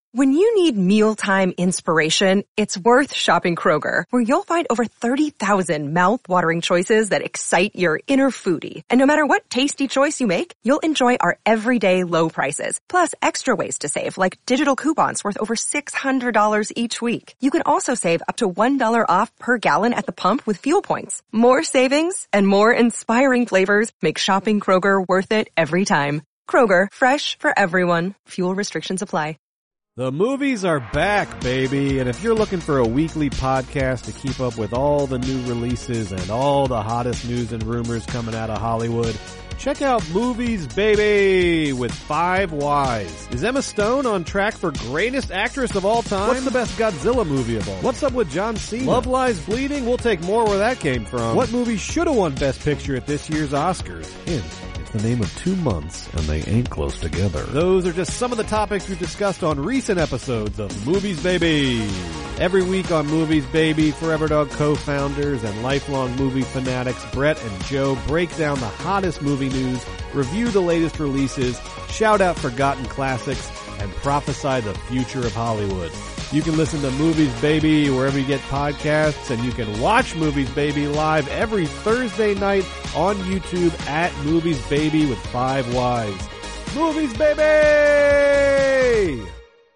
When you need mealtime inspiration, it's worth shopping Kroger, where you'll find over 30,000 mouth-watering choices that excite your inner foodie. And no matter what tasty choice you make, you'll enjoy our everyday low prices, plus extra ways to save, like digital coupons worth over $600 each week. You can also save up to $1 off per gallon at the pump with fuel points. More savings and more inspiring flavors make shopping Kroger worth it every time. Kroger, fresh for everyone. Fuel restrictions apply. The movies are back, baby, and if you're looking for a weekly podcast to keep up with all the new releases and all the hottest news and rumors coming out of Hollywood, check out Movies Baby with 5 Ys. Is Emma Stone on track for greatest actress of all time? What's the best Godzilla movie of all? What's up with John Cena? Love Lies Bleeding? We'll take more where that came from. What movie should have won Best Picture at this year's Oscars? Hint. The name of 2 months, and they ain't close together. Those are just some of the topics we've discussed on recent episodes of Movies Baby. Every week on Movies Baby, Forever Dog co-founders and lifelong movie fanatics Brett and Joe break down the hottest movie news, review the latest releases, shout out forgotten classics, and prophesy the future of Hollywood. You can listen to Movies Baby wherever you get podcasts, and you can watch Movies Baby live every Thursday night on YouTube at Movies Baby with 5 Ys. Movies Baby!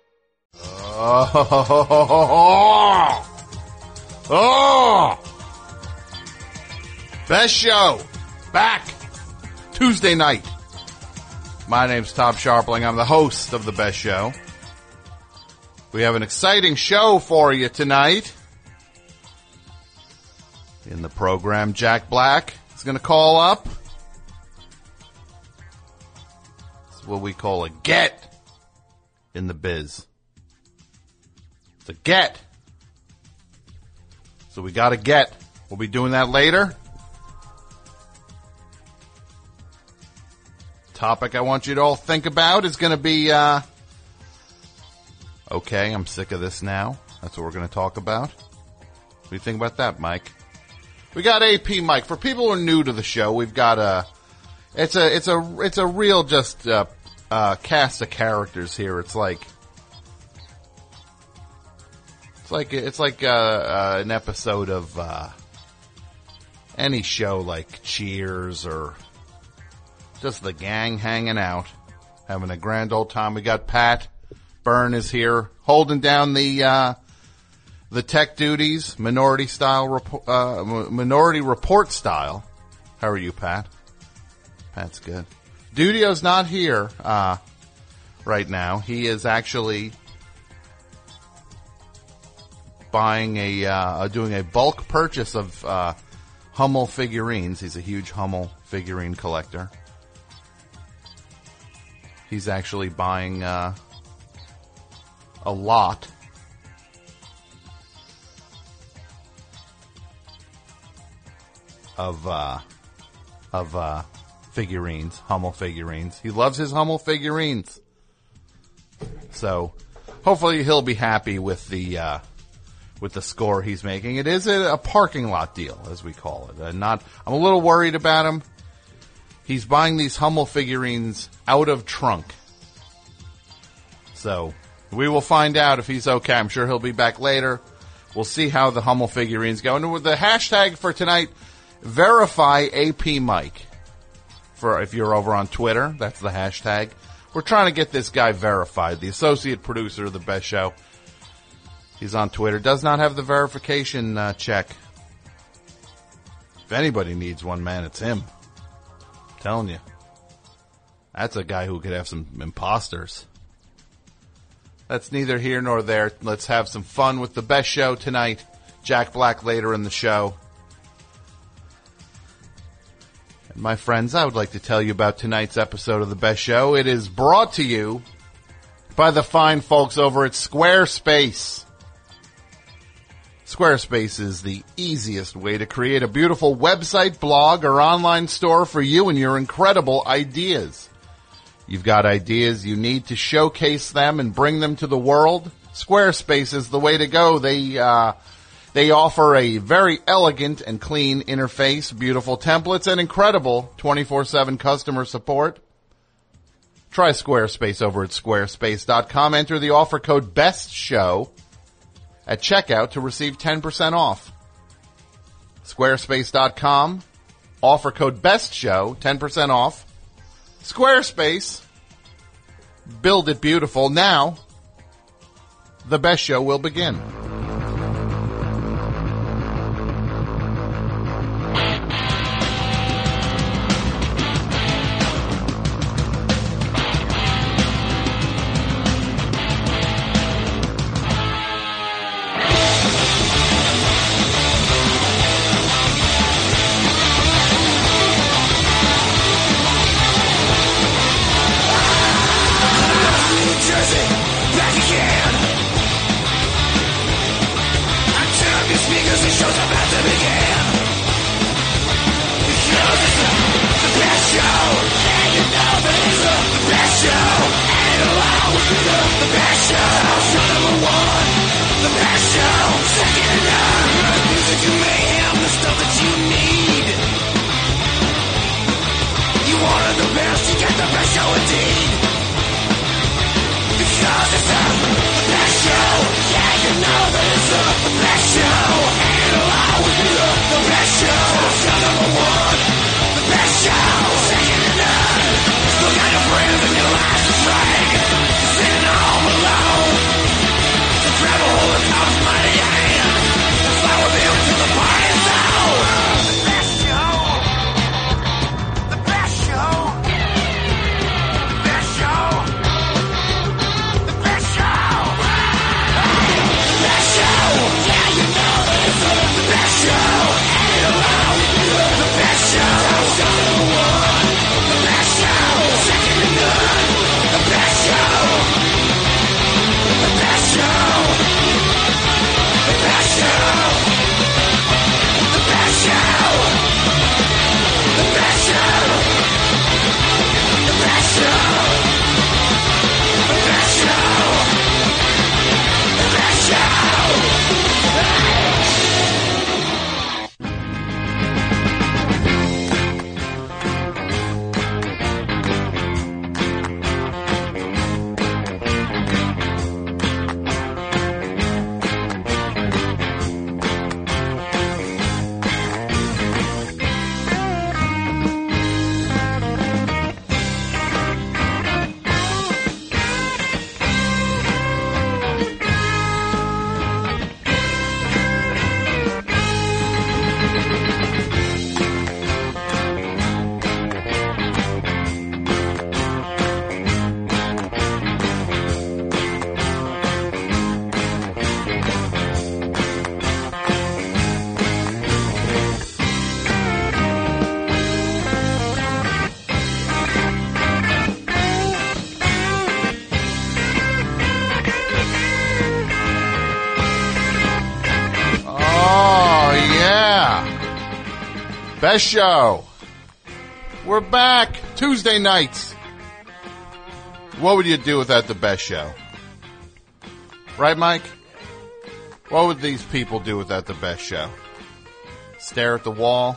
Best show back Tuesday night. My name's Tom Sharpling. I'm the host of the Best Show. We have an exciting show for you tonight. In the program, Jack Black is going to call up. It's what we call a get in the biz. It's a get. So we got a get. We'll be doing that later. Topic I want you to all think about is going to be, okay, I'm sick of this now. That's what we're going to talk about. What do you think about that, Mike? We got AP Mike. For people who are new to the show, we've got it's a real just cast of characters here. It's like an episode of any show like Cheers or just the gang hanging out, having a grand old time. We got Pat Byrne is here, holding down the tech duties, minority report style. How are you, Pat? Pat's good. Dudio's not here right now. He is actually buying doing a bulk purchase of Hummel figurines. He's a huge Hummel figurine collector. He's actually buying a lot of figurines, Hummel figurines. He loves his Hummel figurines. So hopefully he'll be happy with the score he's making. It is a parking lot deal, as we call it. I'm a little worried about him. He's buying these Hummel figurines out of trunk. So we will find out if he's okay. I'm sure he'll be back later. We'll see how the Hummel figurines go. And with the hashtag for tonight, verify AP Mike. For if you're over on Twitter, that's the hashtag. We're trying to get this guy verified. The associate producer of the Best Show. He's on Twitter. Does not have the verification check. If anybody needs one, man, it's him. I'm telling you. That's a guy who could have some imposters. That's neither here nor there. Let's have some fun with the Best Show tonight. Jack Black later in the show. And my friends, I would like to tell you about tonight's episode of the Best Show. It is brought to you by the fine folks over at Squarespace. Squarespace is the easiest way to create a beautiful website, blog, or online store for you and your incredible ideas. You've got ideas, you need to showcase them and bring them to the world. Squarespace is the way to go. They offer a very elegant and clean interface, beautiful templates, and incredible 24/7 customer support. Try Squarespace over at squarespace.com. Enter the offer code BESTSHOW at checkout to receive 10% off. Squarespace.com. Offer code BESTSHOW, 10% off. Squarespace. Build it beautiful. Now, the Best Show will begin. Best Show. We're back. Tuesday nights. What would you do without the Best Show? Right, Mike? What would these people do without the Best Show? Stare at the wall?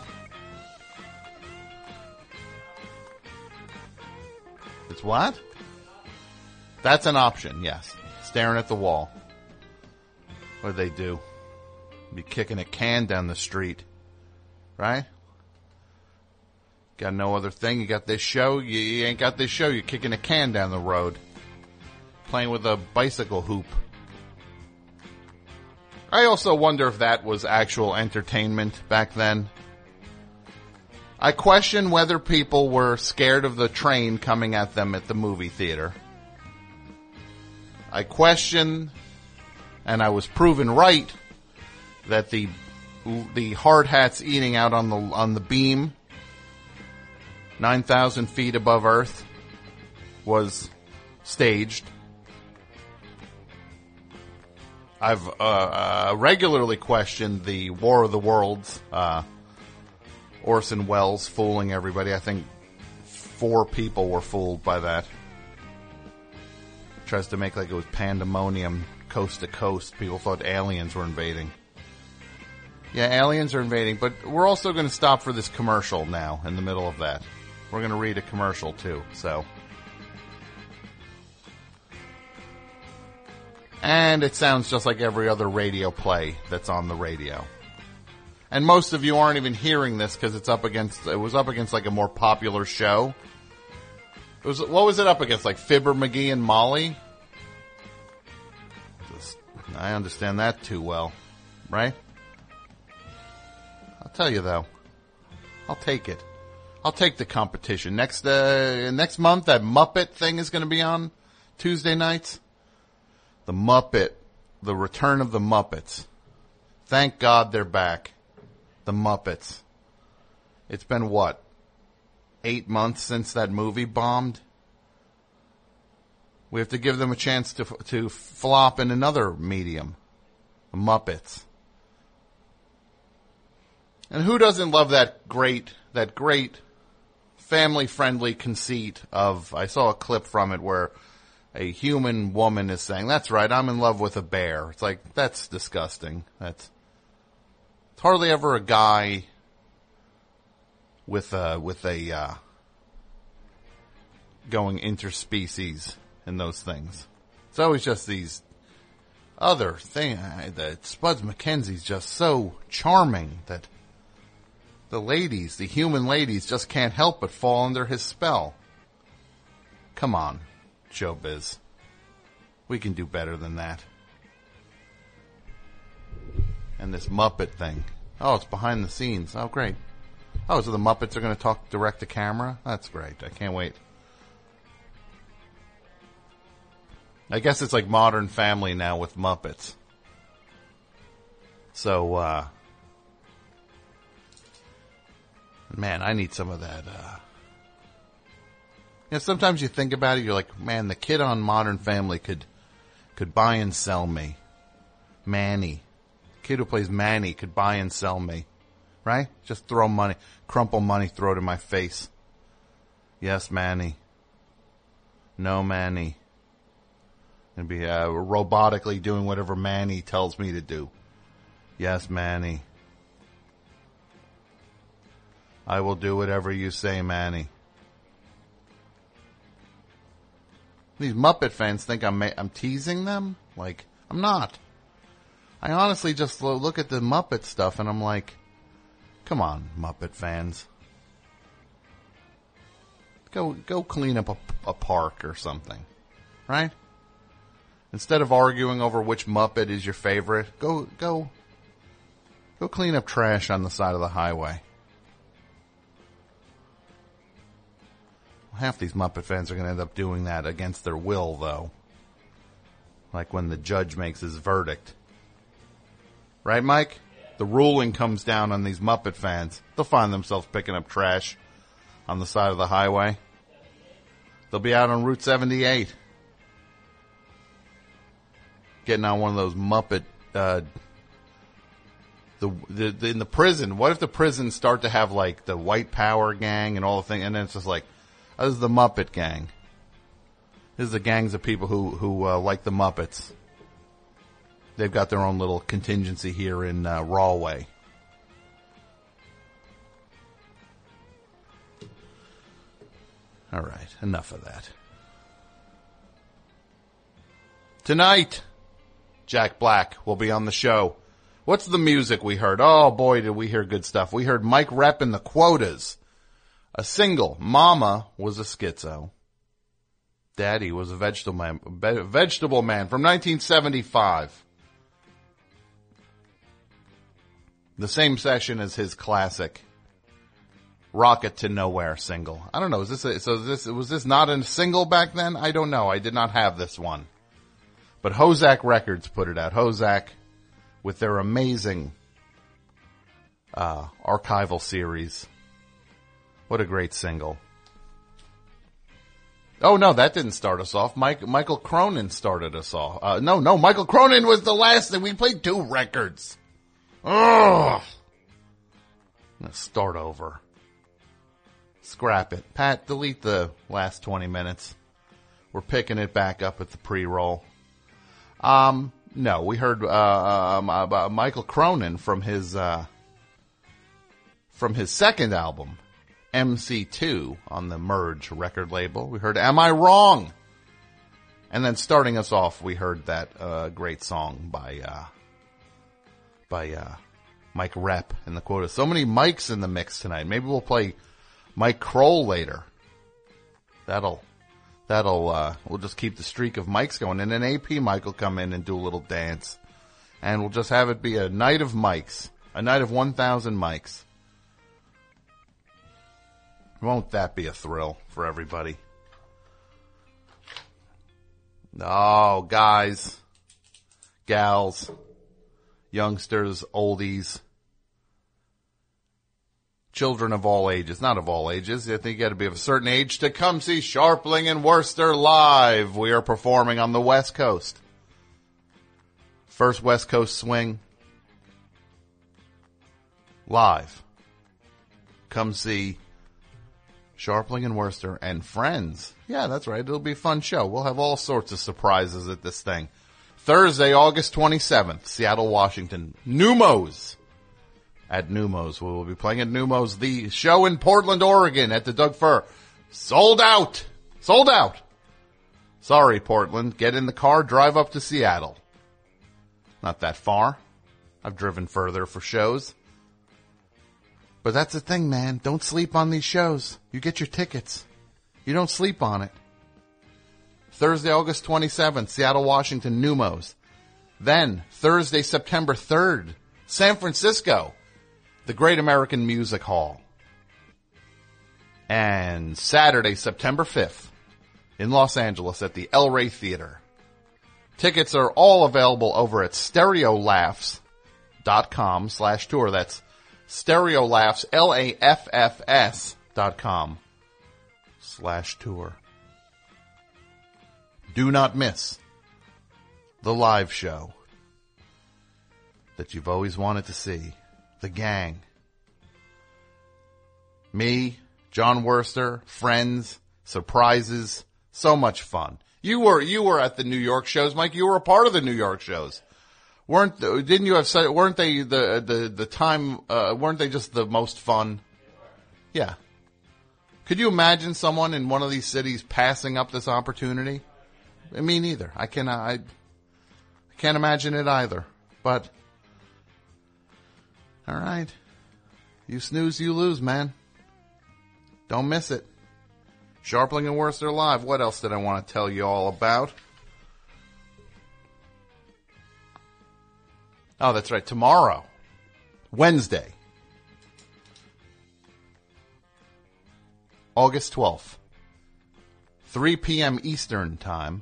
It's what? That's an option, yes. Staring at the wall. What do they do? Be kicking a can down the street. Right? Got no other thing. You got this show. You ain't got this show. You're kicking a can down the road. Playing with a bicycle hoop. I also wonder if that was actual entertainment back then. I question whether people were scared of the train coming at them at the movie theater. I question, and I was proven right, that the hard hats eating out on the beam 9,000 feet above Earth was staged. I've regularly questioned the War of the Worlds, Orson Welles fooling everybody. I think 4 people were fooled by that. Tries to make like it was pandemonium coast to coast. People thought aliens were invading. Yeah, aliens are invading, but we're also going to stop for this commercial now in the middle of that. We're going to read a commercial too, so And it sounds just like every other radio play that's on the radio. And most of you aren't even hearing this because it was up against like a more popular show. What was it up against? Like Fibber, McGee, and Molly? I understand that too well, right? I'll tell you though, I'll take it. I'll take the competition. Next month, that Muppet thing is going to be on Tuesday nights. The return of the Muppets. Thank God they're back. The Muppets. It's been what? 8 months since that movie bombed? We have to give them a chance to flop in another medium. The Muppets. And who doesn't love that great family-friendly conceit of, I saw a clip from it where a human woman is saying, that's right, I'm in love with a bear. It's like, that's disgusting. It's hardly ever a guy with a going interspecies in those things. It's always just these other things that Spuds MacKenzie's just so charming that the human ladies just can't help but fall under his spell. Come on, showbiz. We can do better than that. And this Muppet thing. Oh, it's behind the scenes. Oh, great. Oh, so the Muppets are going to talk direct to camera? That's great. I can't wait. I guess it's like Modern Family now with Muppets. So, man, I need some of that. Sometimes you think about it, you're like, man, the kid on Modern Family could buy and sell me. Manny. The kid who plays Manny could buy and sell me. Right? Just throw money, crumple money, throw it in my face. Yes, Manny. No, Manny. And be robotically doing whatever Manny tells me to do. Yes, Manny. I will do whatever you say, Manny. These Muppet fans think I'm teasing them? Like, I'm not. I honestly just look at the Muppet stuff and I'm like, come on, Muppet fans. Go clean up a park or something. Right? Instead of arguing over which Muppet is your favorite, go clean up trash on the side of the highway. Half these Muppet fans are going to end up doing that against their will, though. Like when the judge makes his verdict. Right, Mike? The ruling comes down on these Muppet fans. They'll find themselves picking up trash on the side of the highway. They'll be out on Route 78. Getting on one of those Muppet, in the prison. What if the prisons start to have like the White Power gang and all the things, and then it's just like, this is the Muppet gang. This is the gangs of people who like the Muppets. They've got their own little contingency here in Rahway. All right, enough of that. Tonight, Jack Black will be on the show. What's the music we heard? Oh boy, did we hear good stuff. We heard Mike Rep and the Quotas. A single, Mama was a schizo. Daddy was a vegetable man from 1975. The same session as his classic Rocket to Nowhere single. I don't know, was this not a single back then? I don't know. I did not have this one. But Hozak Records put it out. Hozak with their amazing archival series. What a great single. Oh, no, that didn't start us off. Michael Cronin started us off. No, Michael Cronin was the last thing. We played 2 records. Ugh. I'm going to start over. Scrap it. Pat, delete the last 20 minutes. We're picking it back up at the pre-roll. No, we heard Michael Cronin from his second album, MC2, on the Merge record label. We heard Am I Wrong? And then starting us off, we heard that great song by Mike Rep in the quota. So many Mikes in the mix tonight. Maybe we'll play Mike Kroll later. We'll just keep the streak of Mikes going. And then AP Mike will come in and do a little dance. And we'll just have it be a night of Mikes. A night of 1,000 Mikes. Won't that be a thrill for everybody? Oh, guys, gals, youngsters, oldies, children of all ages. Not of all ages. I think you got to be of a certain age to come see Sharpling and Worcester live. We are performing on the West Coast. First West Coast swing. Live. Come see Sharpling and Worcester and friends. Yeah, that's right. It'll be a fun show. We'll have all sorts of surprises at this thing. Thursday, August 27th, Seattle, Washington. Numos. At Numos. We will be playing at Numos. The show in Portland, Oregon at the Doug Fir. Sold out. Sold out. Sorry, Portland. Get in the car, drive up to Seattle. Not that far. I've driven further for shows. But that's the thing, man. Don't sleep on these shows. You get your tickets. You don't sleep on it. Thursday, August 27th, Seattle, Washington, Numos. Then, Thursday, September 3rd, San Francisco, the Great American Music Hall. And Saturday, September 5th, in Los Angeles at the El Rey Theater. Tickets are all available over at stereolaughs.com/tour. That's Stereolaughs, LAFFS.com/tour. Do not miss the live show that you've always wanted to see. The gang. Me, John Worster, friends, surprises, so much fun. You were at the New York shows, Mike. You were a part of the New York shows. Weren't they just the most fun? Yeah. Could you imagine someone in one of these cities passing up this opportunity? Me neither. I can't imagine it either. But, all right. You snooze, you lose, man. Don't miss it. Sharpling and Worcester live. What else did I want to tell you all about? Oh, that's right. Tomorrow, Wednesday, August 12th, 3 p.m. Eastern Time.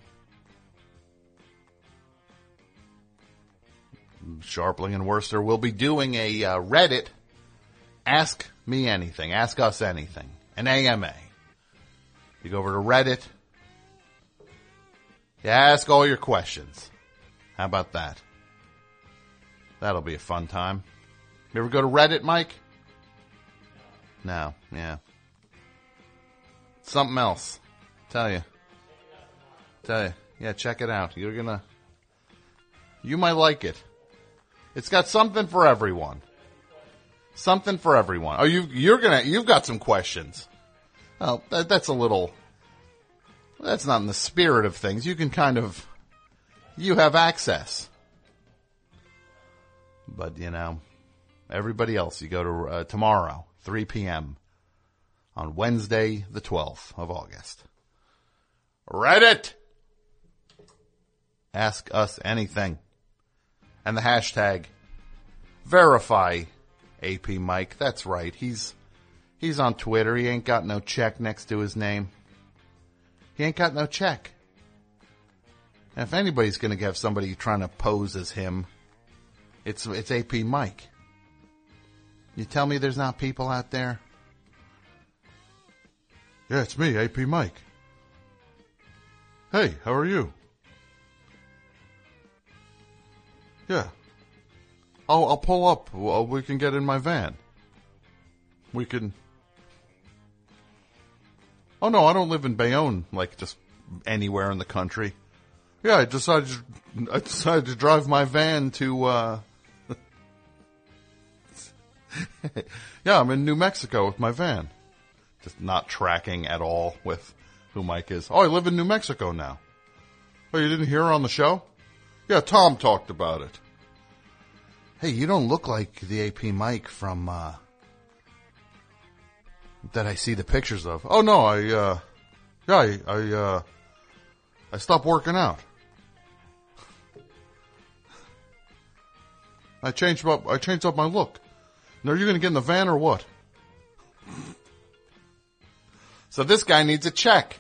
Sharpling and Worcester will be doing a Reddit Ask Me Anything, Ask Us Anything, an AMA. You go over to Reddit, you ask all your questions. How about that? That'll be a fun time. You ever go to Reddit, Mike? No, yeah. Something else. Tell you. Yeah, check it out. You might like it. It's got something for everyone. Something for everyone. Oh, you've got some questions. Well, that's not in the spirit of things. You have access. But, everybody else, you go to tomorrow, 3 p.m. on Wednesday, the 12th of August. Reddit! Ask Us Anything. And the hashtag, verify AP Mike. That's right. He's on Twitter. He ain't got no check next to his name. He ain't got no check. And if anybody's going to have somebody trying to pose as him, it's AP Mike. You tell me there's not people out there? Yeah, it's me, AP Mike. Hey, how are you? Yeah. I'll pull up. We can get in my van. We can... Oh, no, I don't live in Bayonne, just anywhere in the country. Yeah, I decided to drive my van to, Yeah, I'm in New Mexico with my van. Just not tracking at all with who Mike is. Oh, I live in New Mexico now. Oh, you didn't hear her on the show? Yeah, Tom talked about it. Hey, you don't look like the AP Mike from, that I see the pictures of. Oh, no, I stopped working out. I changed up my look. Now, are you going to get in the van or what? So this guy needs a check.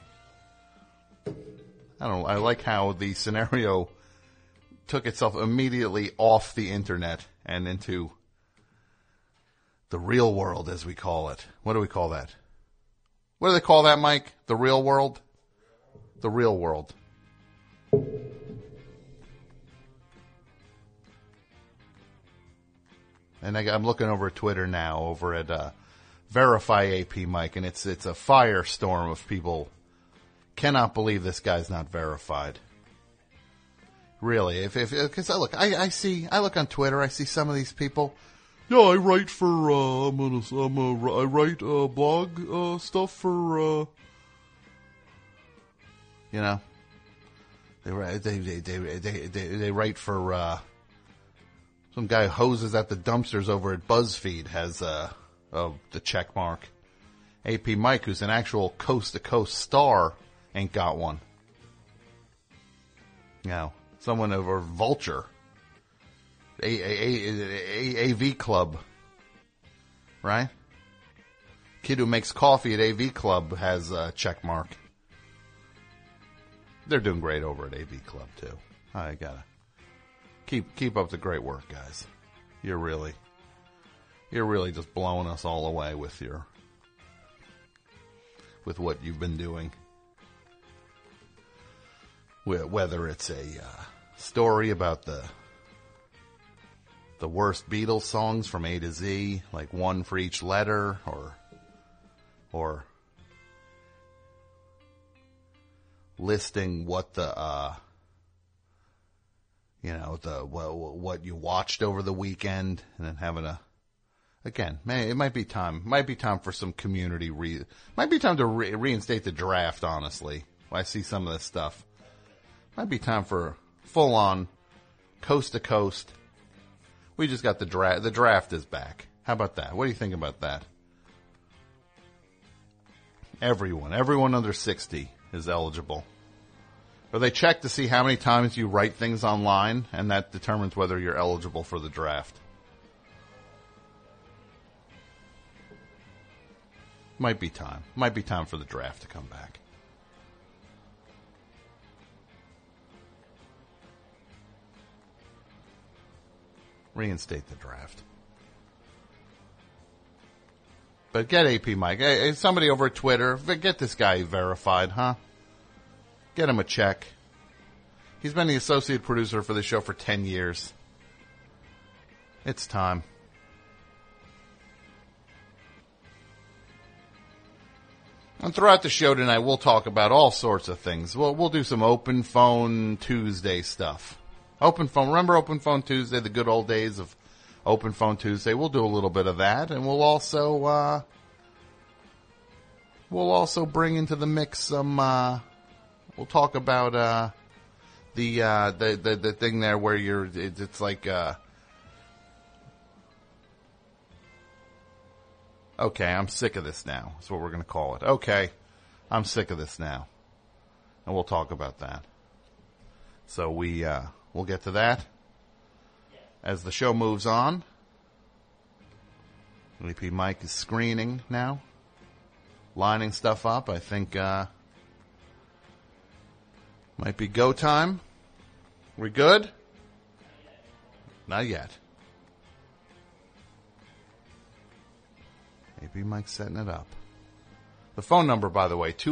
I like how the scenario took itself immediately off the internet and into the real world, as we call it. What do we call that? What do they call that, Mike? The real world? The real world. And I'm looking over at Twitter now, over at Verify AP Mike, and it's a firestorm of people. Cannot believe this guy's not verified. Really, because I look on Twitter, I see some of these people. Yeah, I write for I write blog stuff for you know. They write for some guy who hoses at the dumpsters over at BuzzFeed has the check mark. AP Mike, who's an actual coast-to-coast star, ain't got one. Now, someone over Vulture, AV Club, right? Kid who makes coffee at AV Club has a check mark. They're doing great over at AV Club too. I gotta keep up the great work, guys. You're really just blowing us all away with what you've been doing. Whether it's a story about the worst Beatles songs from A to Z, like one for each letter, or listing what what you watched over the weekend, and then having it might be time for some community might be time to reinstate the draft, honestly. I see some of this stuff. Might be time for full on coast to coast. We just got the draft. The draft is back. How about that? What do you think about that? Everyone under 60 is eligible. Or they check to see how many times you write things online, and that determines whether you're eligible for the draft. Might be time. Might be time for the draft to come back. Reinstate the draft. But get AP Mike. Hey, somebody over at Twitter, get this guy verified, huh? Get him a check. He's been the associate producer for the show for 10 years. It's time. And throughout the show tonight, we'll talk about all sorts of things. We'll do some Open Phone Tuesday stuff. Open Phone, remember Open Phone Tuesday, the good old days of Open Phone Tuesday? We'll do a little bit of that, and we'll also bring into the mix some, we'll talk about, the thing there where it's like, okay, I'm sick of this now. That's what we're going to call it. Okay, I'm sick of this now. And we'll talk about that. So we'll get to that as the show moves on. AP Mike is screening now, lining stuff up. I think might be go time. We good? Not yet. AP Mike's setting it up. The phone number, by the way,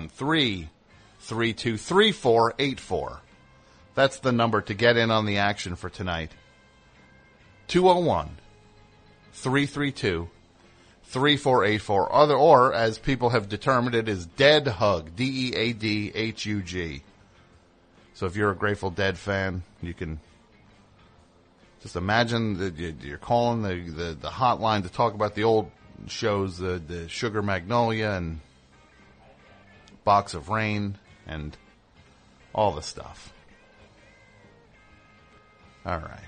201-332-3484. That's the number to get in on the action for tonight. 201-332-3484. Or, as people have determined, it is Dead Hug. DEADHUG. So if you're a Grateful Dead fan, you can just imagine that you're calling the hotline to talk about the old shows, the Sugar Magnolia and Box of Rain and all the stuff. All right.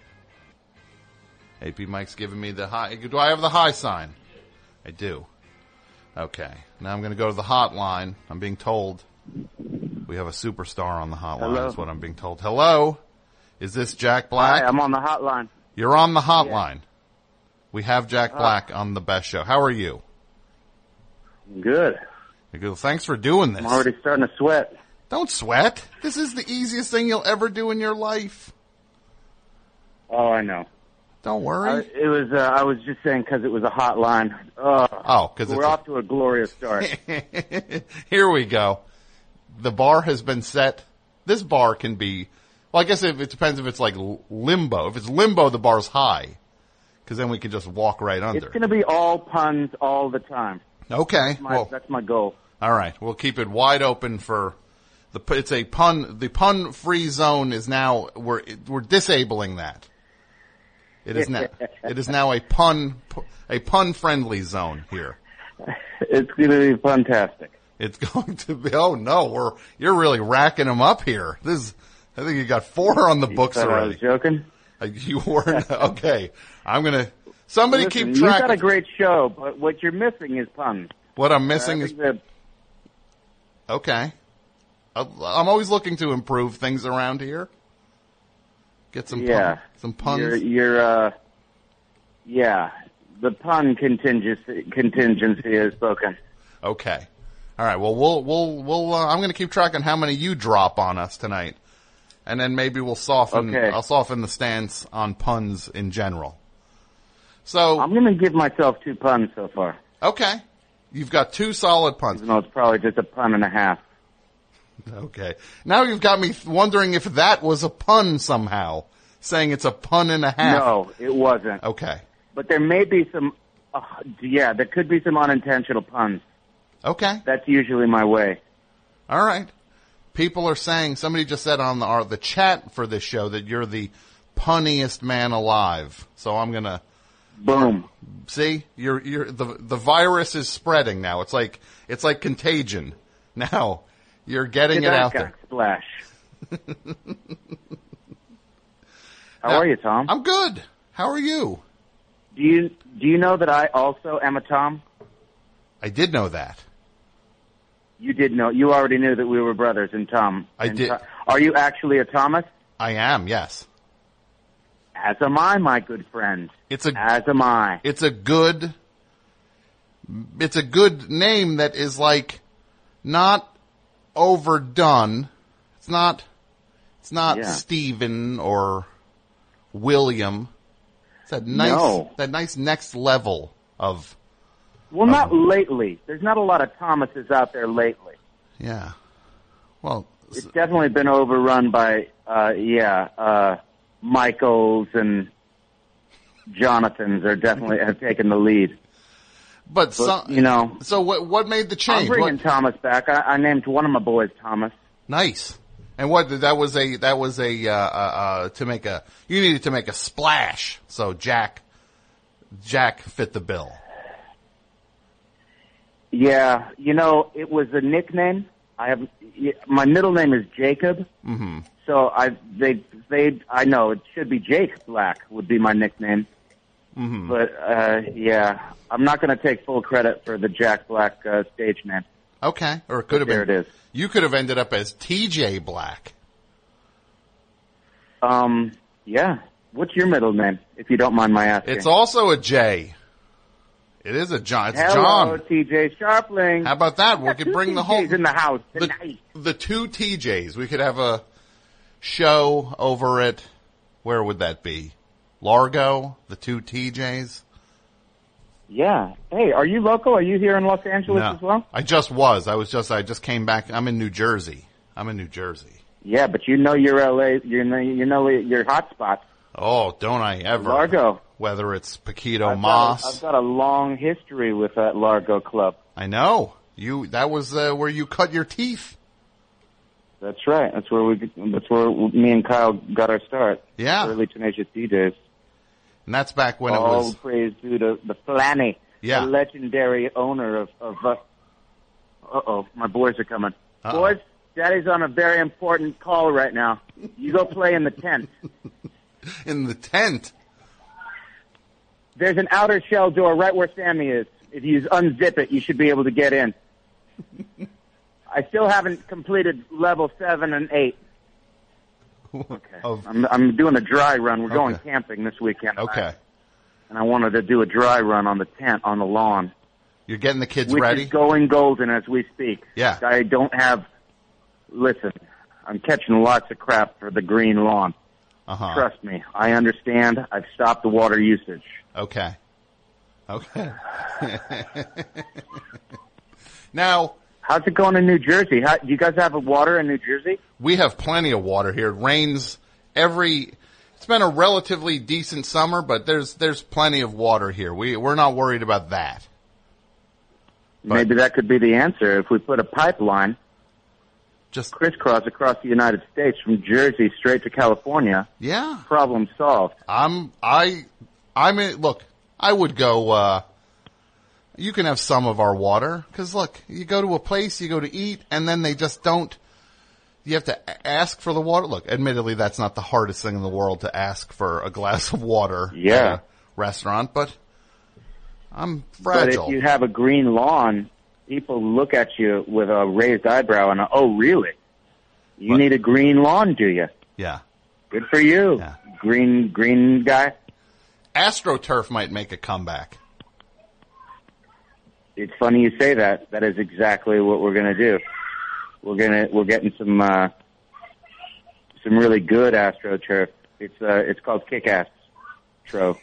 AP Mike's giving me the high. Do I have the high sign? I do. Okay. Now I'm going to go to the hotline. I'm being told we have a superstar on the hotline. Hello? That's what I'm being told. Hello? Is this Jack Black? Hi, I'm on the hotline. You're on the hotline. Yeah. We have Jack Black on the Best Show. How are you? Good. Good. Thanks for doing this. I'm already starting to sweat. Don't sweat. This is the easiest thing you'll ever do in your life. Oh, I know. Don't worry. I was just saying because it was a hotline. Because we're off to a glorious start. Here we go. The bar has been set. This bar can be, well, I guess it depends if it's like limbo. If it's limbo, the bar's high. Because then we can just walk right under. It's going to be all puns all the time. Okay. That's my goal. All right. We'll keep it wide open for it's a pun. The pun-free zone is now, we're disabling that. It is now a pun-friendly zone here. It's going to be fantastic. It's going to be. Oh no, you're really racking them up here. I think you got 4 on the books already. I was joking. You weren't. Okay, somebody Listen, keep track. You've got a great show, but what you're missing is puns. What I'm missing is. Okay, I'm always looking to improve things around here. Get some some puns. The pun contingency is spoken. Okay. All right. Well, we'll I'm going to keep track on how many you drop on us tonight, and then maybe we'll soften. Okay. I'll soften the stance on puns in general. So I'm going to give myself 2 puns so far. Okay. You've got 2 solid puns. Even though it's probably just a pun and a half. Okay. Now you've got me wondering if that was a pun somehow, saying it's a pun and a half. No, it wasn't. Okay. But there may be some, there could be some unintentional puns. Okay. That's usually my way. All right. People are saying, somebody just said on the chat for this show that you're the punniest man alive. So I'm going to. Boom. See, the virus is spreading now. It's like contagion. Now you're getting it out there. Splash. How are you, Tom? I'm good. How are you? Do you know that I also am a Tom? I did know that. You did know. You already knew that we were brothers in Tom. I did. Are you actually a Thomas? I am, yes. As am I, my good friend. As am I. It's a good name that is like not overdone. It's not Stephen or William. It's that nice next level of. Well, not lately. There's not a lot of Thomases out there lately. Yeah. Well, it's definitely been overrun by Michaels and Jonathans have taken the lead. But so what made the change? I'm bringing Thomas back. I named one of my boys Thomas. Nice. And you needed to make a splash. So Jack fit the bill. Yeah, it was a nickname. My middle name is Jacob. Mm-hmm. So I know it should be Jake Black would be my nickname. Mm-hmm. But I'm not going to take full credit for the Jack Black stage name. Okay, or it could have been. There it is. You could have ended up as TJ Black. Yeah. What's your middle name, if you don't mind my asking? It's also a J. It is a John. It's Hello, John. TJ Sharpling. How about that? We could bring the whole TJs in the house tonight. The 2 TJs. We could have a show over at, where would that be? Largo, the 2 TJs. Yeah. Hey, are you local? Are you here in Los Angeles as well? I just was. I just came back. I'm in New Jersey. Yeah, but you know your LA. You know your hot spots. Oh, don't I ever? Largo. Whether it's Paquito Moss. I've got a long history with that Largo club. I know. That was where you cut your teeth. That's right. That's where me and Kyle got our start. Yeah. Early Tenacious D days. And that's back when all praise due to the Flanny, the legendary owner of my boys are coming. Uh-oh. Boys, Daddy's on a very important call right now. You go play in the tent. In the tent? There's an outer shell door right where Sammy is. If you unzip it, you should be able to get in. I still haven't completed level 7 and 8. Okay. I'm doing a dry run. We're going camping this weekend. Okay. And I wanted to do a dry run on the tent on the lawn. You're getting the kids which ready? Is going golden as we speak. Yeah. I don't have... Listen, I'm catching lots of crap for the green lawn. Uh-huh. Trust me. I understand. I've stopped the water usage. Okay. Now... How's it going in New Jersey? Do you guys have water in New Jersey? We have plenty of water here. It rains it's been a relatively decent summer, but there's plenty of water here. We're not worried about that. But maybe that could be the answer if we put a pipeline just crisscross across the United States from Jersey straight to California. Yeah. Problem solved. Look, I would go, you can have some of our water, because look, you go to a place, you go to eat, and then they just don't, you have to ask for the water. Look, admittedly, that's not the hardest thing in the world to ask for a glass of water at a restaurant, but I'm fragile. But if you have a green lawn, people look at you with a raised eyebrow and, oh, really? You need a green lawn, do you? Yeah. Good for you. Yeah. Green guy. AstroTurf might make a comeback. It's funny you say that. That is exactly what we're going to do. We're getting some really good AstroTurf. It's called Kick-Ass Turf.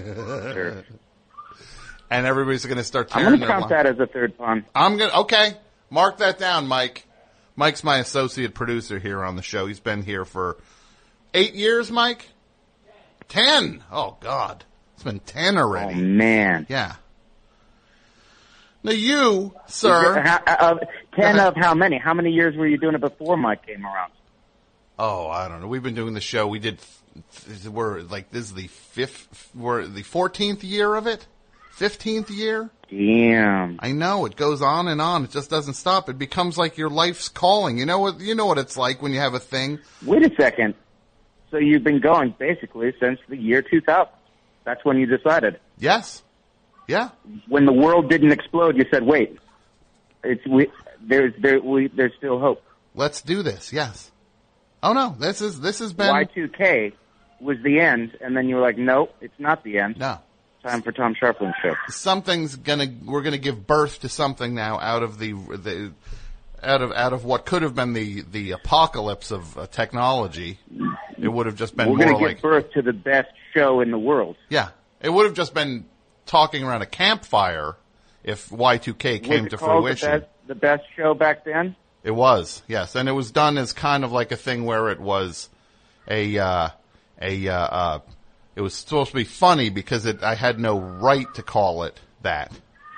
And everybody's going to start tearing I'm going to count that as a third pun. Okay. Mark that down, Mike. Mike's my associate producer here on the show. He's been here for 8 years, Mike? 10. Oh, God. It's been 10 already. Oh, man. Yeah. Now you, sir. 10 of how many? How many years were you doing it before Mike came around? Oh, I don't know. We've been doing the show. This is the 14th year of it? 15th year? Damn. I know, it goes on and on. It just doesn't stop. It becomes like your life's calling. You know what it's like when you have a thing. Wait a second. So you've been going basically since the year 2000. That's when you decided. Yes. Yeah. When the world didn't explode, you said, "Wait, there's still hope." Let's do this. Yes. Oh no, this has been Y2K was the end, and then you were like, "No, it's not the end." No. Time for Tom Sharpling show. We're gonna give birth to something now out of out of what could have been the apocalypse of technology. It would have just been we're more gonna give birth to the best show in the world. Yeah. It would have just been talking around a campfire if Y2K came to fruition. The best show back then? It was, yes. And it was done as kind of like a thing where it was it was supposed to be funny because I had no right to call it that.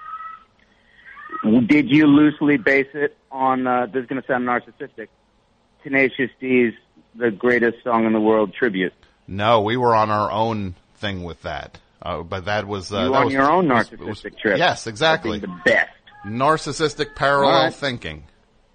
Did you loosely base it on, this is going to sound narcissistic, Tenacious D's The Greatest Song in the World tribute? No, we were on our own thing with that. But that was... your own narcissistic trip. Yes, exactly. The best. Narcissistic parallel thinking.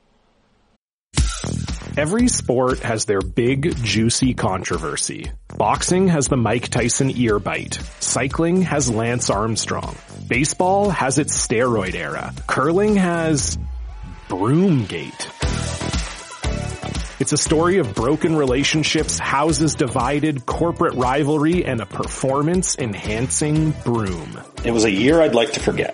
Every sport has their big, juicy controversy. Boxing has the Mike Tyson ear bite. Cycling has Lance Armstrong. Baseball has its steroid era. Curling has... Broomgate. It's a story of broken relationships, houses divided, corporate rivalry, and a performance-enhancing broom. It was a year I'd like to forget.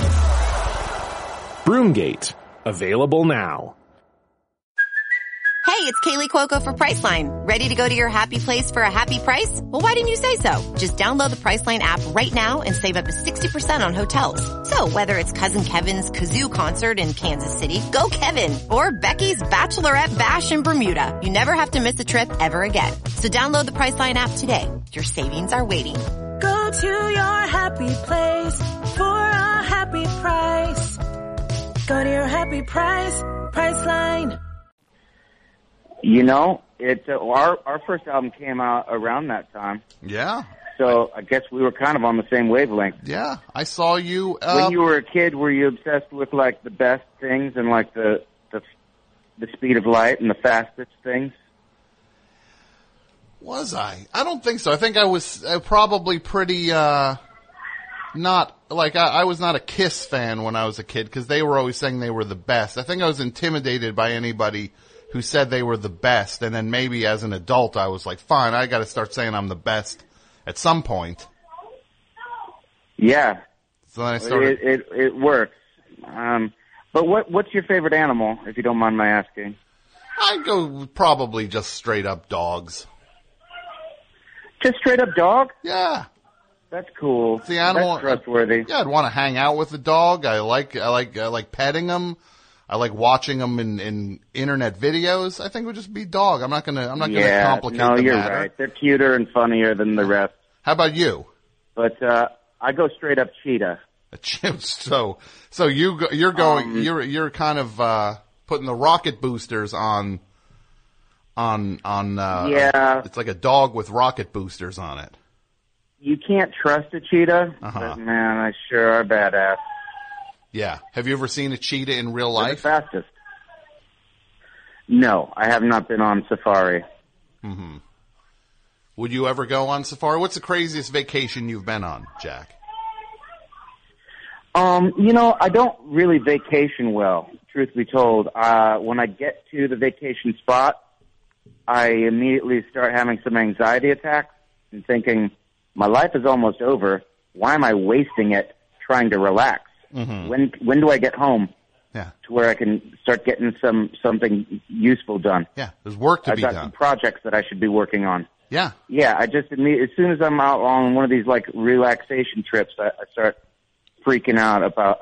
Broomgate. Available now. Hey, it's Kaylee Cuoco for Priceline. Ready to go to your happy place for a happy price? Well, why didn't you say so? Just download the Priceline app right now and save up to 60% on hotels. So whether it's Cousin Kevin's Kazoo Concert in Kansas City, go Kevin, or Becky's Bachelorette Bash in Bermuda, you never have to miss a trip ever again. So download the Priceline app today. Your savings are waiting. Go to your happy place for a happy price. Go to your happy price, Priceline. You know, our first album came out around that time. Yeah. So I guess we were kind of on the same wavelength. Yeah. I saw you... when you were a kid, were you obsessed with, like, the best things and, like, the the speed of light and the fastest things? Was I? I don't think so. I think I was probably pretty, not, like, I was not a Kiss fan when I was a kid because they were always saying they were the best. I think I was intimidated by anybody who said they were the best, and then maybe as an adult I was like, fine, I gotta start saying I'm the best at some point. Yeah. So then I started. It works. But what's your favorite animal, if you don't mind my asking? I'd go probably just straight up dogs. Just straight up dog? Yeah. That's cool. It's the animal. That's trustworthy. Yeah, I'd want to hang out with the dog. I like petting them. I like watching them in internet videos. I think it would just be dog. I'm not gonna complicate the matter. No, you're right. They're cuter and funnier than the rest. How about you? But I go straight up cheetah. So you're kind of putting the rocket boosters on. Yeah. It's like a dog with rocket boosters on it. You can't trust a cheetah, but man, I sure are badass. Yeah. Have you ever seen a cheetah in real life? They're the fastest. No, I have not been on safari. Mm-hmm. Would you ever go on safari? What's the craziest vacation you've been on, Jack? I don't really vacation well, truth be told. When I get to the vacation spot, I immediately start having some anxiety attacks and thinking, my life is almost over. Why am I wasting it trying to relax? Mm-hmm. When do I get home? Yeah. To where I can start getting something useful done. Yeah, there's work to be done. I've got some projects that I should be working on. Yeah. Yeah, as soon as I'm out on one of these like relaxation trips, I start freaking out about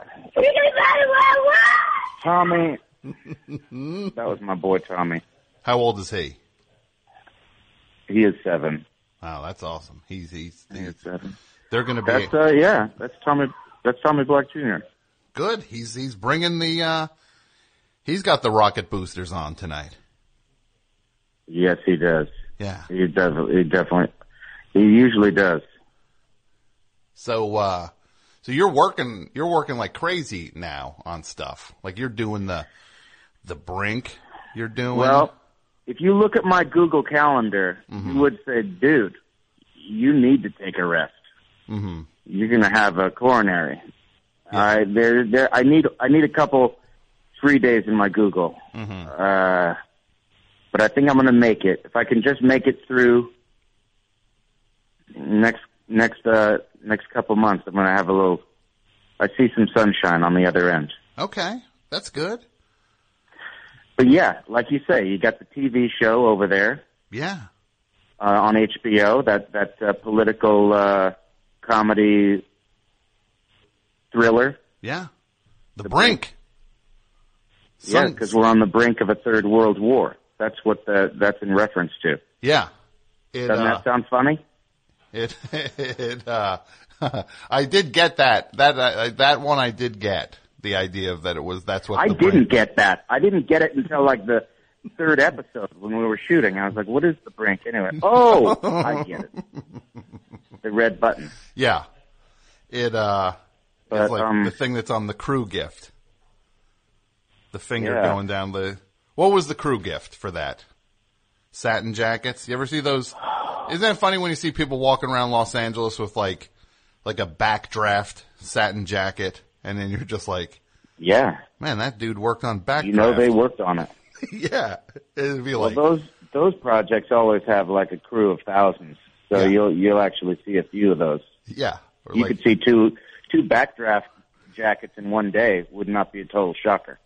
Tommy. That was my boy Tommy. How old is he? He is 7. Wow, that's awesome. He's 7. They're going to be. That's Tommy. That's Tommy Black Jr. Good. He's bringing the. He's got the rocket boosters on tonight. Yes, he does. Yeah. He definitely. He usually does. So you're working like crazy now on stuff. Like you're doing the Brink. You're doing. Well, if you look at my Google Calendar, you would say, dude, you need to take a rest. Mm-hmm. You're going to have a coronary. Yeah. I need a couple free days in my Google. Mm-hmm. But I think I'm going to make it. If I can just make it through next couple months, I'm going to have I see some sunshine on the other end. Okay. That's good. But yeah, like you say, you got the TV show over there. Yeah. On HBO, that political comedy thriller. Yeah. The Brink. Yeah, because we're on the brink of a third world war. That's what that's in reference to. Yeah. Doesn't that sound funny? I did get that. That one I did get. The idea of that's what I didn't get that. I didn't get it until like the 3rd episode when we were shooting. I was like, what is the Brink anyway? Oh, I get it. The red button. Yeah. It's like the thing that's on the crew gift. The finger going down what was the crew gift for that? Satin jackets? You ever see those? Isn't that funny when you see people walking around Los Angeles with like a backdraft satin jacket? And then you're just like, yeah, man, that dude worked on backdraft. You know they worked on it. Yeah. It'd be those projects always have like a crew of thousands. So you'll actually see a few of those. Yeah. You could see two backdraft jackets in one day. Would not be a total shocker.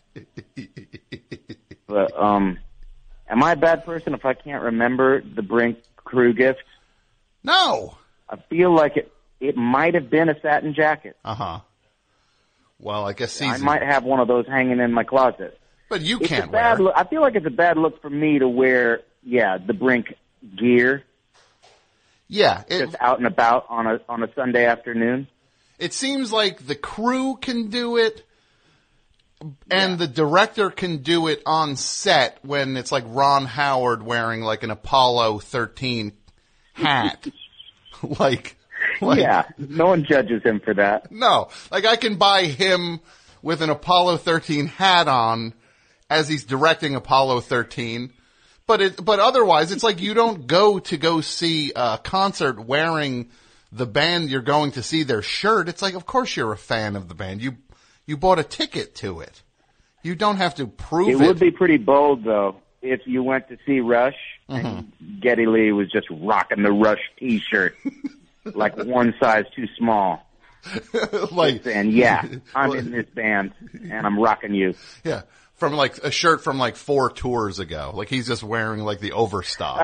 But am I a bad person if I can't remember the Brink crew gift? No. I feel like it might have been a satin jacket. Uh-huh. Well, I guess I might have one of those hanging in my closet. But you it's can't wear it. I feel like it's a bad look for me to wear, the Brink gear. Yeah. Just out and about on a Sunday afternoon. It seems like the crew can do it, and the director can do it on set when it's like Ron Howard wearing like an Apollo 13 hat. like, yeah, no one judges him for that. No, like I can buy him with an Apollo 13 hat on as he's directing Apollo 13. But otherwise, it's like you don't go see a concert wearing the band you're going to see their shirt. It's like, of course you're a fan of the band. You bought a ticket to it. You don't have to prove it. It would be pretty bold, though, if you went to see Rush and Geddy Lee was just rocking the Rush T-shirt like one size too small. Like, saying, yeah, I'm in this band and I'm rocking you. Yeah. From like a shirt from like 4 tours ago. Like he's just wearing like the overstock.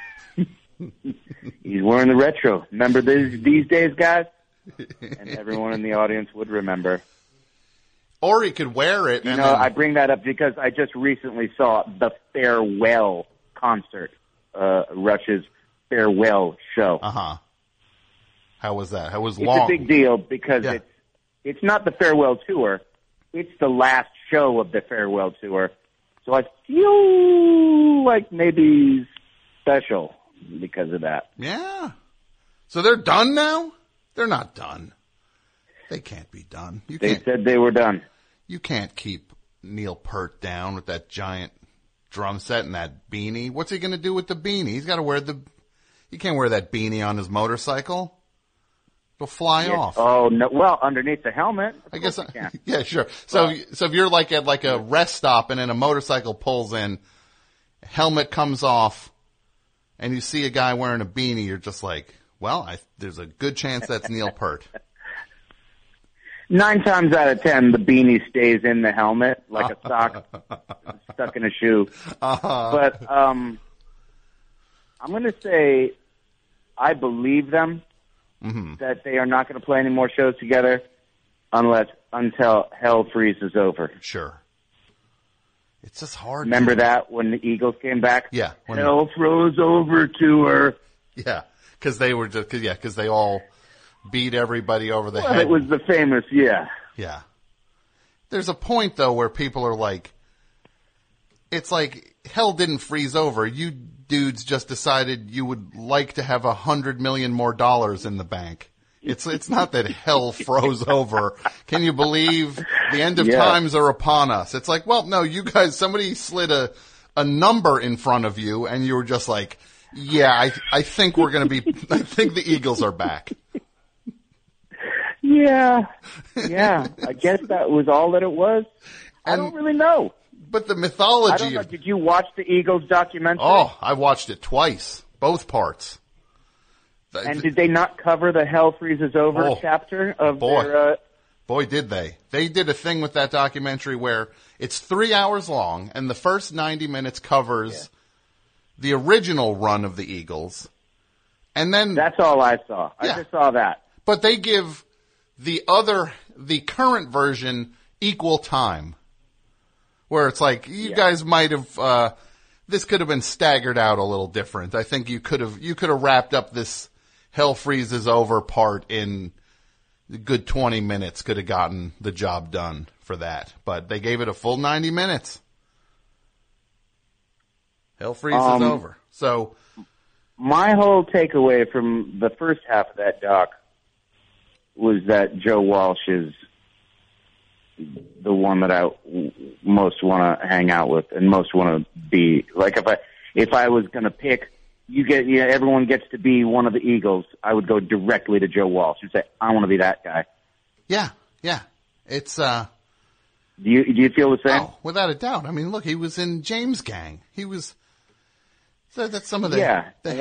He's wearing the retro. Remember these days, guys? And everyone in the audience would remember. Or he could wear it. You know, I bring that up because I just recently saw the Farewell concert, Rush's Farewell show. Uh-huh. How was that? How was it's long? It's a big deal because it's not the Farewell tour. It's the last show of the Farewell tour. So I feel like maybe special because of that. Yeah. So they're done now? They're not done. They can't be done. They said they were done. You can't keep Neil Peart down with that giant drum set and that beanie. What's he going to do with the beanie? He's got to wear he can't wear that beanie on his motorcycle. It'll fly off. Oh, no. Well, underneath the helmet. I guess. Yeah, sure. So if you're like at like a rest stop and then a motorcycle pulls in, helmet comes off, and you see a guy wearing a beanie, you're just like, well, there's a good chance that's Neil Peart. 9 times out of 10, the beanie stays in the helmet like a sock stuck in a shoe. But I'm going to say I believe them that they are not going to play any more shows together until hell freezes over. Sure. It's just hard. Remember that when the Eagles came back? Yeah. Hell froze over tour. Yeah, because they were because they all beat everybody over the head. It was the famous, yeah. Yeah. There's a point, though, where people are like, it's like, hell didn't freeze over. You dudes just decided you would like to have $100 million more in the bank. It's not that hell froze over. Can you believe the end of times are upon us? It's like, well, no, you guys, somebody slid a number in front of you, and you were just like, yeah, I think we're going to be, I think the Eagles are back. Yeah. I guess that was all that it was. I don't really know. But the mythology. I don't know. Did you watch the Eagles documentary? Oh, I watched it twice, both parts. And did they not cover the Hell Freezes Over chapter of their? Boy, did they! They did a thing with that documentary where it's 3 hours long, and the first 90 minutes covers the original run of the Eagles, and then that's all I saw. I just saw that. But they give the current version equal time, where it's like you guys might have this could have been staggered out a little different. I think you could have wrapped up this Hell Freezes Over part in a good 20 minutes. Could have gotten the job done for that, but they gave it a full 90 minutes. Hell Freezes Over. So my whole takeaway from the first half of that doc was that Joe Walsh is the one that I most want to hang out with and most want to be. Like if I was going to pick, everyone gets to be one of the Eagles, I would go directly to Joe Walsh and say, I want to be that guy. Yeah. It's Do you feel the same? Oh, without a doubt. I mean, look, he was in James Gang. He was. So that's some of the.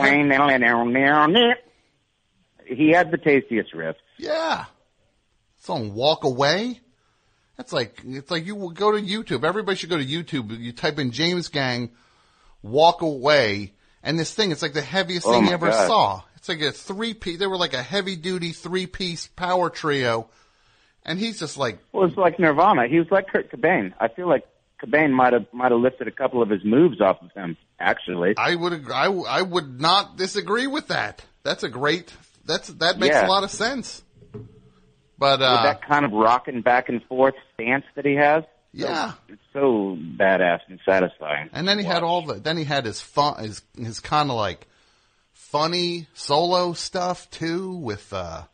He had the tastiest riffs. Yeah. Song Walk Away. It's like you go to YouTube. Everybody should go to YouTube. You type in James Gang, Walk Away, and this thing, it's like the heaviest thing you ever saw. It's like a 3-piece. They were like a heavy-duty 3-piece power trio, and he's just like. Well, it's like Nirvana. He was like Kurt Cobain. I feel like Cobain might have lifted a couple of his moves off of him. Actually, I would not disagree with that. That makes a lot of sense. But with that kind of rocking back and forth stance that he has, it's so badass and satisfying. And then he had his fun, his kind of like funny solo stuff too, with but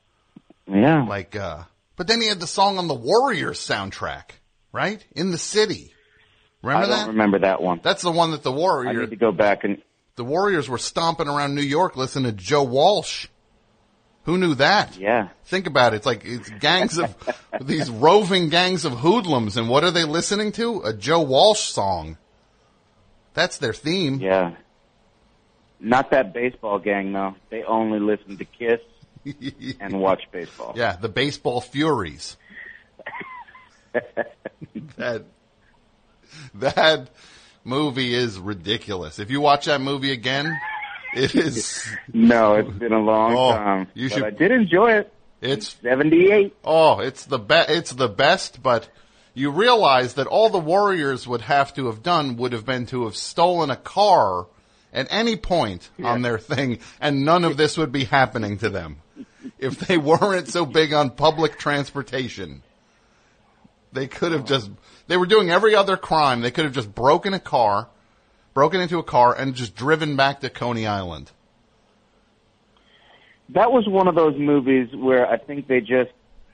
then he had the song on the Warriors soundtrack, right? In the City. Remember that? I don't remember that one. That's the one that the I Warriors... need to go back and... The Warriors were stomping around New York listening to Joe Walsh. Who knew that? Yeah. Think about it. It's gangs of, these roving gangs of hoodlums, and what are they listening to? A Joe Walsh song. That's their theme. Yeah. Not that baseball gang, though. They only listen to Kiss and watch baseball. Yeah, the Baseball Furies. That movie is ridiculous. If you watch that movie again, it is... No, it's been a long time. But I did enjoy it. It's 78. Oh, it's the best, but you realize that all the Warriors would have done would have been to have stolen a car at any point on their thing, and none of this would be happening to them if they weren't so big on public transportation. They could have they were doing every other crime. They could have just broken into a car and just driven back to Coney Island. That was one of those movies where I think they just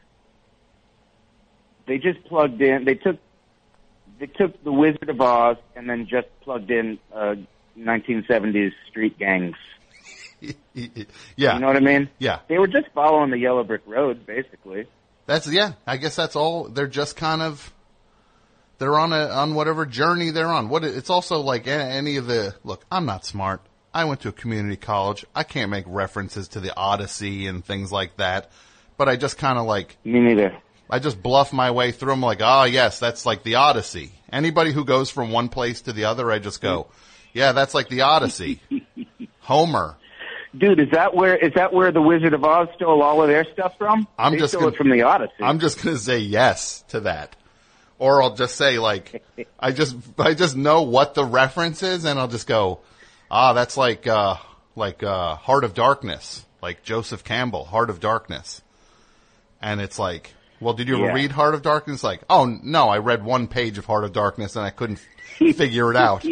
plugged in. They took The Wizard of Oz and then just plugged in 1970s street gangs. Yeah. You know what I mean? Yeah. They were just following the yellow brick road, basically. I guess that's all. They're just kind of, they're on whatever journey they're on. It's also like any of the, look, I'm not smart. I went to a community college. I can't make references to the Odyssey and things like that, but I just kind of like. Me neither. I just bluff my way through them like, oh yes, that's like the Odyssey. Anybody who goes from one place to the other, I just go, yeah, that's like the Odyssey. Homer. Dude, is that where the Wizard of Oz stole all of their stuff from? They stole it from the Odyssey. I'm just gonna say yes to that, or I'll just say like, I just know what the reference is, and I'll just go, that's like Heart of Darkness, like Joseph Campbell, Heart of Darkness, and it's like, well, did you ever read Heart of Darkness? Like, oh no, I read one page of Heart of Darkness and I couldn't figure it out.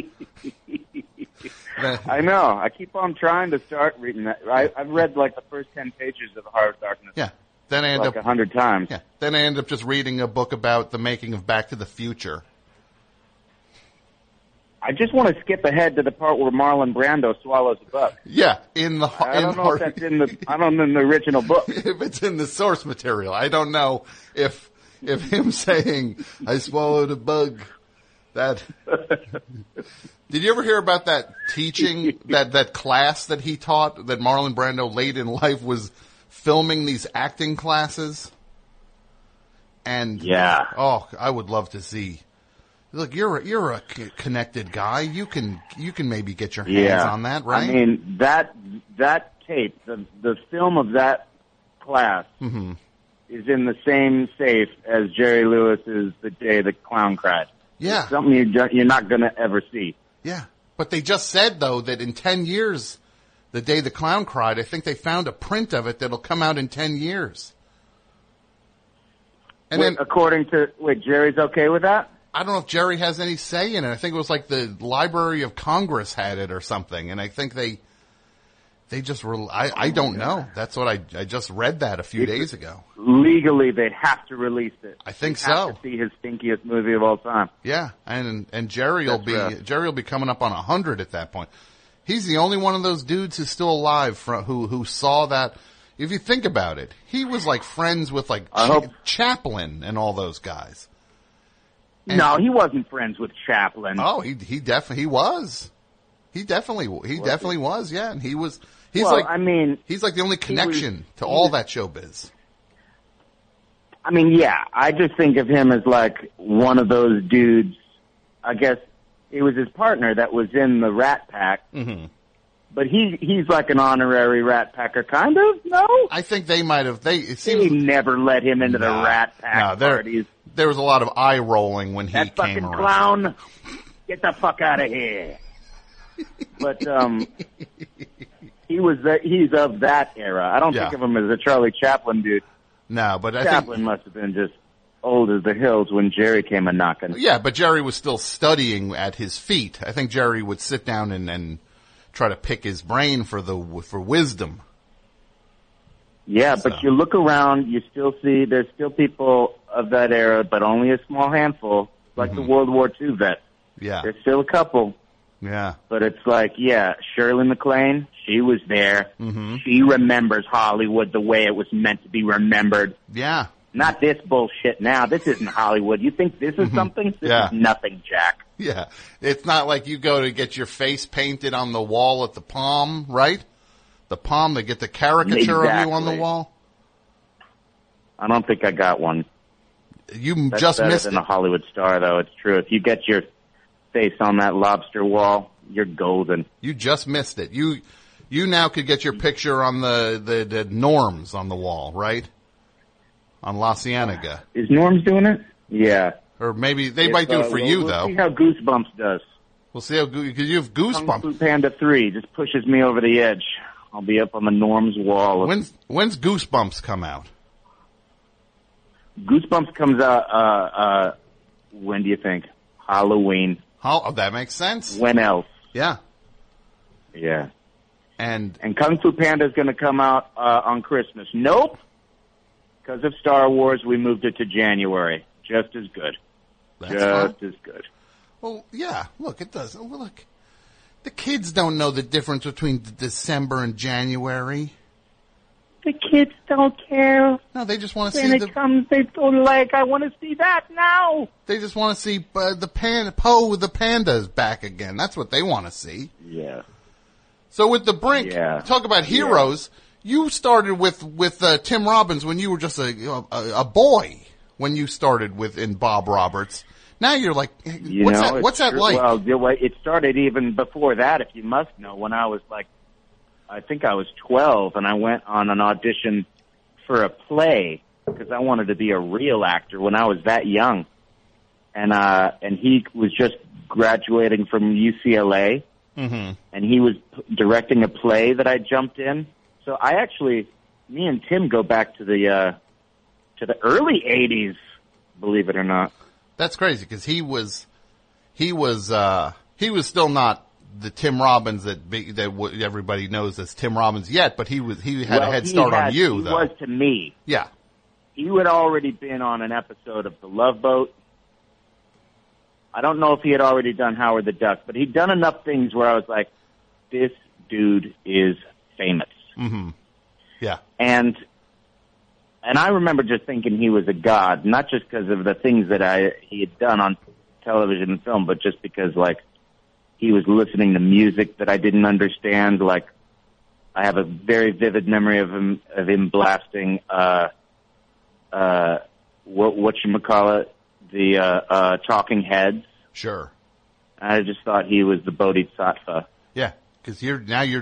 I know. I keep on trying to start reading that. I've read like the first 10 pages of Heart of Darkness. Yeah. Then I end up 100 times. Yeah. Then I end up just reading a book about the making of Back to the Future. I just want to skip ahead to the part where Marlon Brando swallows a bug. Yeah, I don't know if that's in the original book. If it's in the source material, I don't know if him saying I swallowed a bug. That. Did you ever hear about that teaching, that class that he taught, that Marlon Brando late in life was filming these acting classes? And yeah, I would love to see. Look, you're a connected guy. You can maybe get your hands on that, right? I mean, that tape, the film of that class is in the same safe as Jerry Lewis's The Day the Clown Cried. Yeah. It's something you're not going to ever see. Yeah. But they just said, though, that in 10 years, The Day the Clown Cried, I think they found a print of it that'll come out in 10 years. And then, according to, Jerry's okay with that? I don't know if Jerry has any say in it. I think it was like the Library of Congress had it or something. And I think they just were, I don't know. That's what I just read that a few days ago. Legally, they have to release it. I think so. Have to see his stinkiest movie of all time. Yeah. And Jerry will be coming up on 100 at that point. He's the only one of those dudes who's still alive who saw that. If you think about it, he was like friends with like Chaplin and all those guys. And no, he wasn't friends with Chaplin. Oh, he definitely was. He definitely was. Yeah, and he's like the only connection to all that showbiz. I mean, yeah, I just think of him as like one of those dudes. I guess it was his partner that was in the Rat Pack. Mm-hmm. But he's like an honorary Rat Packer, kind of, no? I think they might have. They never let him into the Rat Pack parties. There was a lot of eye rolling when he came around. That fucking clown, get the fuck out of here. But he's of that era. I don't think of him as a Charlie Chaplin dude. No, but Chaplin must have been just old as the hills when Jerry came a-knocking. Yeah, but Jerry was still studying at his feet. I think Jerry would sit down and try to pick his brain for wisdom. Yeah, but you look around, you still see there's still people of that era, but only a small handful, like the World War II vets. Yeah. There's still a couple. Yeah. But it's like, yeah, Shirley MacLaine, she was there. Mm-hmm. She remembers Hollywood the way it was meant to be remembered. Yeah. Not this bullshit now. This isn't Hollywood. You think this is something? This Yeah. is nothing, Jack. Yeah. It's not like you go to get your face painted on the wall at the Palm, right? The Palm, they get the caricature of you on the Exactly. wall. I don't think I got one. You That's just better missed than it. a Hollywood star, though. It's true. If you get your face on that lobster wall, you're golden. You just missed it. You now could get your picture on the norms on the wall, right? On La Cienega. Is Norm's doing it? Yeah. Or maybe they might do it for you, we'll though. see how Goosebumps does. We'll see how, because you have Kung Fu Goosebumps. Panda 3 just pushes me over the edge. I'll be up on the Norm's wall. When's Goosebumps come out? Goosebumps comes out, when do you think? Halloween. Oh, that makes sense. When else? Yeah. Yeah. And Kung Fu Panda is going to come out on Christmas. Nope. Because of Star Wars, we moved it to January. Just as good. that's Just fine. as good. Well, yeah. Look, it does. Well, look, the kids don't know the difference between December and January. The kids don't care. No, they just want to When see it comes, they go like, I want to see that now. They just want to see Poe the pandas back again. That's what they want to see. Yeah. So with the Brink, Yeah. talk about heroes. You started with Tim Robbins when you were just a boy. When you started in Bob Roberts, now you're like, what's that true. like? Well, it started even before that, if you must know, when I was like, I think I was 12, and I went on an audition for a play because I wanted to be a real actor when I was that young. And he was just graduating from UCLA, and he was directing a play that I jumped in. So me and Tim go back to the early 80s, believe it or not. That's crazy because he was still not the Tim Robbins that everybody knows as Tim Robbins yet, but he had a head start on you, though. He was to me. Yeah. He had already been on an episode of The Love Boat. I don't know if he had already done Howard the Duck, but he'd done enough things where I was like, this dude is famous. Mm-hmm. Yeah. And I remember just thinking he was a god, not just because of the things that he had done on television and film, but just because, like, he was listening to music that I didn't understand. Like, I have a very vivid memory of him blasting, whatchamacallit, the Talking Heads. Sure. I just thought he was the Bodhisattva. Yeah. Because you're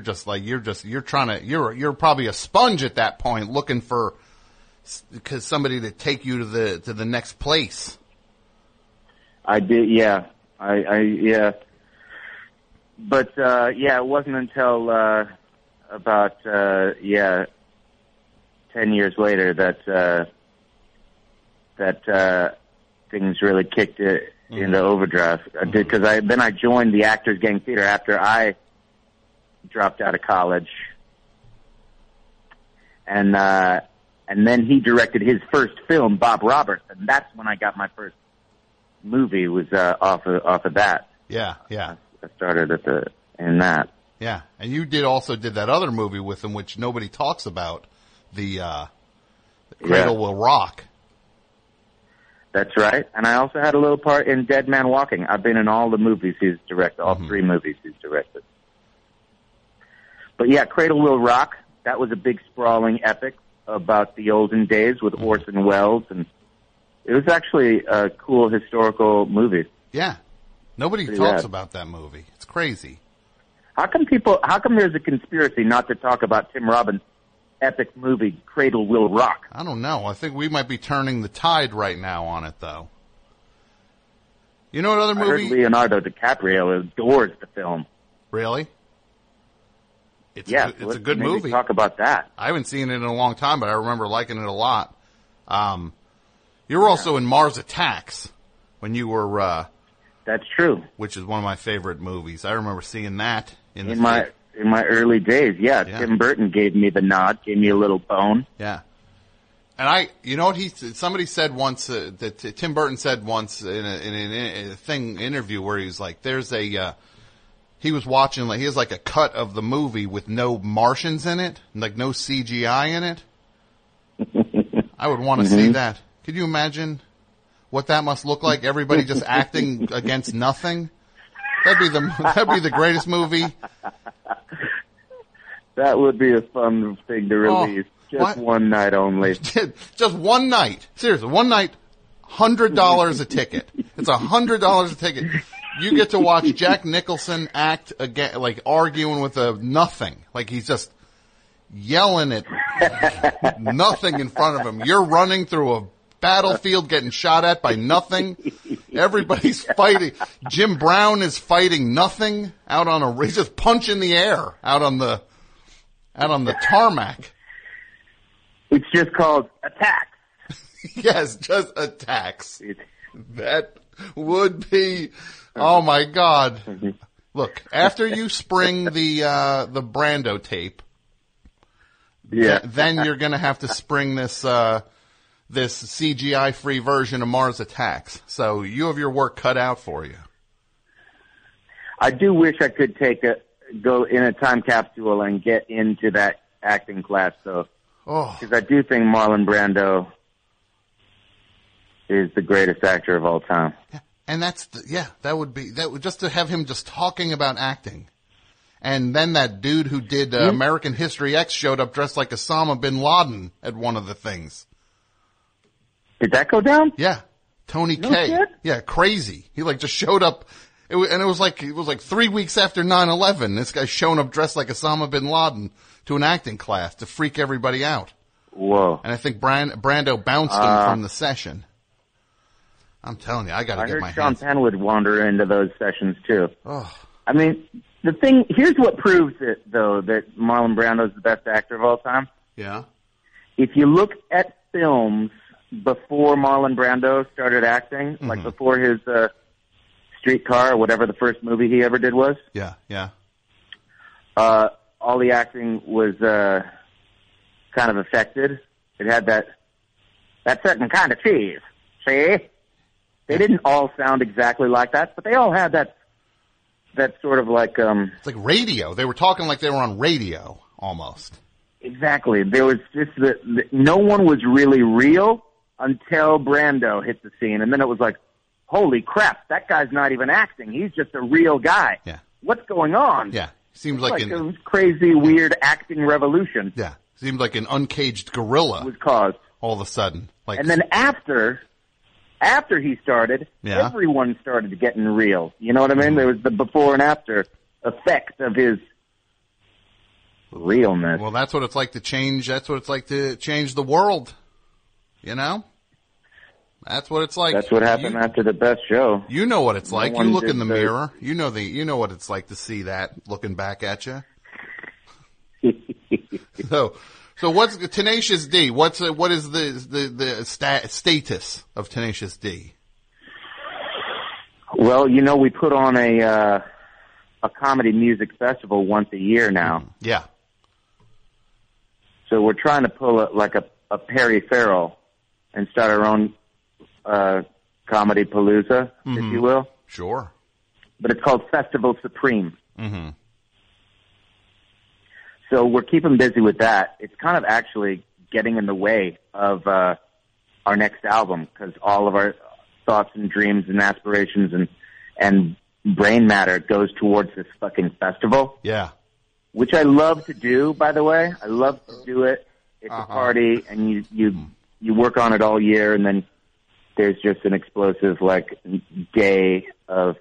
probably a sponge at that point, looking for somebody to take you to the next place. I did, yeah. Yeah. But, it wasn't until, about 10 years later that things really kicked it into overdrive. Because I joined the Actors Gang Theater after I dropped out of college. And then he directed his first film, Bob Roberts, and that's when I got my first movie, was off of that. Yeah, yeah. I started in that. Yeah, and you also did that other movie with him, which nobody talks about, the Cradle Will Rock. That's right. And I also had a little part in Dead Man Walking. I've been in all the movies he's directed, all 3 movies he's directed. But yeah, Cradle Will Rock, that was a big sprawling epic about the olden days with Orson Welles, and it was actually a cool historical movie. Yeah. Nobody talks about that movie. It's crazy. How come there's a conspiracy not to talk about Tim Robbins' epic movie, Cradle Will Rock? I don't know. I think we might be turning the tide right now on it, though. You know what other movie? I heard Leonardo DiCaprio adores the film. Really? It's a good maybe movie. Talk about that. I haven't seen it in a long time, but I remember liking it a lot. You were also in Mars Attacks when you were... That's true. Which is one of my favorite movies. I remember seeing that in my early days. Yeah, Tim Burton gave me the nod, gave me a little bone. Yeah. And you know what somebody said once, that Tim Burton said once in an interview where he was like, he was watching, like, he has like a cut of the movie with no Martians in it, like no CGI in it. I would want to see that. Could you imagine what that must look like? Everybody just acting against nothing? That'd be the greatest movie. That would be a fun thing to release. Just one night only. Just one night. Seriously, one night, $100 a ticket. It's $100 a ticket. You get to watch Jack Nicholson act again, like arguing with nothing. Like he's just yelling at nothing in front of him. You're running through a battlefield getting shot at by nothing. Everybody's fighting. Jim Brown is fighting nothing he's just punching the air out on the tarmac. It's just called Attacks. Yes, just Attacks. That would be, oh my God. Look, after you spring the Brando tape, then you're gonna have to spring this CGI free version of Mars Attacks. So you have your work cut out for you. I do wish I could go in a time capsule and get into that acting class though. Oh. Because I do think Marlon Brando is the greatest actor of all time. Yeah. And that would just to have him just talking about acting. And then that dude who did American History X showed up dressed like Osama bin Laden at one of the things. Did that go down? Yeah. Tony Kaye. Shit? Yeah, crazy. He like just showed up. It was like 3 weeks after 9/11. This guy's showing up dressed like Osama bin Laden to an acting class to freak everybody out. Whoa. And I think Brando bounced him from the session. I'm telling you, I gotta get my hands. I heard Sean Penn would wander into those sessions too. Oh. I mean, here's what proves it though, that Marlon Brando's the best actor of all time. Yeah. If you look at films before Marlon Brando started acting, like before his Streetcar or whatever the first movie he ever did was. Yeah, yeah. All the acting was kind of affected. It had that certain kind of cheese. See? They didn't all sound exactly like that, but they all had that sort of like it's like radio. They were talking like they were on radio almost. Exactly. There was just no one was really real until Brando hit the scene, and then it was like, holy crap, that guy's not even acting. He's just a real guy. Yeah. What's going on? Yeah. Seems like a crazy, weird acting revolution. Yeah. Seemed like an uncaged gorilla was caused all of a sudden. Like, and then after he started, everyone started getting real. You know what I mean? There was the before and after effect of his realness. Well, that's what it's like to change. That's what it's like to change the world. You know? That's what it's like. That's what happened after the best show. You know what it's like. You look in the mirror. You know what it's like to see that looking back at you. So what's Tenacious D? What is the status of Tenacious D? Well, we put on a comedy music festival once a year now. Yeah. So we're trying to pull a Perry Farrell and start our own comedy palooza, if you will. Sure. But it's called Festival Supreme. Mm-hmm. So we're keeping busy with that. It's kind of actually getting in the way of our next album because all of our thoughts and dreams and aspirations and brain matter goes towards this fucking festival. Yeah. Which I love to do, by the way. I love to do it. It's a party, and you work on it all year, and then there's just an explosive, day of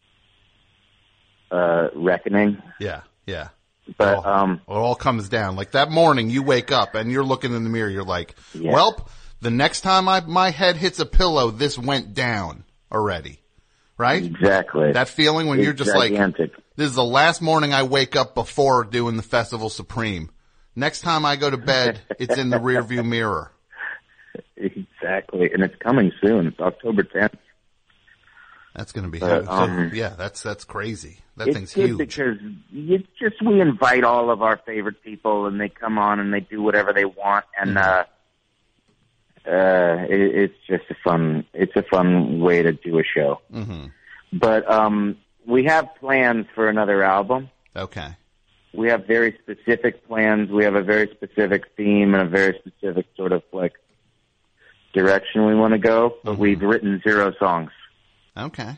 reckoning. Yeah, yeah. But it all comes down. Like that morning, you wake up and you're looking in the mirror. You're like, "Welp, the next time my head hits a pillow, this went down already." Right? Exactly. That feeling when you're just gigantic. Like, "This is the last morning I wake up before doing the Festival Supreme. Next time I go to bed, it's in the rearview mirror." Exactly, and it's coming soon. It's October 10th. That's going to be that's crazy. That thing's huge. Because we invite all of our favorite people, and they come on and they do whatever they want, and It's just a fun way to do a show. Mm-hmm. But we have plans for another album. Okay. We have very specific plans. We have a very specific theme and a very specific sort of like direction we want to go. But we've written 0 songs. Okay.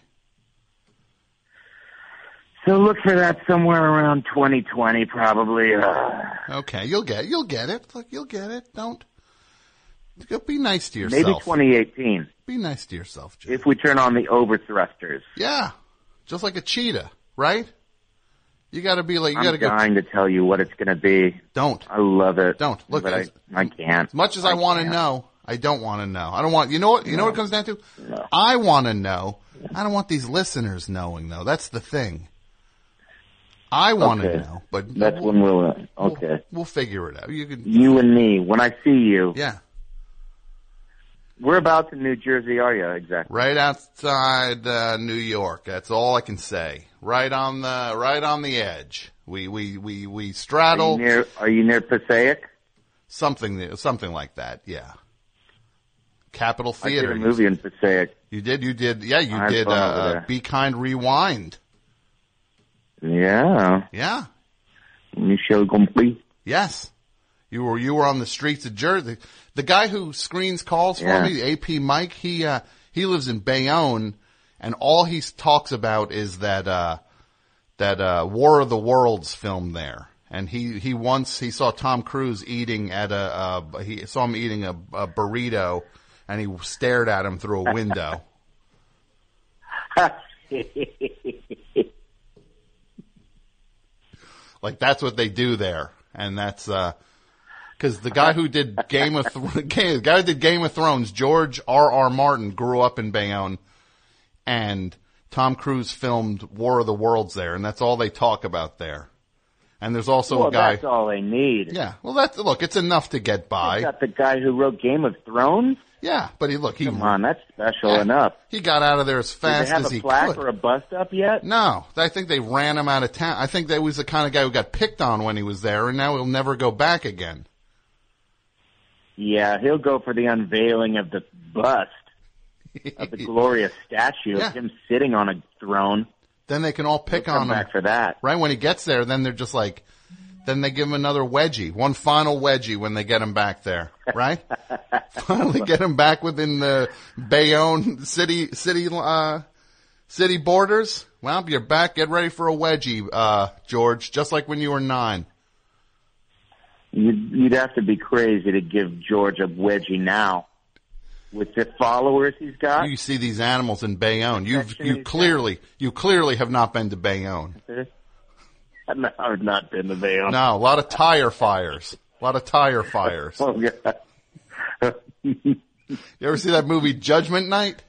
So look for that somewhere around 2020, probably. Okay, you'll get it. Look, you'll get it. Don't be nice to yourself. Maybe 2018. Be nice to yourself, Jim. If we turn on the overthrusters. Yeah, just like a cheetah, right? You got to be like. I'm dying to tell you what it's going to be. Don't. I love it. Don't look. But I can't. As much as I want to know, I don't want to know. I don't want. You know what? You know what it comes down to? No. I want to know. I don't want these listeners knowing, though. That's the thing. I want to know, but that's when we'll. Okay, we'll figure it out. You and me. When I see you. Yeah. Whereabouts in New Jersey are you exactly? Right outside New York. That's all I can say. Right on the edge. We straddle. Are you near Passaic? Something like that. Yeah. Capitol Theater. I did a movie in Passaic. You did. Yeah, you did. Be Kind Rewind. Yeah. Yeah. Michel Gondry. Yes. You were on the streets of Jersey. The guy who screens calls for me, AP Mike, he lives in Bayonne, and all he talks about is that War of the Worlds filmed there. And he saw Tom Cruise eating he saw him eating a burrito, and he stared at him through a window. Like that's what they do there, and that's because the guy who did Game of Thrones, George R.R. Martin, grew up in Bayonne, and Tom Cruise filmed War of the Worlds there, and that's all they talk about there. And there's also a guy. That's all they need. Yeah, well, it's enough to get by. You got the guy who wrote Game of Thrones. Yeah, but come on, that's special enough. He got out of there as fast as he could. Did they have a plaque or a bust up yet? No, I think they ran him out of town. I think that was the kind of guy who got picked on when he was there, and now he'll never go back again. Yeah, he'll go for the unveiling of the bust of the glorious statue of him sitting on a throne. Then they can all pick on him. Back for that. Right, when he gets there, then they're just like, then they give him another wedgie, one final wedgie when they get him back there, right? Finally get him back within the Bayonne city borders. Well, you're back. Get ready for a wedgie, George, just like when you were 9. You'd have to be crazy to give George a wedgie now. With the followers he's got. You see these animals in Bayonne. You clearly have not been to Bayonne. No, I've not been to Bayonne. No, a lot of tire fires. Oh, God. You ever see that movie Judgment Night?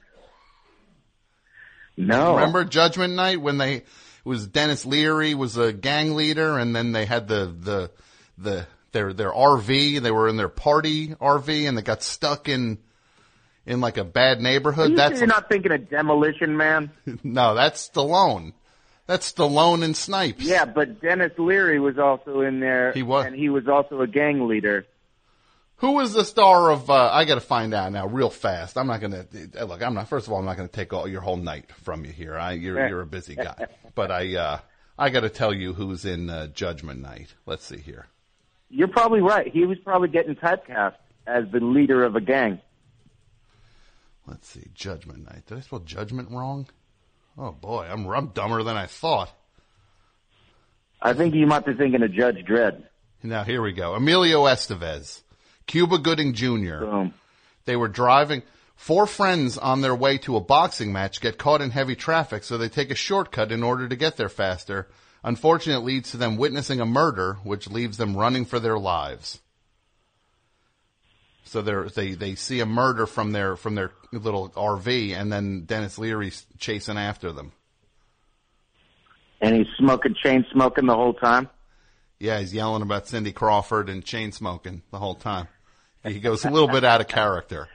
No. Remember Judgment Night when it was Dennis Leary was a gang leader, and then they had their RV. They were in their party RV, and they got stuck in like a bad neighborhood. You're not thinking of Demolition Man? No, that's Stallone. That's Stallone and Snipes. Yeah, but Dennis Leary was also in there. He was. And he was also a gang leader. Who was the star of, I gotta find out now real fast. I'm not gonna, first of all, I'm not gonna take your whole night from you here. You're a busy guy. But I gotta tell you who's in, Judgment Night. Let's see here. You're probably right. He was probably getting typecast as the leader of a gang. Let's see, Judgment Night. Did I spell judgment wrong? Oh boy, I'm dumber than I thought. I think you might be thinking of Judge Dredd. Now here we go. Emilio Estevez, Cuba Gooding Jr. Boom. They were driving. 4 friends on their way to a boxing match get caught in heavy traffic, so they take a shortcut in order to get there faster. Unfortunately, it leads to them witnessing a murder, which leaves them running for their lives. So they see a murder from their little RV, and then Dennis Leary's chasing after them. And he's chain smoking the whole time? Yeah, he's yelling about Cindy Crawford and chain smoking the whole time. He goes a little bit out of character.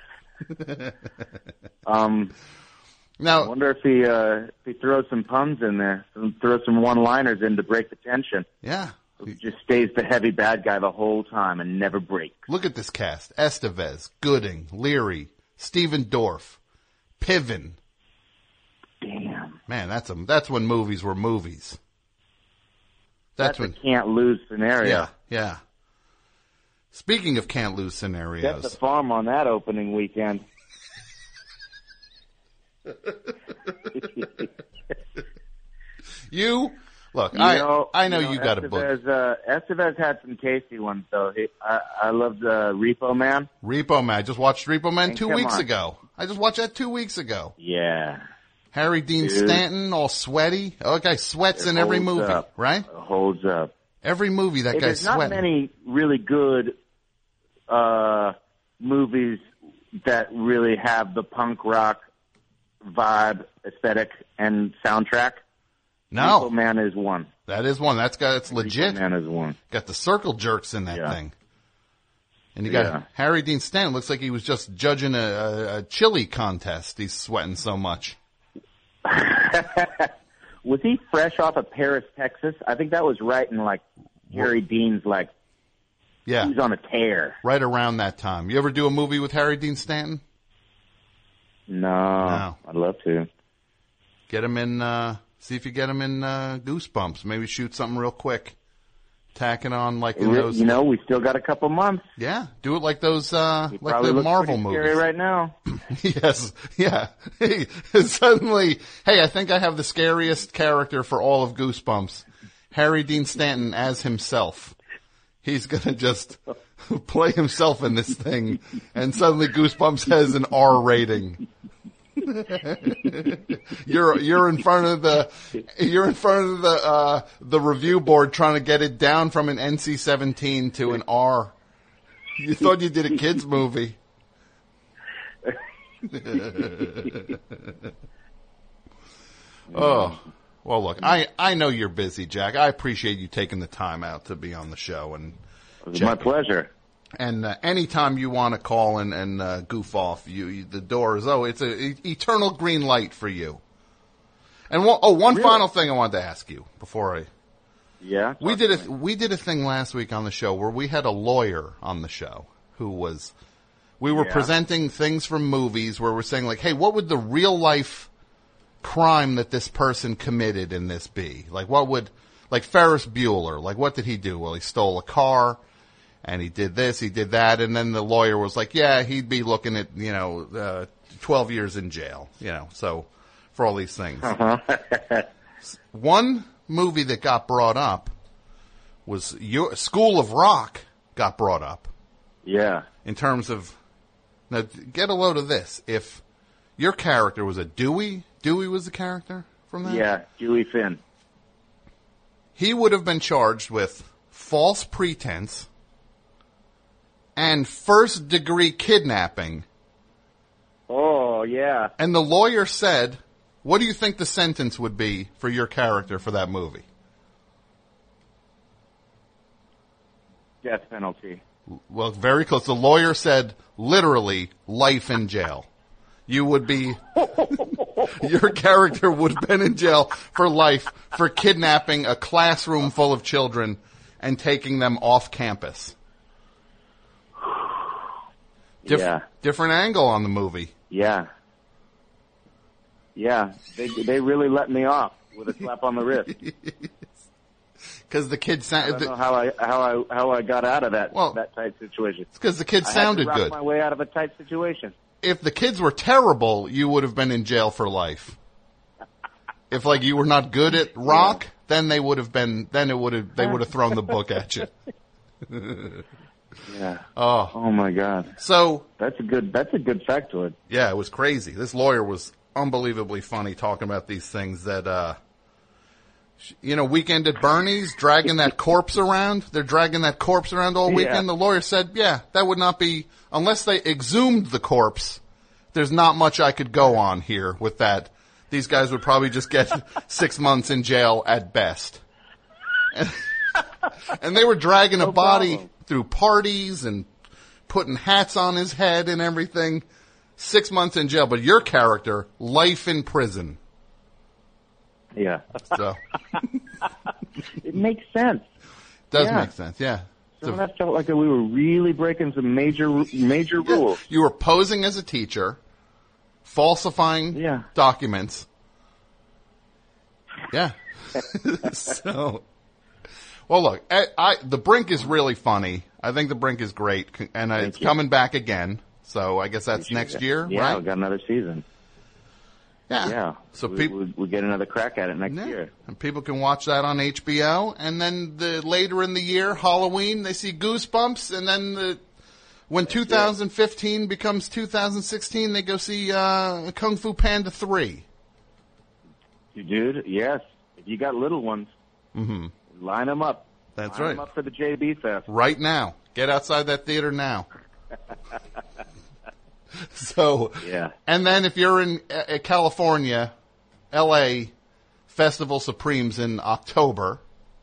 Now, I wonder if he throws some puns in there, throws some one-liners in to break the tension. Yeah, who just stays the heavy bad guy the whole time and never breaks. Look at this cast. Estevez, Gooding, Leary, Stephen Dorff, Piven. Damn. Man, that's when movies were movies. That's when a can't lose scenario. Yeah. Speaking of can't lose Get scenarios. the farm on that opening weekend. I know you got a book. Estevez had some tasty ones, though. I loved Repo Man. Repo Man. I just watched Repo Man And 2 come weeks on. ago. I just watched that 2 weeks ago. Yeah. Harry Dean Dude. Stanton, all sweaty. Oh, that guy sweats in every holds movie, up. right? It holds up. Every movie that Hey, guy's there's not sweating. many really good movies that really have the punk rock vibe, aesthetic, and soundtrack. No. Repo Man is one. That is one. That's legit. Repo Man is one. Got the circle jerks in that Yeah. thing. And you got Yeah. Harry Dean Stanton. Looks like he was just judging a chili contest. He's sweating so much. Was he fresh off of Paris, Texas? I think that was right in like Harry Dean's like Yeah. he was on a tear. Right around that time. You ever do a movie with Harry Dean Stanton? No. I'd love to. Get him in, see if you get him in Goosebumps. Maybe shoot something real quick. Tack it on like in those. You know, we still got a couple months. Yeah, do it like those, like Probably the looks Marvel pretty movies. scary right now. Yes, yeah. Suddenly, hey, I think I have the scariest character for all of Goosebumps. Harry Dean Stanton as himself. He's gonna just play himself in this thing, and suddenly Goosebumps has an R rating. You're in front of the review board trying to get it down from an NC-17 to an R. You thought you did a kids movie. Oh, well, look, I know you're busy, Jack. I appreciate you taking the time out to be on the show, and It was my pleasure. And anytime you want to call and goof off, the door is it's a eternal green light for you. And one Really? final thing I wanted to ask you before Yeah. we did a thing last week on the show where we had a lawyer on the show who was we were Yeah. presenting things from movies where we're saying like, hey, what would the real life crime that this person committed in this be? Like what would like Ferris Bueller, like what did he do? Well, he stole a car. And he did this, he did that, and then the lawyer was like, yeah, he'd be looking at, 12 years in jail, so for all these things. One movie that got brought up was School of Rock got brought up. Yeah. In terms of, now get a load of this. If your character was a Dewey was the character from that? Yeah, Dewey Finn. He would have been charged with false pretense and first-degree kidnapping. Oh, yeah. And the lawyer said, what do you think the sentence would be for your character for that movie? Death penalty. Well, very close. The lawyer said, literally, life in jail. You would be, your character would have been in jail for life for kidnapping a classroom full of children and taking them off campus. Yeah. Different angle on the movie. Yeah. Yeah. They really let me off with a slap on the wrist. Because the kid I don't know how I got out of that tight situation. It's because the kid sounded I had to rock good. my way out of a tight situation. If the kids were terrible, you would have been in jail for life. If like you were not good at rock, then they would have been. Then they would have thrown the book at you. Yeah. Oh my God. So that's a good factoid. Yeah, it was crazy. This lawyer was unbelievably funny talking about these things that, Weekend at Bernie's, dragging that corpse around. They're dragging that corpse around all weekend. Yeah. The lawyer said, yeah, that would not be, unless they exhumed the corpse, there's not much I could go on here with that. These guys would probably just get 6 months in jail at best. And they were dragging a body through parties and putting hats on his head and everything. 6 months in jail, but your character, life in prison. Yeah. So It makes sense. Does Yeah. make sense, yeah. Some of that felt like we were really breaking some major rules. You were posing as a teacher, falsifying documents. Yeah. So, well, look, The Brink is really funny. I think The Brink is great, and it's coming back again. So I guess that's next year, Yeah, right? we got another season. Yeah. Yeah. So we get another crack at it next year. And people can watch that on HBO. And then later in the year, Halloween, they see Goosebumps. And then when 2015 becomes 2016, they go see Kung Fu Panda 3. Dude, yes. If you got little ones, line them up. That's line right. them up for the JB Fest. Right now. Get outside that theater now. So, and then if you're in California, LA, Festival Supremes in October.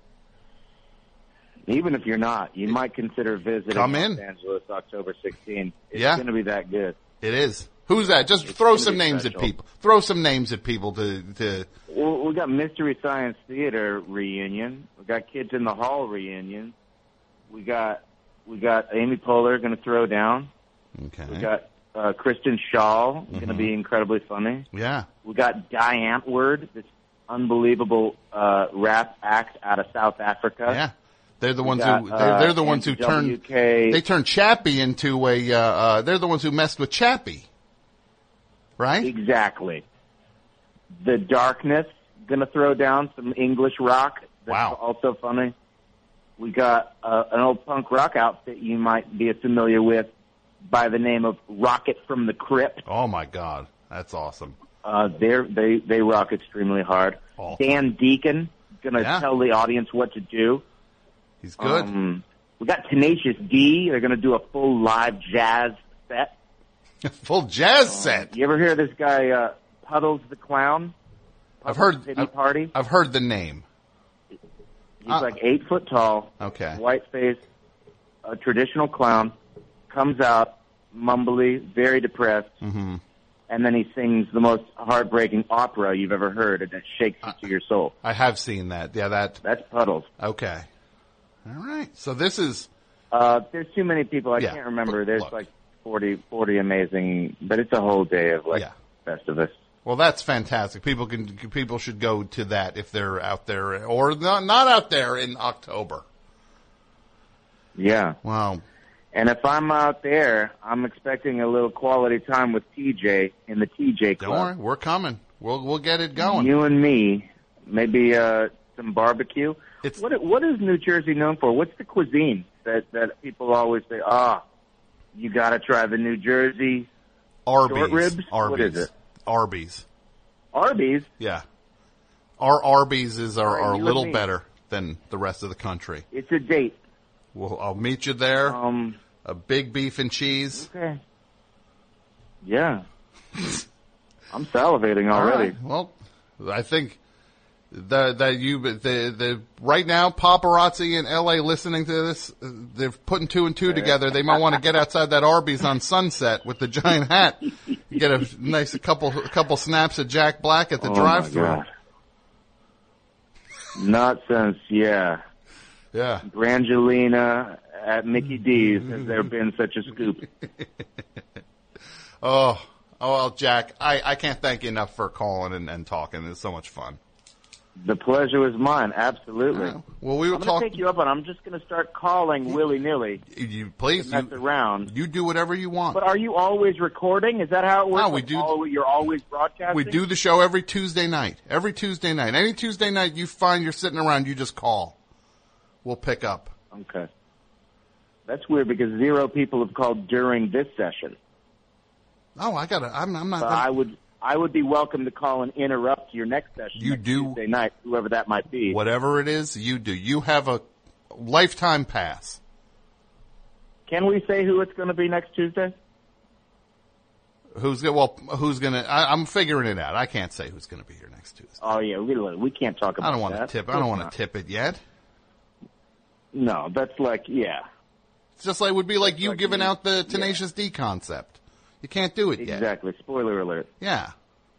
Even if you're not, you might consider visiting Come in. Los Angeles October 16th. It's Yeah. going to be that good. It is. Who's that? Just throw some names at people. Throw some names at people to. Well, we got Mystery Science Theater reunion. We got Kids in the Hall reunion. We got Amy Poehler going to throw down. Okay. We got Kristen Shaw going to be incredibly funny. Yeah. We got Die Antwoord, this unbelievable rap act out of South Africa. Yeah. They're the ones got, who they're the ones who turned WK. they turned Chappie into a they're the ones who messed with Chappie. Right? Exactly. The Darkness going to throw down some English rock. That's also funny. We got an old punk rock outfit you might be familiar with by the name of Rocket from the Crypt. Oh my God, that's awesome. They rock extremely hard. Dan Deacon going to tell the audience what to do. He's good. We got Tenacious D. They're going to do a full live jazz set. Full jazz set. You ever hear this guy Puddles the Clown? I've heard. Pity Party. I've heard the name. He's like 8 foot tall. Okay. White face, a traditional clown. Comes out mumbly, very depressed, and then he sings the most heartbreaking opera you've ever heard, and it shakes you to your soul. I have seen that. Yeah, that's Puddles. Okay. All right. So this is. There's too many people. I can't remember. There's like 40 amazing, but it's a whole day of Festivus. Well, that's fantastic. People should go to that if they're out there or not out there in October. Yeah. Wow. And if I'm out there, I'm expecting a little quality time with TJ in the TJ Club. Don't worry, we're coming. We'll get it going. You and me, maybe some barbecue. What is New Jersey known for? What's the cuisine that people always say? You got to try the New Jersey Arby's. short ribs. Arby's. What is it? Arby's. Arby's. Yeah. Our Arby's are a little me. better than the rest of the country. It's a date. Well, I'll meet you there. A big beef and cheese. Okay. Yeah. I'm salivating already. Right. Well, I think the right now paparazzi in LA listening to this, they're putting 2 and 2 together. They might want to get outside that Arby's on Sunset with the giant hat. You get a nice couple snaps of Jack Black at the drive-thru. Nonsense, yeah. Yeah. Brangelina at Mickey D's. Has there been such a scoop? Oh, well, Jack, I can't thank you enough for calling and talking. It's so much fun. The pleasure was mine, absolutely. Well, we were I'm going to take you up on it. I'm just going to start calling willy-nilly. You please, mess around. You do whatever you want. But are you always recording? Is that how it works? No, we do. You're always broadcasting? We do the show every Tuesday night. Every Tuesday night. Any Tuesday night you find you're sitting around, you just call. We'll pick up. Okay. That's weird because 0 people have called during this session. Oh, I'm not. I would be welcome to call and interrupt your next session. You do Tuesday night, whoever that might be. Whatever it is, you do. You have a lifetime pass. Can we say who it's going to be next Tuesday? Who's going to? I'm figuring it out. I can't say who's going to be here next Tuesday. Oh yeah, we can't talk about that. I don't want to tip. I don't want to tip it yet. No, that's like It's just like it would be like you giving out the Tenacious D concept. You can't do it yet. Exactly. Spoiler alert. Yeah.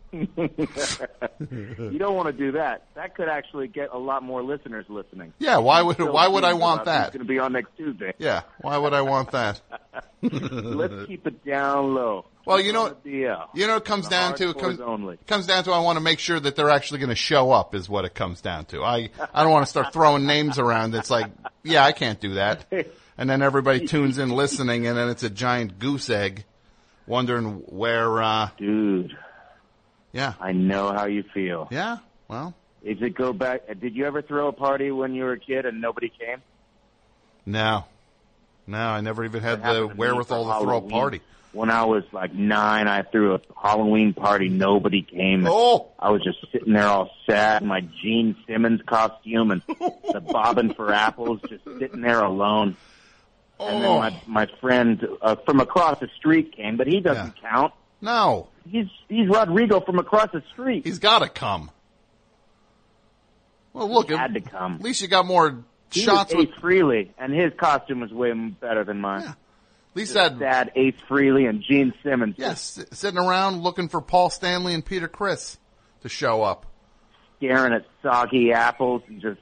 You don't want to do that. That could actually get a lot more listeners listening. Yeah, why would I want that? It's going to be on next Tuesday. Yeah, why would I want that? Let's keep it down low. Well, you know, it comes down to I want to make sure that they're actually going to show up is what it comes down to. I don't want to start throwing names around. It's like, yeah, I can't do that. And then everybody tunes in listening, and then it's a giant goose egg wondering where, Dude. Yeah. I know how you feel. Yeah, well. Is it go back? Did you ever throw a party when you were a kid and nobody came? No, I never even had the wherewithal to throw a party. When I was like 9, I threw a Halloween party. Nobody came. Oh! I was just sitting there all sad in my Gene Simmons costume and the bobbing for apples, just sitting there alone. Oh. And then my friend from across the street came, but he doesn't count. No. He's Rodrigo from across the street. He's got to come. Well, look, he had to come. At least you got more shots with Ace Frehley, and his costume was way better than mine. Yeah. At least that Dad, Ace Frehley, and Gene Simmons. Yes, sitting around looking for Paul Stanley and Peter Criss to show up, staring at soggy apples and just,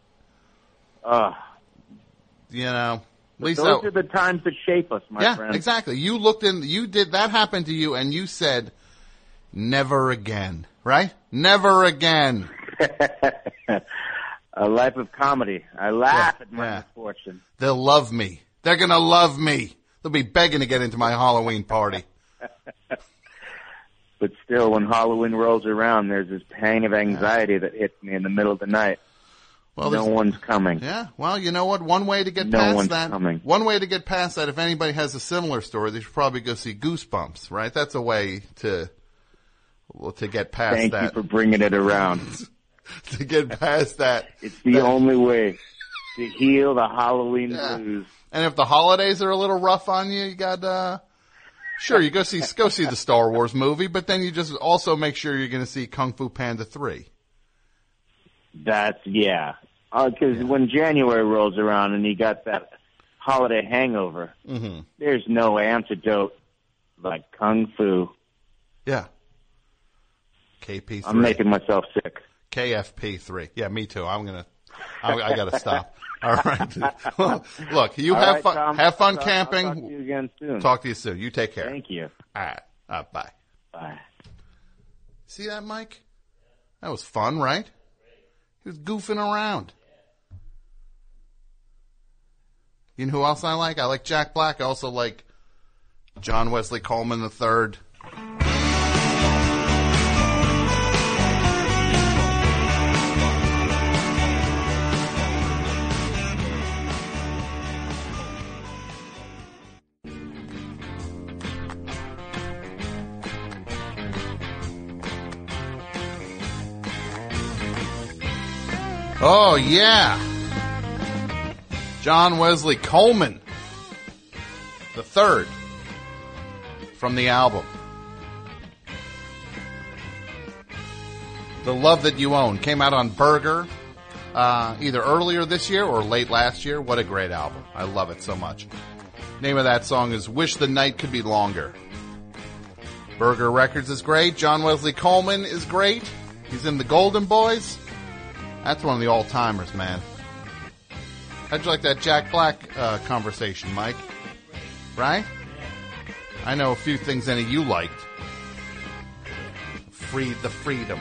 you know. At least those are the times that shape us, my friend. Yeah, exactly. You looked in. You did that happened to you, and you said, "Never again." Right? Never again. A life of comedy. I laugh at my misfortune. They'll love me. They're gonna love me. They'll be begging to get into my Halloween party. But still, when Halloween rolls around, there's this pang of anxiety that hits me in the middle of the night. Well, no one's coming. Yeah. Well, you know what? One way to get past that. One way to get past that. If anybody has a similar story, they should probably go see Goosebumps. Right? That's a way to get past that. Thank you for bringing it around. To get past that. It's the only way to heal the Halloween blues. And if the holidays are a little rough on you, you got sure you go see the Star Wars movie, but then you just also make sure you're going to see Kung Fu Panda 3. That's because when January rolls around and you got that holiday hangover, there's no antidote like Kung Fu. Yeah. KP3. I'm making myself sick. KFP3. Yeah, me too. I got to stop. All right. Well, look, you have fun. Tom, have fun camping. I'll talk to you again soon. Talk to you soon. You take care. Thank you. All right. Bye. Bye. See that, Mike? That was fun, right? He was goofing around. You know who else I like? I like Jack Black. I also like John Wesley Coleman III. Oh, yeah. John Wesley Coleman, the third, from the album. The Love That You Own came out on Burger either earlier this year or late last year. What a great album. I love it so much. Name of that song is Wish the Night Could Be Longer. Burger Records is great. John Wesley Coleman is great. He's in the Golden Boys. That's one of the all-timers, man. How'd you like that Jack Black conversation, Mike? Right? I know a few things any of you liked. The freedom.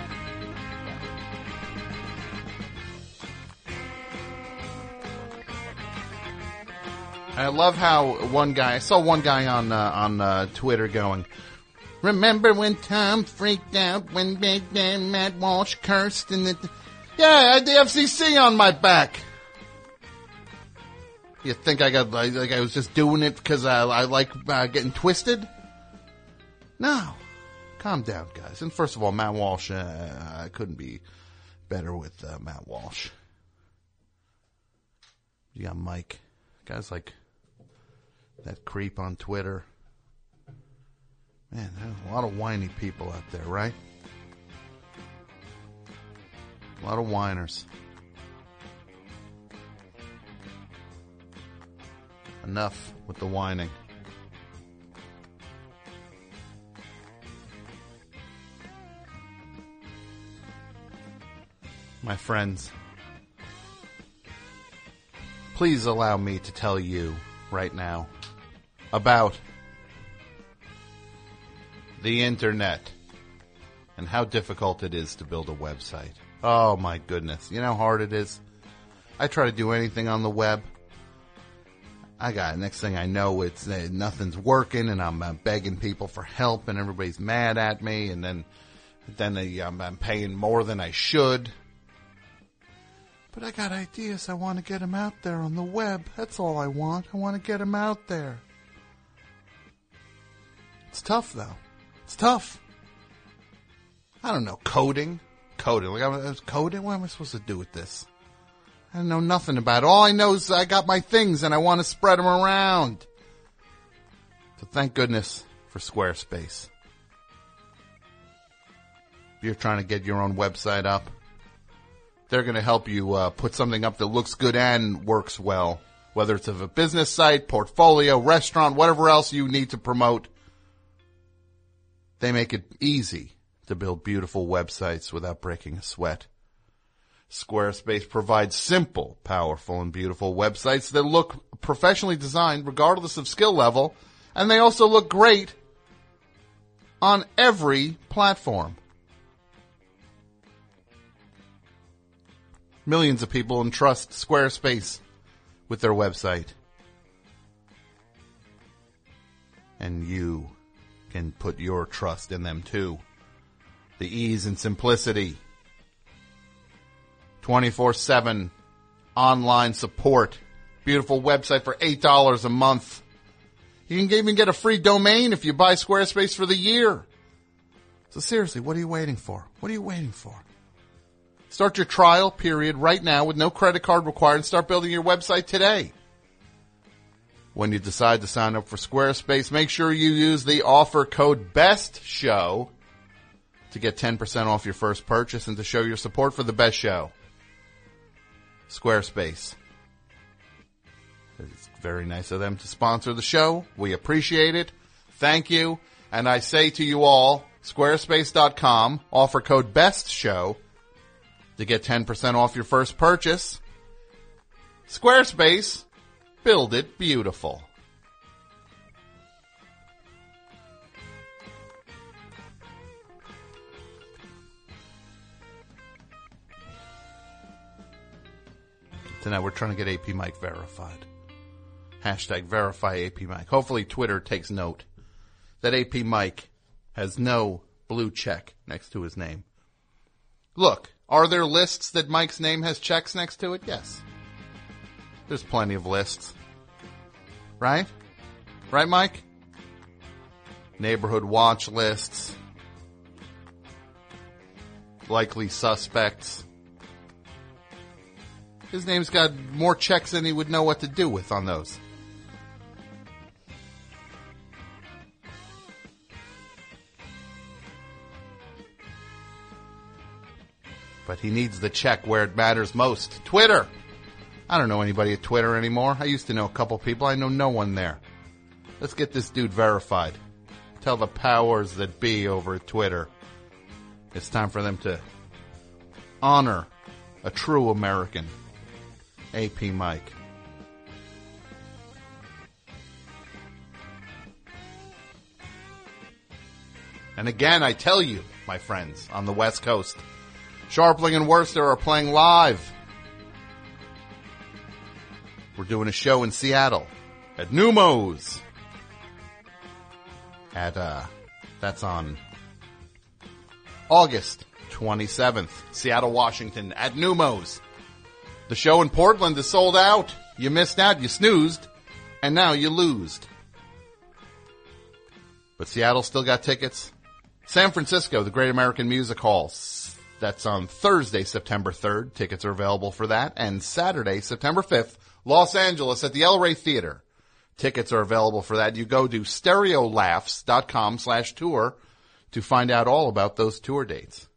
I love how I saw one guy on Twitter going, remember when Tom freaked out when Big Dan Matt Walsh cursed and the... Yeah, I had the FCC on my back. You think I was just doing it because I like getting twisted? No. Calm down, guys. And first of all, Matt Walsh, I couldn't be better with Matt Walsh. You got Mike. Guys like that creep on Twitter. Man, there's a lot of whiny people out there, right? A lot of whiners. Enough with the whining. my friends, please allow me to tell you right now about the internet and how difficult it is to build a website. Oh my goodness. You know how hard it is? I try to do anything on the web. Next thing I know, it's nothing's working, and I'm begging people for help, and everybody's mad at me, and then I'm paying more than I should. But I got ideas. I want to get them out there on the web. That's all I want. I want to get them out there. It's tough, though. It's tough. I don't know. Coding. Like I was coding? What am I supposed to do with this? I know nothing about it. All I know is I got my things and I want to spread them around. So thank goodness for Squarespace. If you're trying to get your own website up, they're going to help you put something up that looks good and works well. Whether it's of a business site, portfolio, restaurant, whatever else you need to promote. They make it easy to build beautiful websites without breaking a sweat. Squarespace provides simple, powerful, and beautiful websites that look professionally designed regardless of skill level, and they also look great on every platform. Millions of people entrust Squarespace with their website. And you can put your trust in them too. The ease and simplicity. 24/7 online support. Beautiful website for $8 a month. You can even get a free domain if you buy Squarespace for the year. So seriously, what are you waiting for? What are you waiting for? Start your trial period right now with no credit card required and start building your website today. When you decide to sign up for Squarespace, make sure you use the offer code BESTSHOW to get 10% off your first purchase and to show your support for the best show. Squarespace. It's very nice of them to sponsor the show. We appreciate it. Thank you. And I say to you all, Squarespace.com, offer code BESTSHOW to get 10% off your first purchase. Squarespace, build it beautiful. Tonight we're trying to get AP Mike verified. Hashtag verify AP Mike. Hopefully Twitter takes note that AP Mike has no blue check next to his name. Look, are there lists that Mike's name has checks next to it? Yes. There's plenty of lists. Right? Right, Mike? Neighborhood watch lists. Likely suspects. His name's got more checks than he would know what to do with on those. But he needs the check where it matters most. Twitter. I don't know anybody at Twitter anymore. I used to know a couple people. I know no one there. Let's get this dude verified. Tell the powers that be over at Twitter it's time for them to honor a true American. AP Mike. And again, I tell you, my friends, on the West Coast, Sharpling and Worcester are playing live. We're doing a show in Seattle at Neumos. That's on August 27th. Seattle, Washington at Neumos. The show in Portland is sold out. You missed out, you snoozed, and now you losed. But Seattle still got tickets. San Francisco, the Great American Music Hall. That's on Thursday, September 3rd. Tickets are available for that. And Saturday, September 5th, Los Angeles at the El Rey Theater. Tickets are available for that. You go to stereolaughs.com/tour to find out all about those tour dates.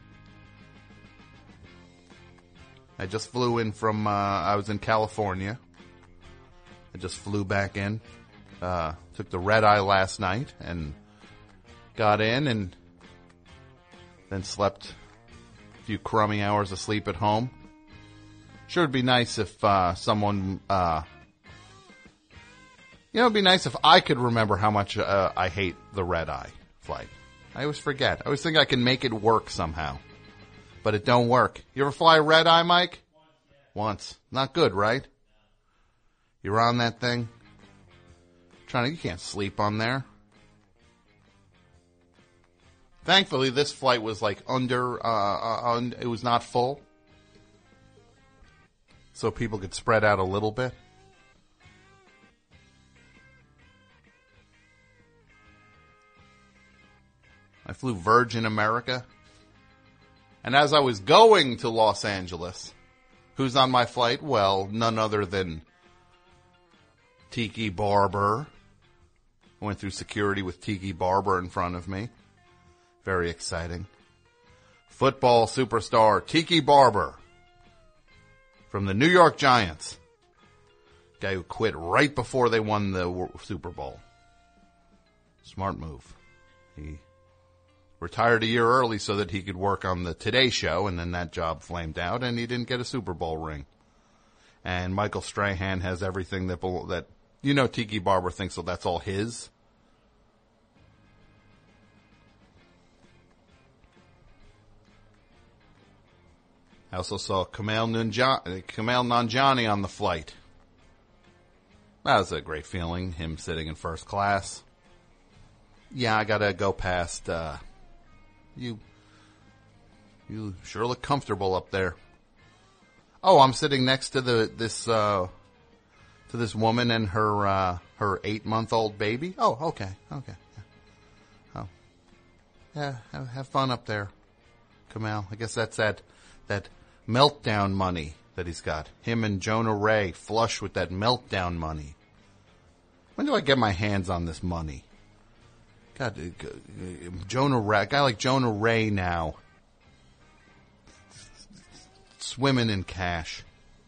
I just flew in from, I was in California. I just flew back in. Took the red eye last night and got in and then slept a few crummy hours of sleep at home. Sure, it'd be nice if someone, it'd be nice if I could remember how much I hate the red-eye flight. I always forget. I always think I can make it work somehow. But it don't work. You ever fly red-eye, Mike? Once. Not good, right? You're on that thing? You can't sleep on there. Thankfully, this flight was like it was not full. So people could spread out a little bit. I flew Virgin America. And as I was going to Los Angeles, who's on my flight? Well, none other than Tiki Barber. I went through security with Tiki Barber in front of me. Very exciting. Football superstar Tiki Barber from the New York Giants. Guy who quit right before they won the Super Bowl. Smart move. He retired a year early so that he could work on the Today Show, and then that job flamed out, and he didn't get a Super Bowl ring. And Michael Strahan has everything that Tiki Barber thinks that's all his. I also saw Kumail Nanjiani on the flight. That was a great feeling, him sitting in first class. Yeah, I gotta go past, you sure look comfortable up there. Oh, I'm sitting next to this woman and her 8-month-old baby. Oh, okay. Yeah. Oh. Yeah, have fun up there, Kumail. I guess that's that meltdown money that he's got. Him and Jonah Ray flush with that meltdown money. When do I get my hands on this money? God, Jonah Ray, a guy like Jonah Ray now, swimming in cash.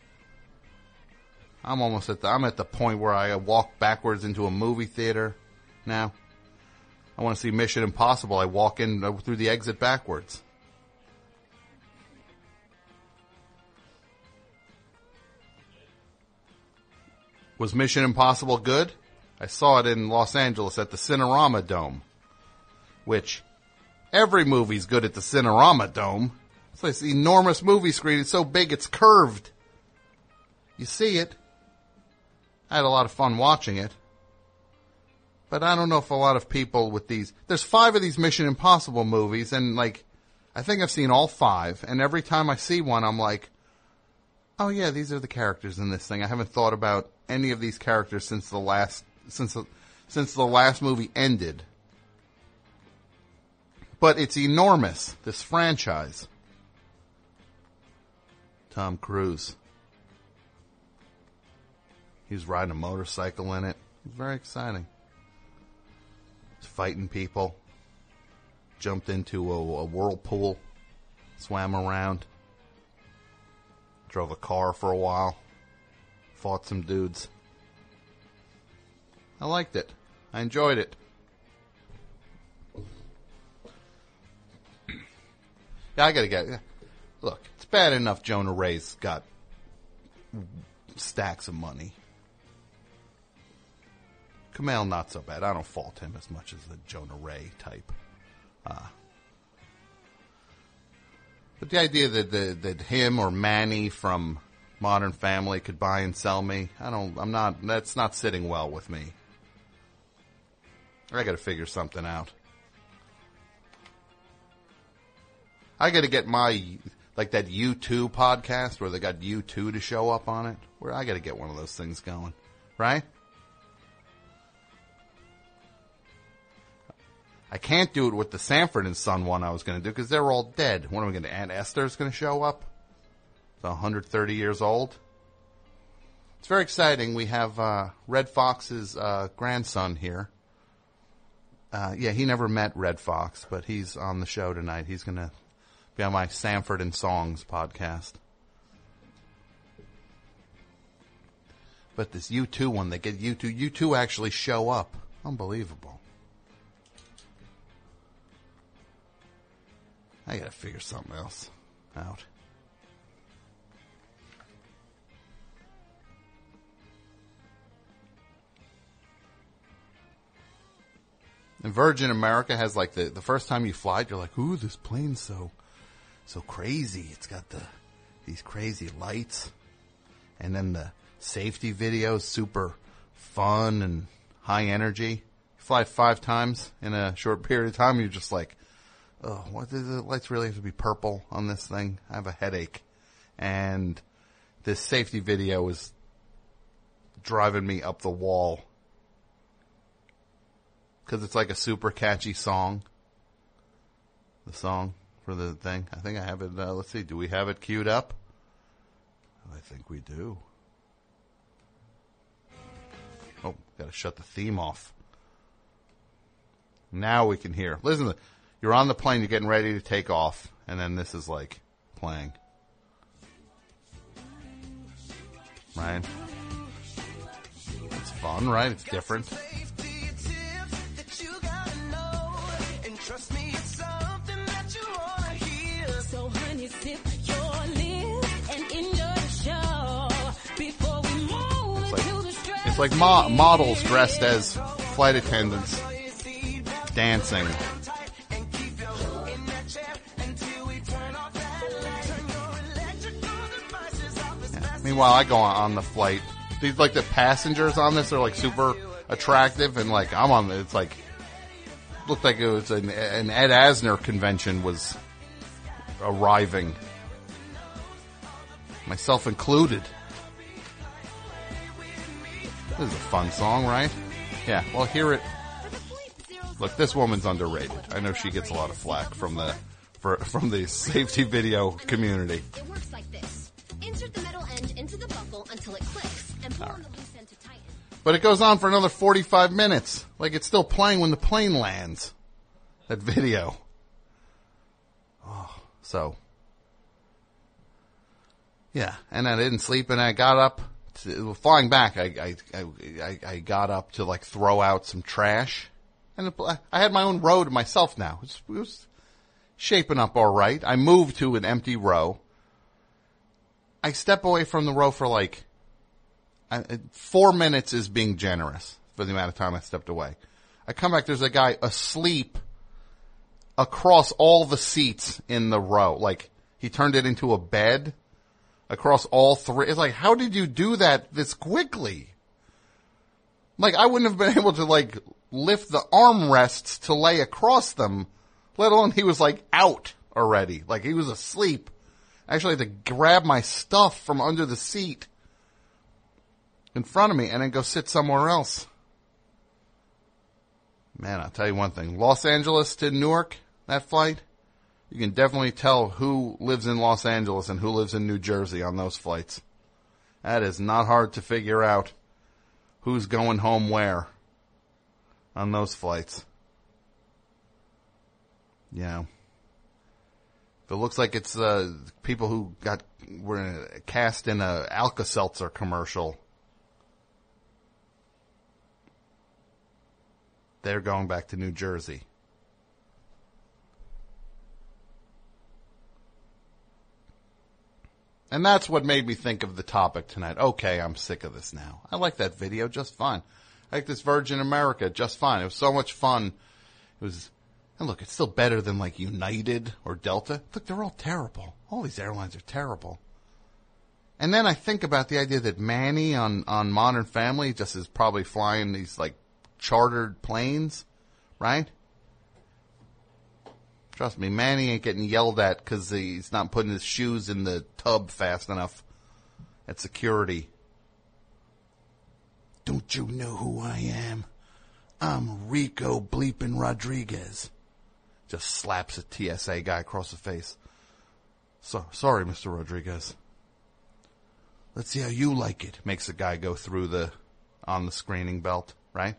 I'm at the point where I walk backwards into a movie theater now. I want to see Mission Impossible. I walk in through the exit backwards. Was Mission Impossible good? I saw it in Los Angeles at the Cinerama Dome, which every movie's good at the Cinerama Dome. It's like this enormous movie screen. It's so big it's curved. You see it. I had a lot of fun watching it. But I don't know if a lot of people with these... There's 5 of these Mission Impossible movies, and I think I've seen all 5, and every time I see one, I'm like, oh yeah, these are the characters in this thing. I haven't thought about any of these characters since the last movie ended. But it's enormous, this franchise. Tom Cruise. He's riding a motorcycle in it. It's very exciting. He's fighting people. Jumped into a whirlpool. Swam around. Drove a car for a while. Fought some dudes. I liked it. I enjoyed it. Yeah, I gotta get... Look, it's bad enough Jonah Ray's got stacks of money. Kumail, not so bad. I don't fault him as much as the Jonah Ray type. But the idea that him or Manny from Modern Family could buy and sell me, that's not sitting well with me. I gotta figure something out. I gotta get my, that U2 podcast where they got U2 to show up on it. Where I gotta get one of those things going. Right? I can't do it with the Sanford and Son one I was going to do because they're all dead. What are we going to do? Aunt Esther's going to show up? It's 130 years old. It's very exciting. We have Red Fox's grandson here. He never met Red Fox, but he's on the show tonight. He's going to be on my Sanford and Songs podcast. But this U2 one, they get U2. U2 actually show up. Unbelievable. I gotta figure something else. out. And Virgin America has like the first time you fly it, you're like, ooh, this plane's so crazy. It's got these crazy lights. And then the safety video is super fun and high energy. You fly 5 times in a short period of time, you're just like, oh, what do the lights really have to be purple on this thing? I have a headache. And this safety video is driving me up the wall. Because it's like a super catchy song. The song for the thing. I think I have it, let's see, do we have it queued up? I think we do. Oh, gotta shut the theme off. Now we can hear. Listen, you're on the plane, you're getting ready to take off, and then this is like playing. Right? It's fun, right? It's different. It's like models dressed as flight attendants dancing. Yeah. Meanwhile, I go on the flight. These like the passengers on this are like super attractive, and like I'm on. It's like looked like it was an Ed Asner convention was arriving, myself included. This is a fun song, right? Yeah, well, hear it. Look, this woman's underrated. I know she gets a lot of flack from the safety video community. It works like this. Insert the metal end into the buckle until it clicks and pull on the loose end to tighten. But it goes on for another 45 minutes. Like it's still playing when the plane lands. That video. Oh, so. Yeah, and I didn't sleep and I got up. Flying back, I got up to like throw out some trash, and I had my own row to myself now. It was shaping up all right. I moved to an empty row. I step away from the row for like 4 minutes is being generous for the amount of time I stepped away. I come back, there's a guy asleep across all the seats in the row. Like he turned it into a bed. Across all 3. It's like, how did you do that this quickly? Like, I wouldn't have been able to, like, lift the armrests to lay across them, let alone he was, like, out already. Like, he was asleep. I actually had to grab my stuff from under the seat in front of me and then go sit somewhere else. Man, I'll tell you one thing. Los Angeles to Newark, that flight, you can definitely tell who lives in Los Angeles and who lives in New Jersey on those flights. That is not hard to figure out who's going home where on those flights. Yeah. If it looks like it's people who were cast in a Alka-Seltzer commercial, they're going back to New Jersey. And that's what made me think of the topic tonight. Okay, I'm sick of this now. I like that video just fine. I like this Virgin America just fine. It was so much fun. It was, and look, it's still better than like United or Delta. Look, they're all terrible. All these airlines are terrible. And then I think about the idea that Manny on Modern Family just is probably flying these like chartered planes, right? Trust me, Manny ain't getting yelled at because he's not putting his shoes in the tub fast enough at security. Don't you know who I am? I'm Rico Bleepin' Rodriguez. Just slaps a TSA guy across the face. Sorry, Mr. Rodriguez. Let's see how you like it. Makes the guy go through on the screening belt, right?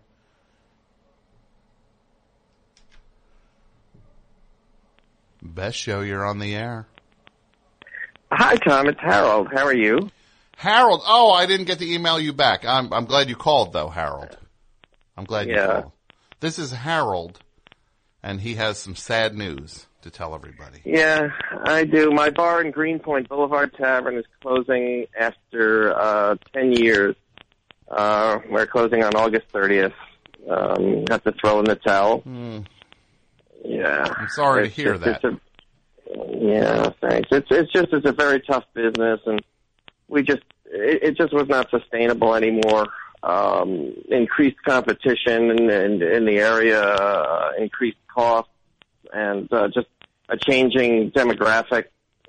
Best show, you're on the air. Hi, Tom. It's Harold. How are you? Harold. Oh, I didn't get to email you back. I'm glad you called, though, Harold. I'm glad you called. This is Harold, and he has some sad news to tell everybody. Yeah, I do. My bar in Greenpoint, Boulevard Tavern, is closing after 10 years. We're closing on August 30th. Have to throw in the towel. Yeah. I'm sorry to hear that. Yeah, thanks. It's a very tough business, and it just was not sustainable anymore. Increased competition in the area, increased costs, and just a changing demographic.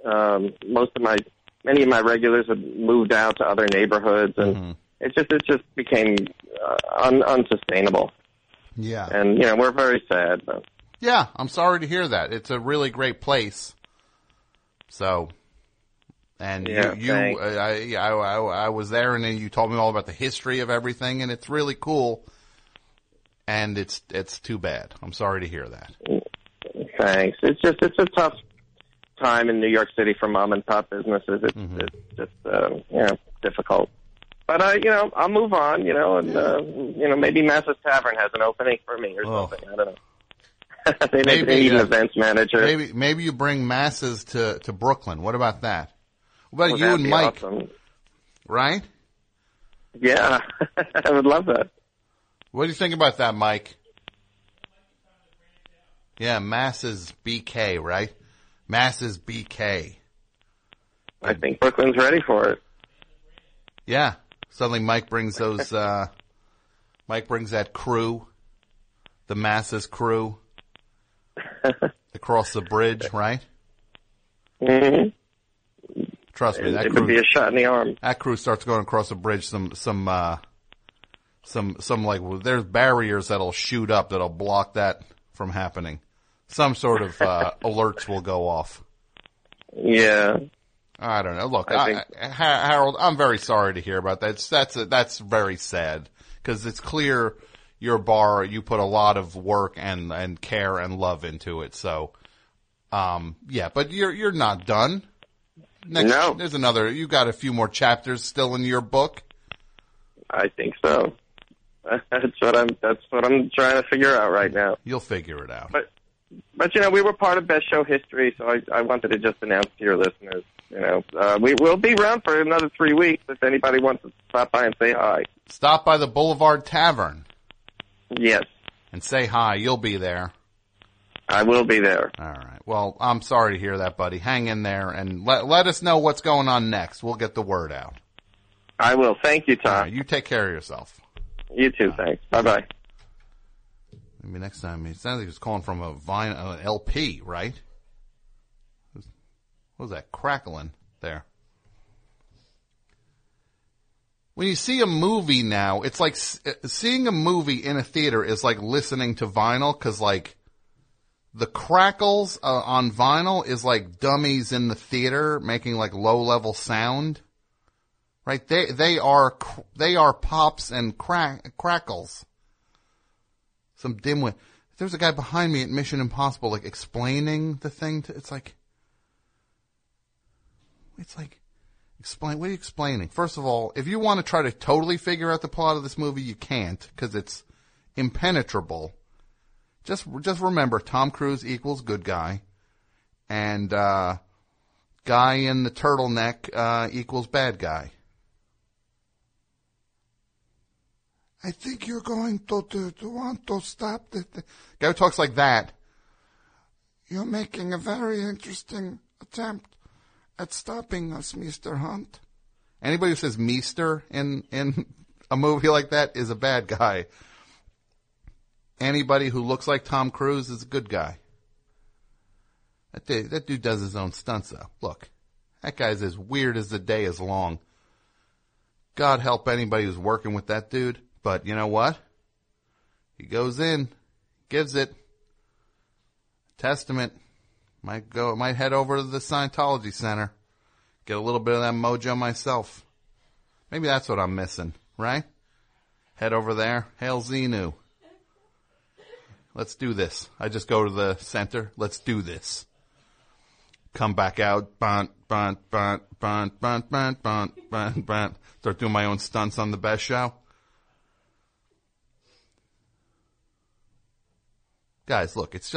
Many of my regulars have moved out to other neighborhoods, and it just became unsustainable. Yeah. And we're very sad. But. Yeah, I'm sorry to hear that. It's a really great place. So, and I was there, and then you told me all about the history of everything, and it's really cool. And it's too bad. I'm sorry to hear that. Thanks. It's a tough time in New York City for mom and pop businesses. It's just difficult. But I'll move on. And maybe Massa's Tavern has an opening for me or something. I don't know. They need an events manager. Maybe you bring Masses to Brooklyn. What about that? What about you and Mike? Awesome. Right? Yeah, I would love that. What do you think about that, Mike? Yeah, Masses BK, right? Masses BK. I think Brooklyn's ready for it. Yeah. Suddenly Mike brings those, Mike brings that crew, the Masses crew. Across the bridge, right? Mm-hmm. Trust me, it could be a shot in the arm. That crew starts going across the bridge. Some there's barriers that'll shoot up that'll block that from happening. Some sort of alerts will go off. Yeah. I don't know. Look, Harold, I'm very sorry to hear about that. That's very sad because it's clear. Your bar, you put a lot of work and care and love into it. So, yeah, but you're not done. No. There's you got a few more chapters still in your book. I think so. That's what I'm trying to figure out right now. You'll figure it out. But we were part of Best Show history, so I wanted to just announce to your listeners, we will be around for another 3 weeks if anybody wants to stop by and say hi. Stop by the Boulevard Tavern. Yes. And say hi. You'll be there. I will be there. All right. Well, I'm sorry to hear that, buddy. Hang in there and let us know what's going on next. We'll get the word out. I will. Thank you, Tom. All right, you take care of yourself. You too. Thanks. Bye-bye. Maybe next time. It sounds like he was calling from an LP, right? What was that crackling there? When you see a movie now, it's like seeing a movie in a theater is like listening to vinyl because like the crackles on vinyl is like dummies in the theater making like low level sound, right? They are pops and crackles. Some dimwit. There's a guy behind me at Mission Impossible like explaining the thing it's like. Explain. What are you explaining? First of all, if you want to try to totally figure out the plot of this movie, you can't because it's impenetrable. Just remember, Tom Cruise equals good guy, and guy in the turtleneck equals bad guy. I think you're going to want to stop the guy who talks like that. You're making a very interesting attempt at stopping us, Mr. Hunt. Anybody who says Meester in a movie like that is a bad guy. Anybody who looks like Tom Cruise is a good guy. That dude does his own stunts, though. Look, that guy's as weird as the day is long. God help anybody who's working with that dude. But you know what? He goes in, gives it. Testament. Might head over to the Scientology Center. Get a little bit of that mojo myself. Maybe that's what I'm missing, right? Head over there. Hail Xenu. Let's do this. I just go to the center. Let's do this. Come back out. Bunt, bunt, bunt, bunt, bunt, bunt, bunt, bunt, bunt. Start doing my own stunts on the Best Show. Guys, look, it's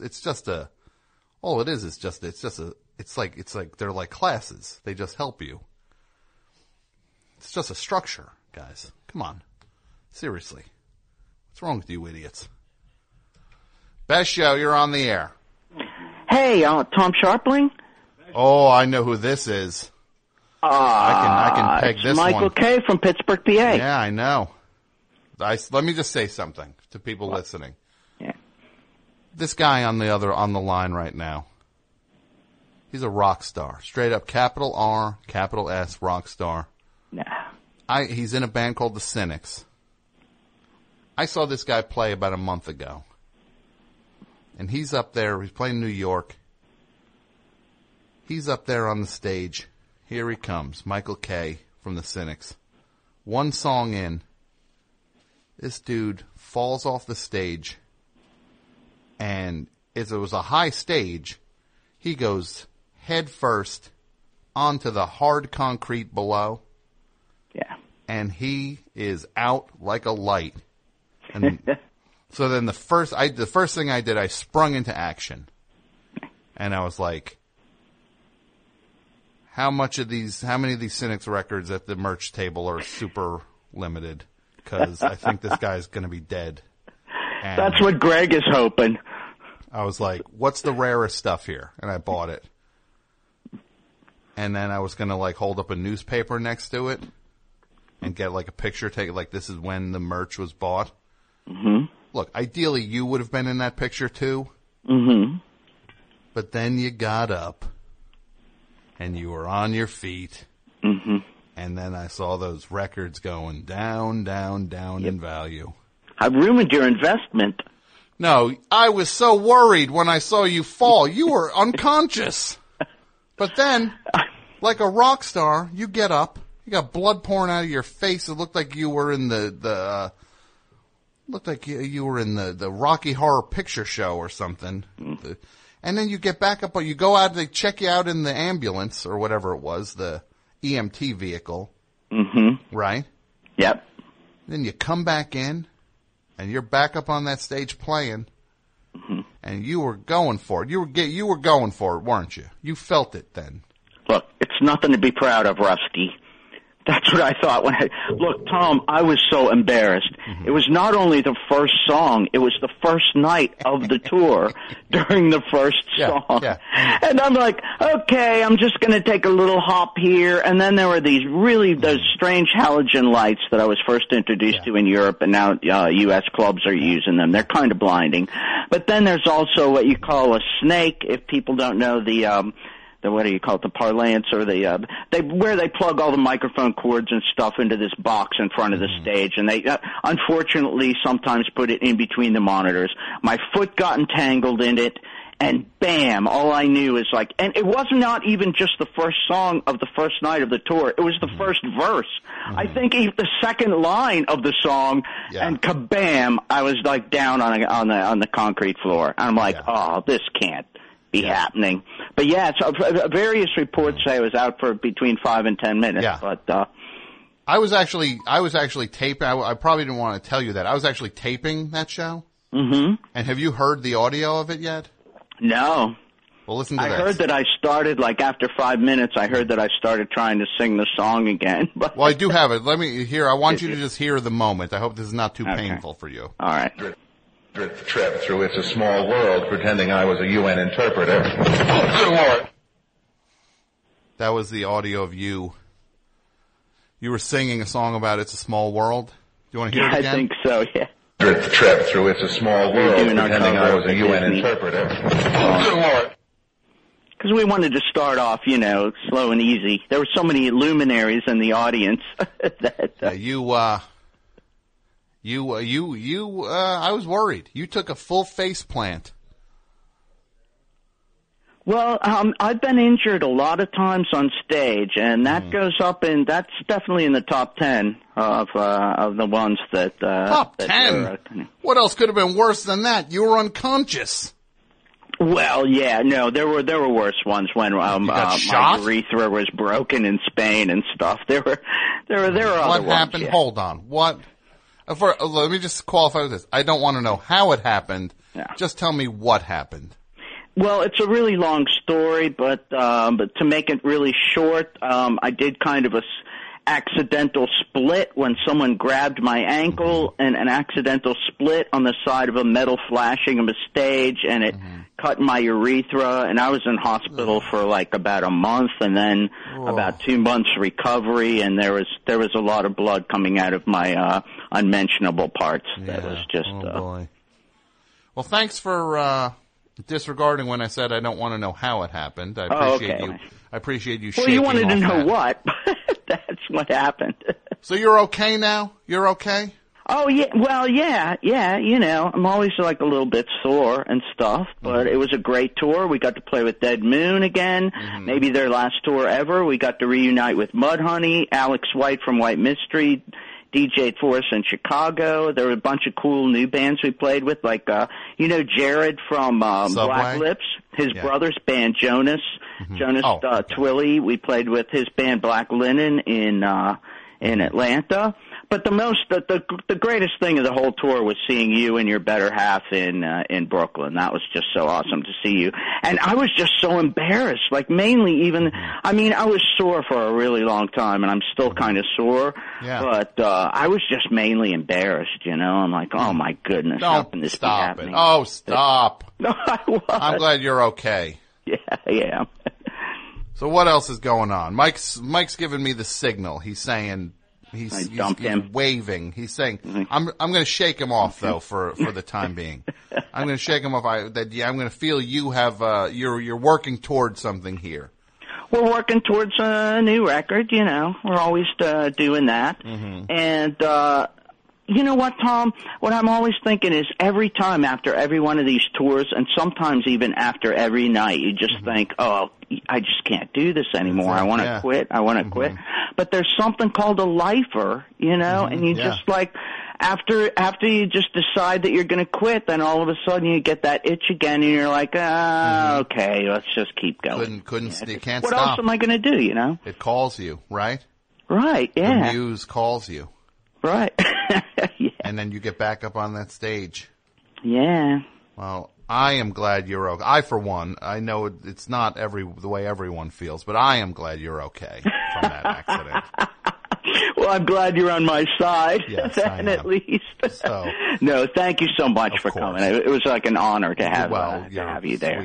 like they're like classes. They just help you. It's just a structure, guys. Come on. Seriously. What's wrong with you idiots? Best show, you're on the air. Hey, Tom Sharpling? Oh, I know who this is. I can peg this Michael one. K. from Pittsburgh, PA. Yeah, I know. Let me just say something to people listening. Yeah. This guy on the line right now, he's a rock star. Straight up, capital R, capital S, rock star. Nah. He's in a band called The Cynics. I saw this guy play about a month ago. And he's up there, he's playing New York. He's up there on the stage. Here he comes, Michael K. from The Cynics. One song in, this dude falls off the stage, and if it was a high stage, he goes head first onto the hard concrete below. Yeah. And he is out like a light. And so then the first thing I did, I sprung into action. And I was like, how many of these Cynics records at the merch table are super limited? Because I think this guy's going to be dead. And that's what Greg is hoping. I was like, what's the rarest stuff here? And I bought it. And then I was going to like hold up a newspaper next to it and get like a picture taken, like this is when the merch was bought. Mm-hmm. Look, ideally you would have been in that picture too. Mm-hmm. But then you got up and you were on your feet. Mm-hmm. And then I saw those records going down, down, down in value. I've ruined your investment. No, I was so worried when I saw you fall. You were unconscious. But then, like a rock star, you get up. You got blood pouring out of your face. It looked like you were in the Rocky Horror Picture Show or something. Mm. And then you get back up, you go out, they check you out in the ambulance or whatever it was, the EMT vehicle. Mm-hmm. Right? Yep. Then you come back in, and you're back up on that stage playing, mm-hmm. and you were going for it. You were going for it, weren't you? You felt it then. Look, it's nothing to be proud of, Rusty. That's what I thought look, Tom, I was so embarrassed. Mm-hmm. It was not only the first song, it was the first night of the tour during the first song. Yeah. And I'm like, okay, I'm just going to take a little hop here. And then there were those strange halogen lights that I was first introduced to in Europe, and now U.S. clubs are using them. They're kind of blinding. But then there's also what you call a snake, if people don't know the what do you call it, the parlance, or where they plug all the microphone cords and stuff into this box in front of the stage, and they unfortunately sometimes put it in between the monitors. My foot got entangled in it, and bam, all I knew is like, and it was not even just the first song of the first night of the tour, it was the first verse. I think even the second line of the song, and kabam, I was like down on the concrete floor. I'm like, oh, this can't be happening. But various reports say I was out for between 5 and 10 minutes. Yeah. But I was actually taping. I probably didn't want to tell you that. I was actually taping that show. Mm-hmm. And have you heard the audio of it yet? No. Well, listen to this. I heard that I started, like after 5 minutes, I heard that I started trying to sing the song again. But well, I do have it. Let me hear. I want you to just hear the moment. I hope this is not too painful for you. All right. Trip through It's a Small World, pretending I was a UN interpreter. That was the audio of you. You were singing a song about It's a Small World. Do you want to hear it again? I think so, yeah. Trip through It's a Small World, pretending I was a UN interpreter. Because we wanted to start off, slow and easy. There were so many luminaries in the audience. I was worried. You took a full face plant. Well, I've been injured a lot of times on stage, and that goes up that's definitely in the top 10 of the ones that, top 10? What else could have been worse than that? You were unconscious. Well, yeah, no, there were worse ones when my urethra was broken in Spain and stuff. There were other ones. What happened? Yeah. Hold on. What? Let me just qualify with this. I don't want to know how it happened. Yeah. Just tell me what happened. Well, it's a really long story, but to make it really short, I did kind of a accidental split when someone grabbed my ankle, and an accidental split on the side of a metal flashing of a stage, and it cut my urethra, and I was in hospital for like about a month, and then about 2 months recovery, and there was a lot of blood coming out of my unmentionable parts. That was just boy. Well, thanks for disregarding when I said I don't want to know how it happened. I appreciate you. I appreciate you. Well, you wanted to know what? That's what happened. So you're okay now? You're okay? Oh yeah. Well, yeah. You know, I'm always like a little bit sore and stuff, but it was a great tour. We got to play with Dead Moon again. Maybe their last tour ever. We got to reunite with Mudhoney, Alex White from White Mystery, DJ Force in Chicago. There were a bunch of cool new bands we played with, like, Jared from Black Lips, his brother's band Jonas Twilley. We played with his band Black Linen in Atlanta. But the greatest thing of the whole tour was seeing you and your better half in Brooklyn. That was just so awesome to see you. And I was just so embarrassed, like mainly even, I mean, I was sore for a really long time and I'm still kind of sore, but I was just mainly embarrassed, you know. I'm like, oh my goodness, how can this be happening? Oh, stop. No, I was. I'm glad you're okay. Yeah, I am. So what else is going on? Mike's giving me the signal. He's saying, He's waving. He's saying, I'm going to shake him off though for the time being. I'm going to shake him off. I'm going to feel you have, you're working towards something here. We're working towards a new record, you know. We're always doing that. And, you know what, Tom? What I'm always thinking is every time after every one of these tours, and sometimes even after every night, you just think, oh, I just can't do this anymore. I want to quit. I want to quit. But there's something called a lifer, you know, and you just like, after you just decide that you're going to quit, then all of a sudden you get that itch again and you're like, okay, let's just keep going. You can't what stop. else am I going to do, you know? It calls you, right? Right, yeah. The muse calls you. Right. And then you get back up on that stage. Yeah. Well, I am glad you're okay. I, for one, I know it's not the way everyone feels, but I am glad you're okay from that accident. Well, I'm glad you're on my side, yes, then at least. So, no, thank you so much for coming. It was like an honor to have you there.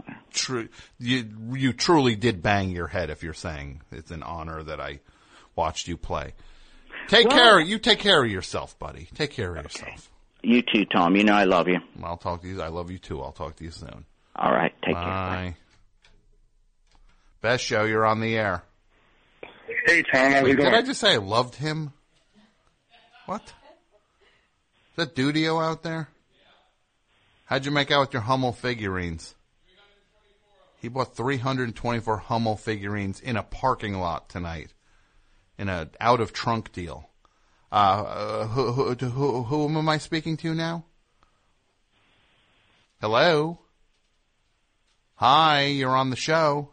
You truly did bang your head if you're saying it's an honor that I watched you play. You take care of yourself, buddy. Take care of yourself. You too, Tom. You know I love you. I'll talk to you. I love you too. I'll talk to you soon. All right. Take care. Bye. Best show. You're on the air. Hey, Tom. How's it going? Did I just say I loved him? What? Is that Dudio out there? How'd you make out with your Hummel figurines? He bought 324 Hummel figurines in a parking lot tonight. In a out-of-trunk deal. Who am I speaking to now? Hello? Hi, you're on the show.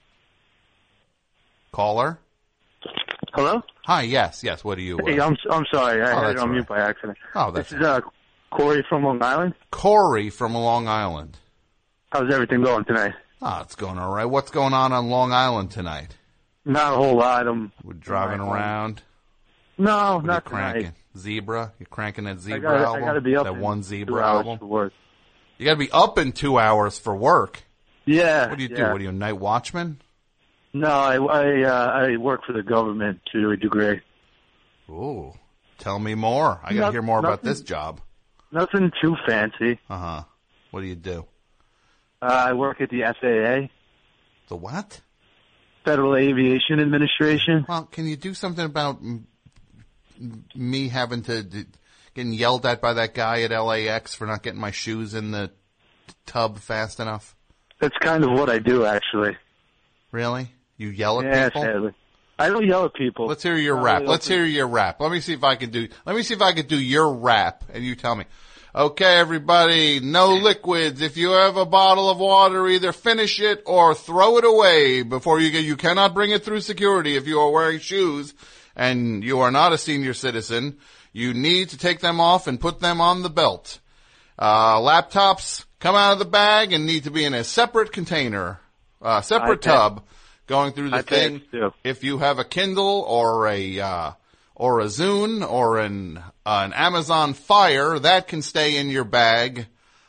Caller? Hello? Hi, yes. What do you... Hey, I'm sorry. I had it on mute by accident. Oh, that's This is Corey from Long Island. Corey from Long Island. How's everything going tonight? Oh, it's going all right. What's going on Long Island tonight? Not a whole lot. We're driving around. No, what not are you cranking? tonight. Zebra? You're cranking that Zebra album? I gotta be up that in one 2 Zebra hours album? for work. You gotta be up in 2 hours for work? Yeah. What do you do? What are you, a night watchman? No, I work for the government to a degree. Ooh. Tell me more. I gotta hear more about this job. Nothing too fancy. Uh-huh. What do you do? I work at the FAA. The what? Federal Aviation Administration. Well, can you do something about me having getting yelled at by that guy at LAX for not getting my shoes in the tub fast enough? That's kind of what I do, actually. Really? You yell at people? Sadly. I don't yell at people. Let's hear your rap. Let's hear your rap. Let me see if I can do your rap, and you tell me. Okay, everybody, no liquids. If you have a bottle of water, either finish it or throw it away before you cannot bring it through security if you are wearing shoes and you are not a senior citizen. you need to take them off and put them on the belt. Laptops come out of the bag and need to be in a separate container, separate tub, going through the thing. If you have a Kindle or a Zune or an Amazon Fire, that can stay in your bag.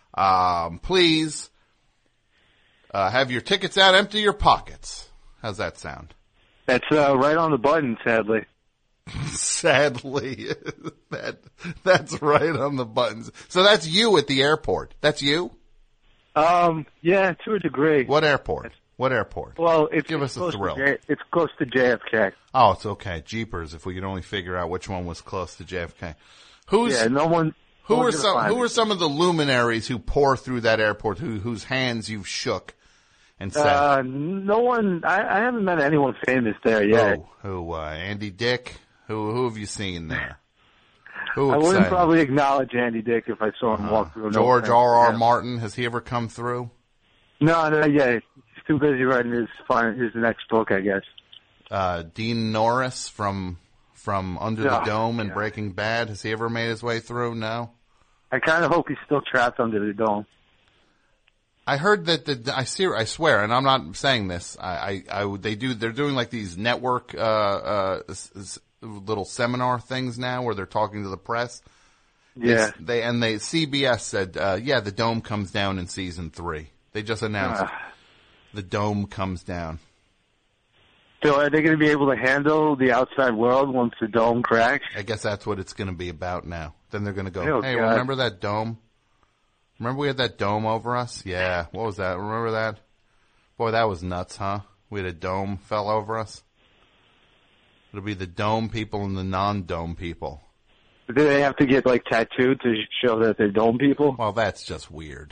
Please have your tickets out, empty your pockets. How's that sound? That's right on the button, sadly. Sadly. That's right on the buttons. So that's you at the airport. That's you? Yeah, to a degree. What airport? What airport? Well, Give us a thrill. It's close to JFK. Oh, it's okay. Jeepers, if we could only figure out which one was close to JFK. Who are some of the luminaries who pour through that airport, whose hands you've shook and said? No one. I haven't met anyone famous there yet. Who? Andy Dick? Who have you seen there? I wouldn't probably acknowledge Andy Dick if I saw him walk through. George R.R. Martin, has he ever come through? No, yeah. He's too busy writing his next book, I guess. Dean Norris from Under the Dome and Breaking Bad, has he ever made his way through? No? I kind of hope he's still trapped under the dome. I heard that I swear, and I'm not saying this. They're doing like these network little seminar things now where they're talking to the press. Yeah. CBS said, the dome comes down in season 3. They just announced the dome comes down. So are they going to be able to handle the outside world once the dome cracks? I guess that's what it's going to be about now. Then they're going to go, hey, remember that dome? Remember we had that dome over us? Yeah. What was that? Remember that? Boy, that was nuts, huh? We had a dome fell over us. It'll be the dome people and the non-dome people. Do they have to get like tattooed to show that they're dome people? Well, that's just weird.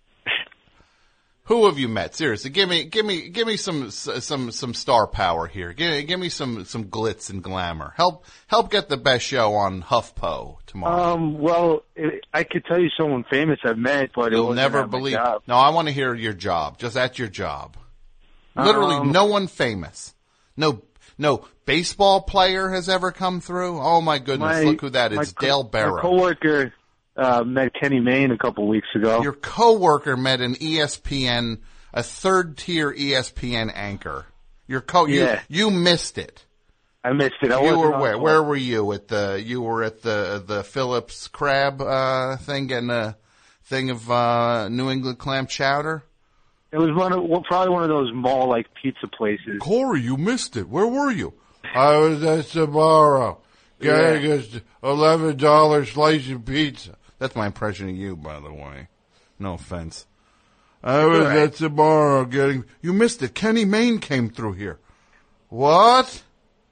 Who have you met? Seriously, give me some star power here. Give me some glitz and glamour. Help get the best show on HuffPo tomorrow. Well, I could tell you someone famous I've met, but you'll never believe. No, I want to hear your job. Just at your job. Literally, no one famous. No baseball player has ever come through. Oh my goodness! Look who that is. Dale Barrow. My coworker met Kenny Mayne a couple weeks ago. Your coworker met an ESPN, a third-tier ESPN anchor. You missed it. I missed it. You were where? Where were you? You were at the Phillips Crab thing, getting a thing of New England clam chowder. It was probably one of those mall-like pizza places. Corey, you missed it. Where were you? I was at Sbarro getting $11 slice of pizza. That's my impression of you, by the way. No offense. I was at Sbarro getting... You missed it. Kenny Mayne came through here. What?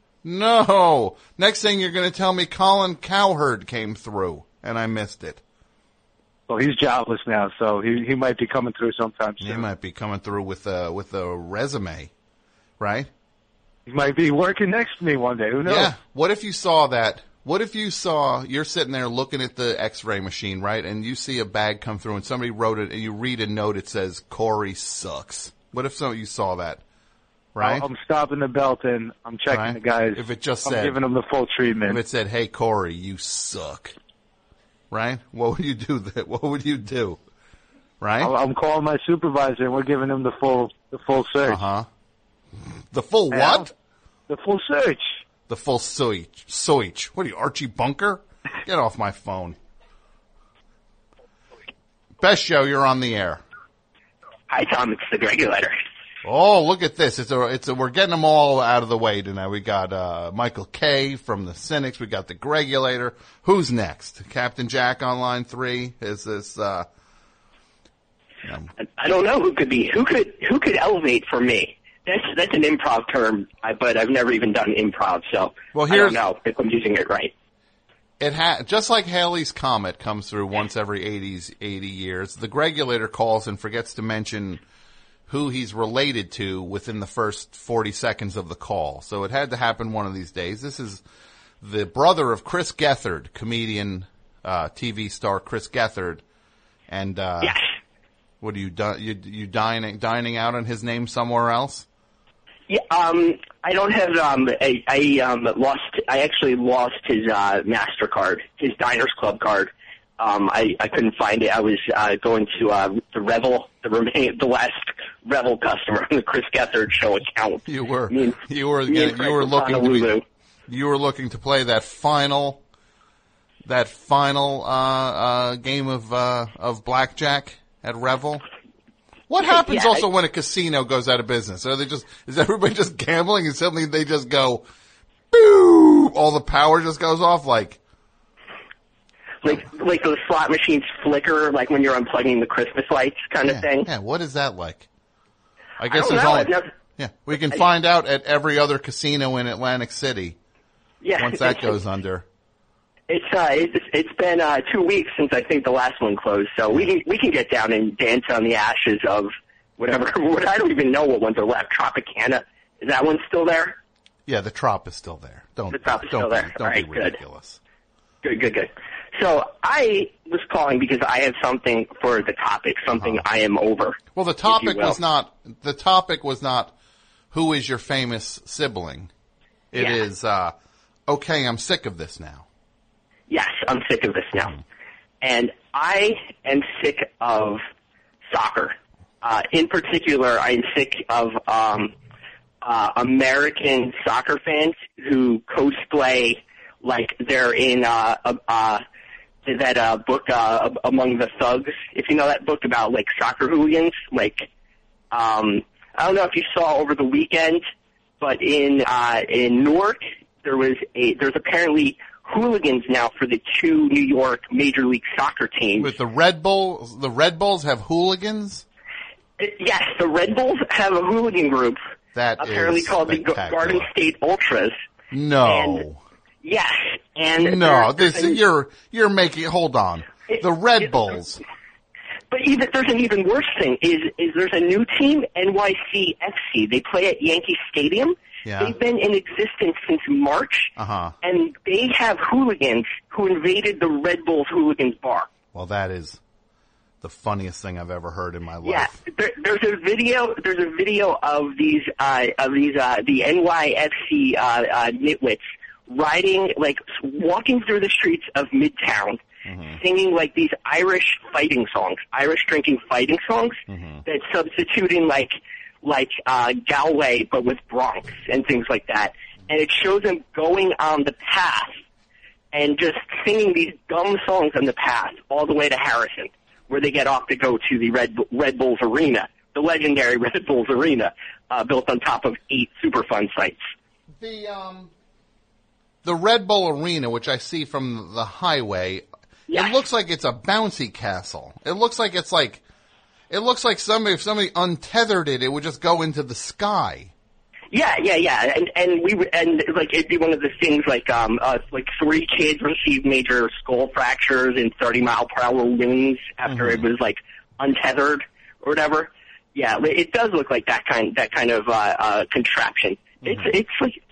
No. Next thing you're going to tell me Colin Cowherd came through, and I missed it. Well, he's jobless now, so he might be coming through sometime soon. He might be coming through with a resume, right? He might be working next to me one day. Who knows? Yeah. What if you saw that? What if you saw, you're sitting there looking at the x-ray machine, right? And you see a bag come through and somebody wrote it and you read a note, it says, Corey sucks. What if you saw that? Right? I'm stopping the belt and I'm checking the guys. If it just said, I'm giving them the full treatment. If it said, hey Corey, you suck. Right? What would you do? What would you do? Right? I'm calling my supervisor and we're giving him the full search. Uh-huh. The full what? The full search. The full search. What are you, Archie Bunker? Get off my phone. Best show, you're on the air. Hi, Tom. It's the Regulator. Oh, look at this. We're getting them all out of the way tonight. We got, Michael K. from the Cynics. We got the Regulator. Who's next? Captain Jack on line 3? Is this, I don't know who could elevate for me. That's an improv term, but I've never even done improv, so I don't know if I'm using it right. Just like Halley's Comet comes through once every 80 years, the Regulator calls and forgets to mention who he's related to within the first 40 seconds of the call. So it had to happen one of these days. This is the brother of Chris Gethard, comedian, TV star Chris Gethard. And, yes. What are you dining out on his name somewhere else? Yeah, I don't have. I actually lost his MasterCard, his Diners Club card. I couldn't find it. I was going to the Revel, the last Revel customer on the Chris Gethard show account. You were looking to play that final game of blackjack at Revel. What happens when a casino goes out of business? Is everybody just gambling and suddenly they just go, boo! All the power just goes off like those slot machines flicker, like when you're unplugging the Christmas lights kind of thing. Yeah, what is that like? I guess we can find out at every other casino in Atlantic City. Yeah, once that goes under. It's been 2 weeks since I think the last one closed, so we can get down and dance on the ashes of whatever. I don't even know what ones are left. Tropicana, is that one still there? Yeah, the Trop is still there. Don't be ridiculous. Good. So I was calling because I have something for the topic, something I am over. Well, the topic was not who is your famous sibling. It is okay, I'm sick of this now. Yes, I'm sick of this now. And I am sick of soccer. In particular, I'm sick of American soccer fans who cosplay like they're in that book Among the Thugs. If you know that book about like soccer hooligans, like I don't know if you saw over the weekend, but in Newark there's apparently hooligans now for the 2 New York Major League Soccer teams. With the Red Bulls have hooligans? Yes, the Red Bulls have a hooligan group that apparently called the Garden State Ultras. No. Yes, you're making. Hold on, the Red Bulls. But there's an even worse thing. Is there's a new team, NYCFC. They play at Yankee Stadium. Yeah. They've been in existence since March, and they have hooligans who invaded the Red Bulls hooligans bar. Well, that is the funniest thing I've ever heard in my life. Yeah, there's a video of these the NYFC nitwits walking through the streets of Midtown, singing like these Irish drinking fighting songs that substitute in like Galway, but with Bronx and things like that. And it shows them going on the path and just singing these dumb songs on the path all the way to Harrison, where they get off to go to the Red Bulls Arena, the legendary Red Bulls Arena, built on top of 8 Superfund sites. The Red Bull Arena, which I see from the highway, it looks like it's a bouncy castle. It looks like if somebody untethered it, it would just go into the sky. Yeah. And it'd be one of the things like 3 kids received major skull fractures in 30-mile-per-hour winds after it was like untethered or whatever. Yeah, it does look like that kind of contraption. It's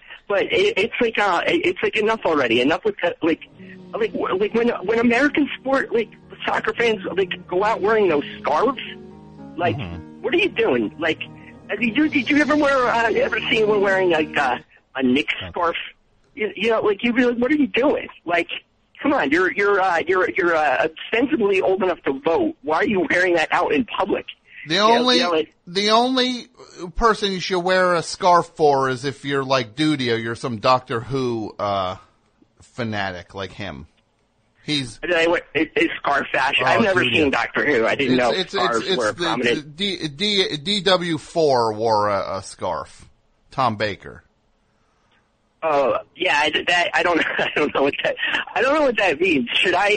like enough already. Enough with that, like when American sport, like soccer fans, go out wearing those scarves. Like, what are you doing? Like, did you ever ever see anyone wearing like a Knicks scarf? You know, like you'd be like, what are you doing? Like, come on, you're ostensibly old enough to vote. Why are you wearing that out in public? The only person you should wear a scarf for is if you're like Duty or you're some Doctor Who fanatic like him. It's scarf fashion. I've never seen Doctor Who. I didn't know scarves were prominent. DW4 wore a scarf. Tom Baker. Oh yeah, I don't know what that means.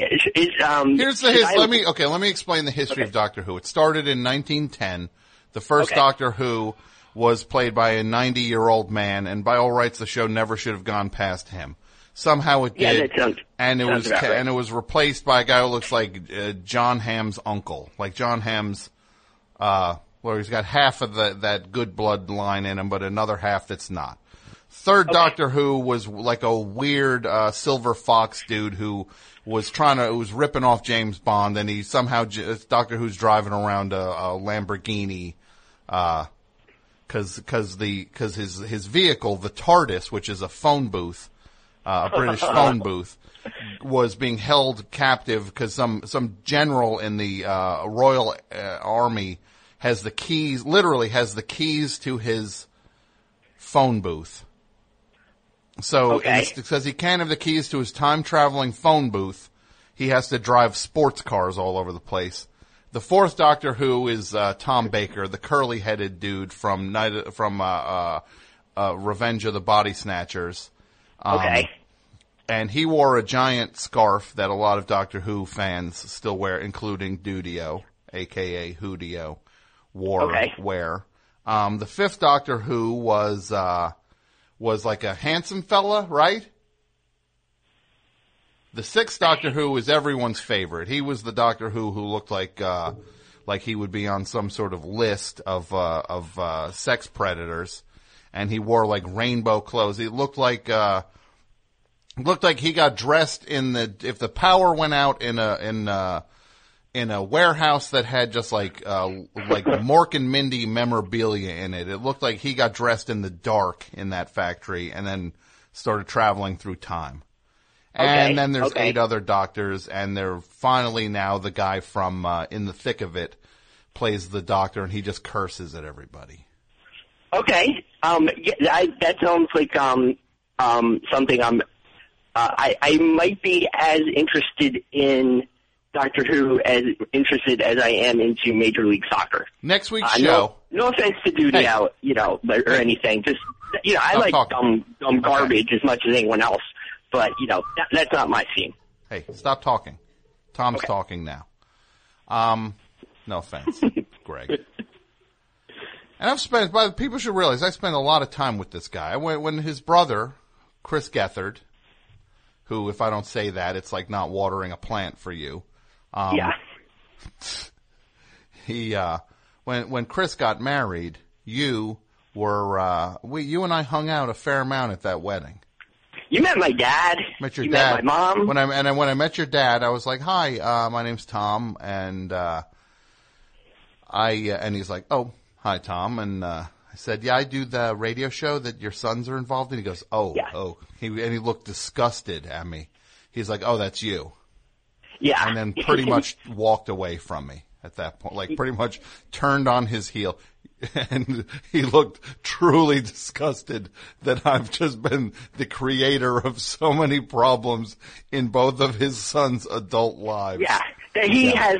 Let me explain the history of Doctor Who. It started in 1910. The first Doctor Who was played by a 90-year-old man, and by all rights, the show never should have gone past him. Somehow it did, and it was replaced by a guy who looks like John Hamm's uncle, like John Hamm's. Where he's got half of that good blood line in him, but another half that's not. Third Doctor Who was like a weird Silver Fox dude who was ripping off James Bond, and he somehow Doctor Who's driving around a Lamborghini, because his vehicle, the TARDIS, which is a phone booth, a British phone booth, was being held captive because some general in the Royal Army has the keys, literally has the keys to his phone booth. So because he can't have the keys to his time-traveling phone booth, he has to drive sports cars all over the place. The fourth Doctor Who is Tom Baker, the curly-headed dude from Revenge of the Body Snatchers. And he wore a giant scarf that a lot of Doctor Who fans still wear, including Dudio, a.k.a. Hoodio, wear. The fifth Doctor Who was like a handsome fella, right? The sixth Doctor Who is everyone's favorite. He was the Doctor Who looked like he would be on some sort of list of sex predators, and he wore like rainbow clothes. He looked like he got dressed if the power went out in a warehouse that had just like Mork and Mindy memorabilia in it. It looked like he got dressed in the dark in that factory and then started traveling through time. And then there's 8 other doctors, and they're finally now the guy from In the Thick of It plays the Doctor, and he just curses at everybody. Okay. That sounds like something I might be as interested in Doctor Who as I am into Major League Soccer. Next week's show. No offense to Dudio, or anything. Just I like dumb garbage as much as anyone else. But, that's not my scene. Hey, stop talking. Tom's talking now. No offense, Greg. And people should realize I spent a lot of time with this guy. When his brother, Chris Gethard, who, if I don't say that, it's like not watering a plant for you. He, when Chris got married, you and I hung out a fair amount at that wedding. You met my dad. Met your dad. Met my mom. When I met your dad, I was like, "Hi, my name's Tom," and and he's like, "Oh, hi, Tom," and I said, "Yeah, I do the radio show that your sons are involved in." He goes, "Oh." He looked disgusted at me. He's like, "Oh, that's you." Yeah. And then pretty much walked away from me at that point, like pretty much turned on his heel. And he looked truly disgusted that I've just been the creator of so many problems in both of his sons' adult lives. Yeah, that he has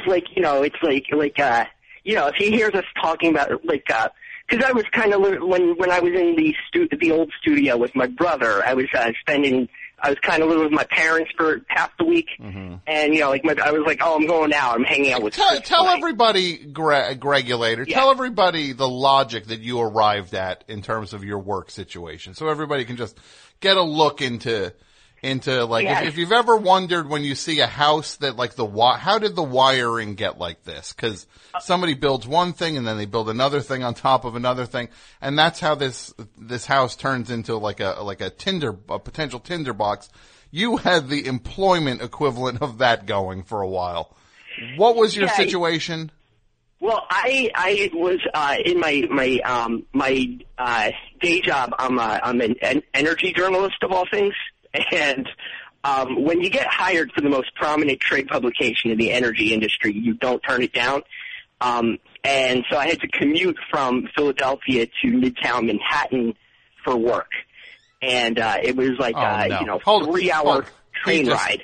if he hears us talking about because I was kind of when I was in the old studio with my brother, I was kind of living with my parents for half the week, and I was like, "Oh, I'm going out. I'm hanging out with." Tell everybody, Gregulator. Yeah. Tell everybody the logic that you arrived at in terms of your work situation, so everybody can just get a look into if you've ever wondered when you see a house that how did the wiring get like this? Because somebody builds one thing and then they build another thing on top of another thing, and that's how this house turns into a potential tinder box. You had the employment equivalent of that going for a while. What was your situation? Well, I was in my day job. I'm an energy journalist of all things. And when you get hired for the most prominent trade publication in the energy industry, you don't turn it down. And so I had to commute from Philadelphia to Midtown Manhattan for work. And it was like 3-hour train ride.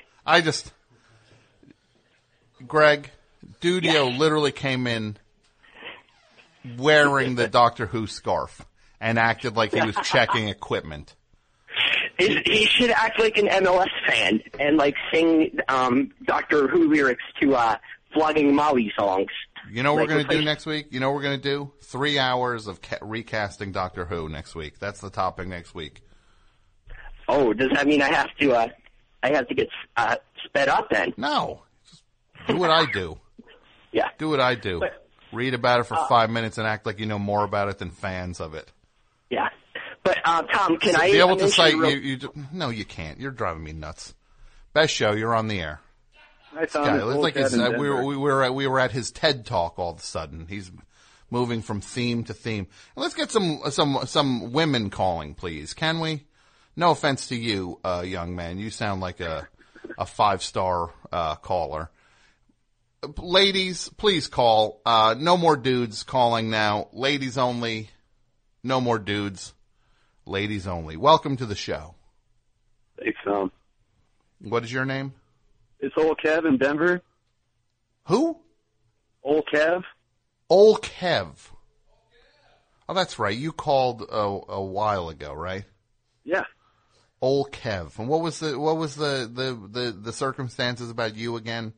Greg, Dudio literally came in wearing the Doctor Who scarf and acted like he was checking equipment. He should act like an MLS fan and sing Doctor Who lyrics to Flogging Molly songs. You know what we're going to do next week? You know what we're going to do? 3 hours of recasting Doctor Who next week. That's the topic next week. Oh, does that mean I have to get sped up then? No. Just do what I do. Yeah. Do what I do. Read about it for 5 minutes and act like you know more about it than fans of it. Yeah. But, Tom, can I be able to cite you? No, you can't. You're driving me nuts. Best show. You're on the air. Hi, Tom. We were at his TED Talk all of a sudden. He's moving from theme to theme. And let's get some women calling, please. Can we? No offense to you, young man. You sound like a 5-star caller. Ladies, please call. No more dudes calling now. Ladies only. No more dudes. Ladies only. Welcome to the show. Thanks, Tom. What is your name? It's Old Kev in Denver. Who? Old Kev. Old Kev. Oh, that's right. You called a while ago, right? Yeah. Old Kev. And what was the circumstances about you again?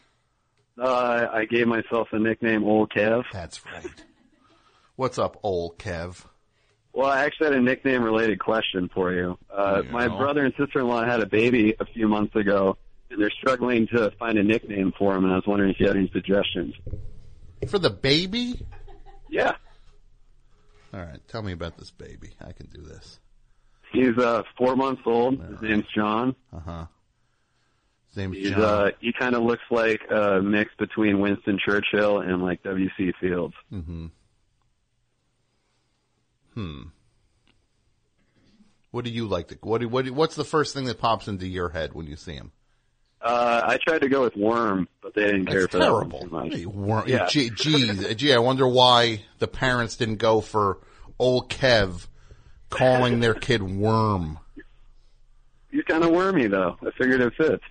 I gave myself the nickname Old Kev. That's right. What's up, Old Kev? Well, I actually had a nickname-related question for you. My brother and sister-in-law had a baby a few months ago, and they're struggling to find a nickname for him, and I was wondering if you had any suggestions. For the baby? Yeah. All right, tell me about this baby. I can do this. He's 4 months old. His name's John. Uh-huh. His name's John. He kind of looks like a mix between Winston Churchill and, like, W.C. Fields. Mm-hmm. What do you like to... What's the first thing that pops into your head when you see him? I tried to go with Worm, but they didn't care for terrible. that one too much. Hey, Worm. Yeah. Gee, I wonder why the parents didn't go for Old Kev calling their kid Worm. He's kind of wormy, though. I figured it fits.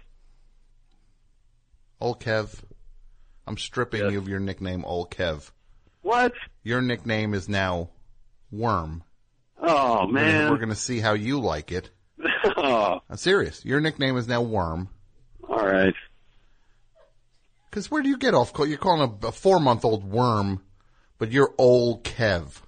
Old Kev, I'm stripping you of your nickname, Old Kev. What? Your nickname is now Worm. Oh, man. We're going to see how you like it. Oh. I'm serious. Your nickname is now Worm. All right. Because where do you get off? You're calling a 4-month-old Worm, but you're Old Kev.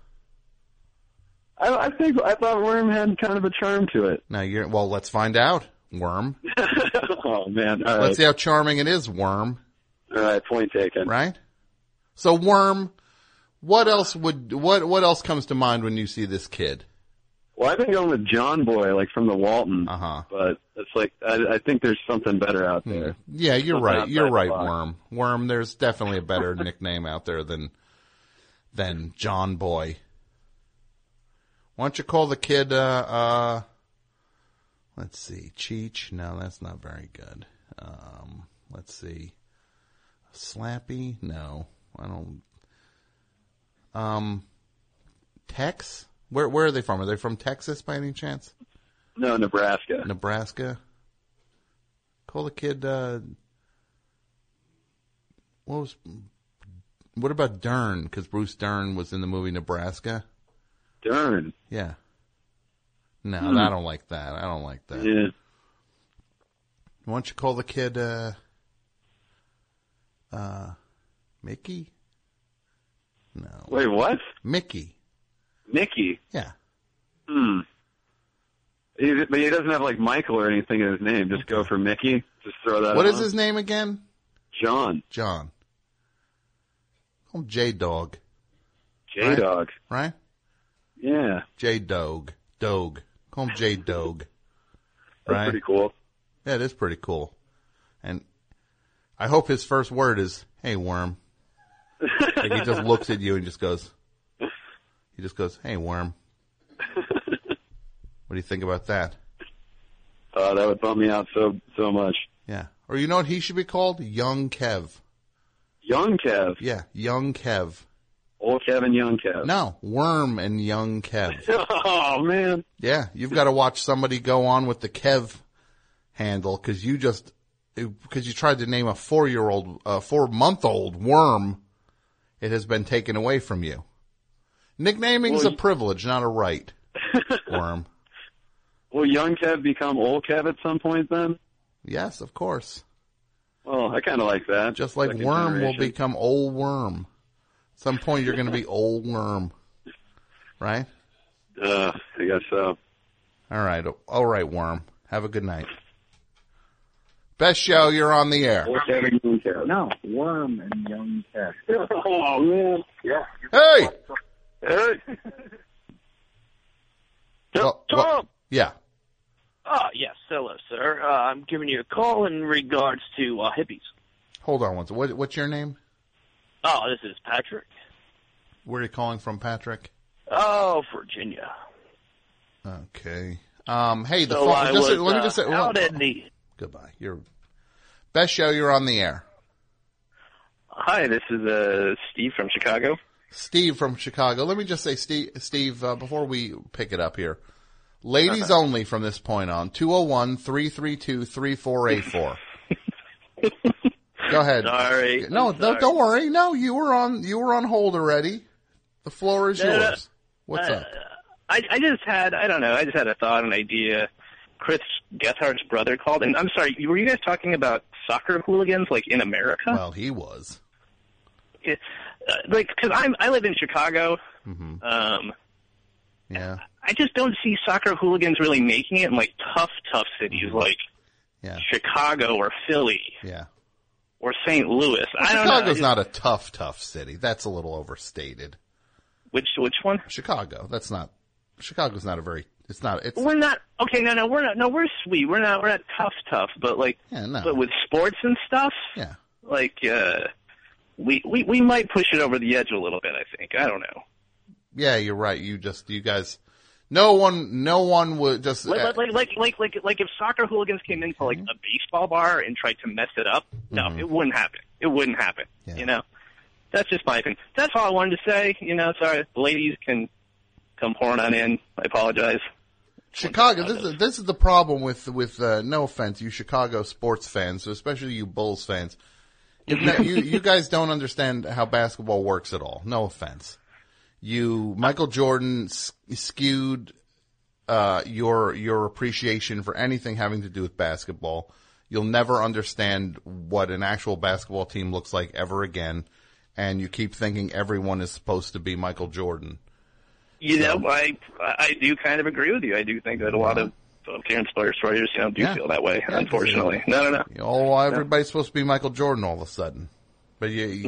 I thought Worm had kind of a charm to it. Now well, let's find out, Worm. Oh, man. All right. Let's see how charming it is, Worm. All right, point taken. Right? So, Worm, what else comes to mind when you see this kid? Well, I've been going with John Boy, like from the Walton. Uh-huh. But it's like, I think there's something better out there. Yeah, you're Something right. You're outside right, the box. Worm. Worm, there's definitely a better nickname out there than John Boy. Why don't you call the kid, let's see, Cheech? No, that's not very good. Let's see. Slappy? No, I don't. Tex? Where are they from? Are they from Texas by any chance? No, Nebraska. Nebraska? Call the kid, what about Dern? Because Bruce Dern was in the movie Nebraska. Dern? Yeah. No, I don't like that. Yeah. Why don't you call the kid, Mickey? No. Wait, what? Mickey. Mickey? Yeah. But he doesn't have, like, Michael or anything in his name. Just go for Mickey. Just throw that What on. is his name again? John. Call him J-Dog. J-Dog. Right? Yeah. J-Dog. Call him J-Dog. That's pretty cool. Yeah, it is pretty cool. And I hope his first word is, "Hey, Worm." Like he just looks at you and just goes, "Hey, Worm." What do you think about that? That would bum me out so much. Yeah. Or you know what he should be called? Young Kev. Young Kev? Yeah, Young Kev. Old Kev and Young Kev. No, Worm and Young Kev. Oh, man. Yeah, you've got to watch somebody go on with the Kev handle because you tried to name a 4-month-old Worm. It has been taken away from you. Nicknaming's a privilege, not a right. Worm. Will Young Kev become Old Kev at some point then? Yes, of course. Well, I kind of like that. Just like Second Worm generation. will become Old Worm. At some point you're going to be Old Worm. Right? I guess so. All right, Worm. Have a good night. Best show, you're on the air. Old Kev and Young Kev. No, Worm and Young Kev. Oh, man. Yeah. Hey! Hey! Tom! Yeah. Yes, hello, sir. I'm giving you a call in regards to hippies. Hold on one second. What's your name? Oh, this is Patrick. Where are you calling from, Patrick? Oh, Virginia. Okay. Hey, So I was out at the... Goodbye. Best show, you're on the air. Hi, this is Steve from Chicago. Steve from Chicago. Let me just say, Steve, before we pick it up here, ladies only from this point on, 201-332-3484. Go ahead. Sorry. No, don't worry. No, you were on hold already. The floor is yours. What's up? I just had a thought, an idea. Chris Gethart's brother called, and I'm sorry, were you guys talking about soccer hooligans, like, in America? Well, he was. Because I live in Chicago. Mm-hmm. Yeah. I just don't see soccer hooligans really making it in, like, tough cities like Chicago or Philly. Yeah. Or St. Louis. Well, Chicago's not a tough city. That's a little overstated. Which one? Chicago. Chicago's not a very... We're not okay. No, we're not. No, we're sweet. We're not tough. But but with sports and stuff, like we might push it over the edge a little bit. I think. I don't know. Yeah, you're right. You guys. No one would just like if soccer hooligans came into like a baseball bar and tried to mess it up. No, it wouldn't happen. It wouldn't happen. Yeah. You know, that's just my opinion. That's all I wanted to say. You know, sorry, the ladies can come pouring on in. I apologize. Chicago. This is the problem with no offense, you Chicago sports fans, especially you Bulls fans. You guys don't understand how basketball works at all. No offense. Michael Jordan skewed your appreciation for anything having to do with basketball. You'll never understand what an actual basketball team looks like ever again, and you keep thinking everyone is supposed to be Michael Jordan. You know, I do kind of agree with you. I do think that a lot of here in Spurs Warriors, do feel that way, unfortunately. No. Oh, everybody's supposed to be Michael Jordan all of a sudden. But you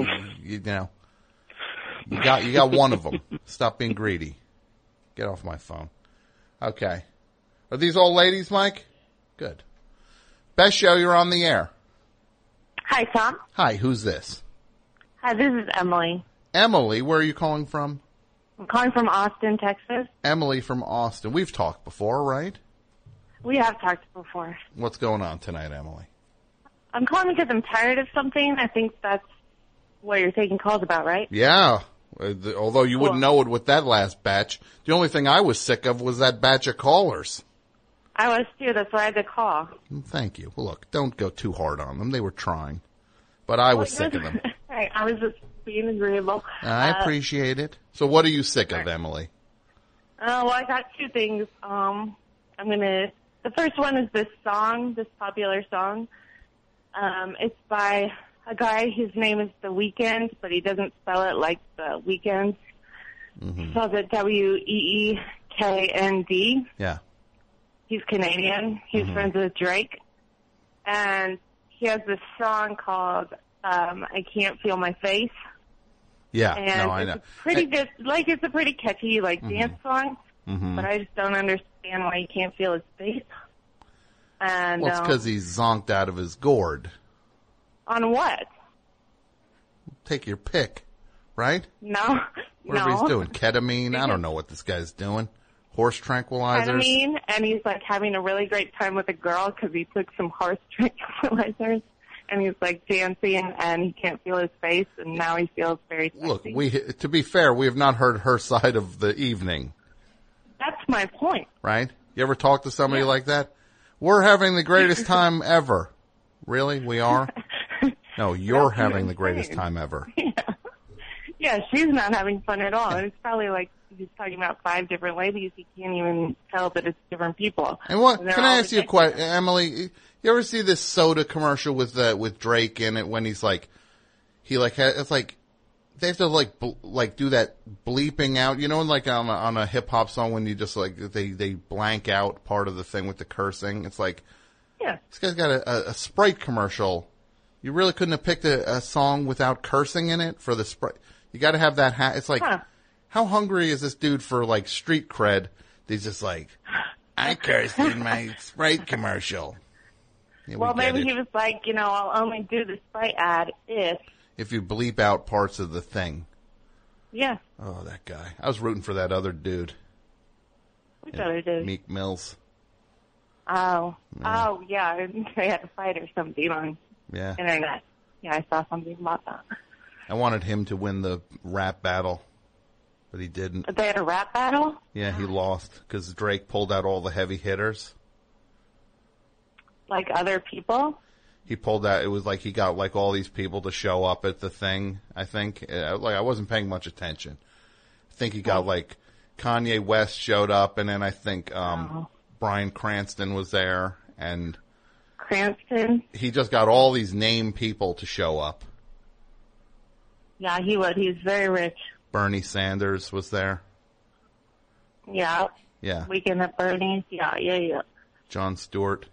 got one of them. Stop being greedy. Get off my phone. Okay. Are these all ladies, Mike? Good. Best show, you're on the air. Hi, Tom. Hi, who's this? Hi, this is Emily. Emily, where are you calling from? I'm calling from Austin, Texas. Emily from Austin. We've talked before, right? We have talked before. What's going on tonight, Emily? I'm calling because I'm tired of something. I think that's what you're taking calls about, right? Yeah. Although you wouldn't know it with that last batch. The only thing I was sick of was that batch of callers. I was too. That's why I had to call. Thank you. Well, look, don't go too hard on them. They were trying. But I was sick of them. I was just being agreeable. I appreciate it. So what are you sick of, Emily? Well, I got two things. The first one is this popular song. It's by a guy, his name is The Weeknd, but he doesn't spell it like The Weeknd. He spells it Weeknd. Yeah. He's Canadian. He's friends with Drake. And he has this song called I Can't Feel My Face. Yeah, and I know. Pretty good. Like, it's a pretty catchy, dance song. But I just don't understand why he can't feel his face. And well, it's because he's zonked out of his gourd. On what? Take your pick, right? No. Whatever he's doing. Ketamine? I don't know what this guy's doing. Horse tranquilizers? Ketamine, and he's, having a really great time with a girl because he took some horse tranquilizers. And he's, dancing, and he can't feel his face, and now he feels very sexy. Look, to be fair, we have not heard her side of the evening. That's my point. Right? You ever talk to somebody like that? We're having the greatest time ever. Really? We are? No, you're having the greatest time ever. Yeah, she's not having fun at all. It's probably he's talking about 5 different ladies. He can't even tell that it's different people. And can I ask you a question, Emily? You ever see this soda commercial with Drake in it when he's it's like they have to do that bleeping out, on a hip hop song when you just they blank out part of the thing with the cursing. It's this guy's got a Sprite commercial. You really couldn't have picked a song without cursing in it for the Sprite. You got to have that it's how hungry is this dude for street cred? He's just I cursed in my Sprite commercial. Yeah, well, maybe he was I'll only do the Sprite ad if you bleep out parts of the thing. Yeah. Oh, that guy. I was rooting for that other dude. Which other dude? Meek Mills. Oh. Yeah. Oh, yeah. They had a fight or something on Yeah. internet. Yeah, I saw something about that. I wanted him to win the rap battle, but he didn't. They had a rap battle? Yeah, he lost because Drake pulled out all the heavy hitters. Like other people? He pulled out, it was like he got like all these people to show up at the thing, I think. Like I wasn't paying much attention. I think he got like Kanye West showed up, and then I think Bryan Cranston was there, and Cranston? he just got all these name people to show up. Yeah, he would. He's very rich. Bernie Sanders was there. Yeah. Yeah. Weekend at Bernie's. Yeah. Jon Stewart.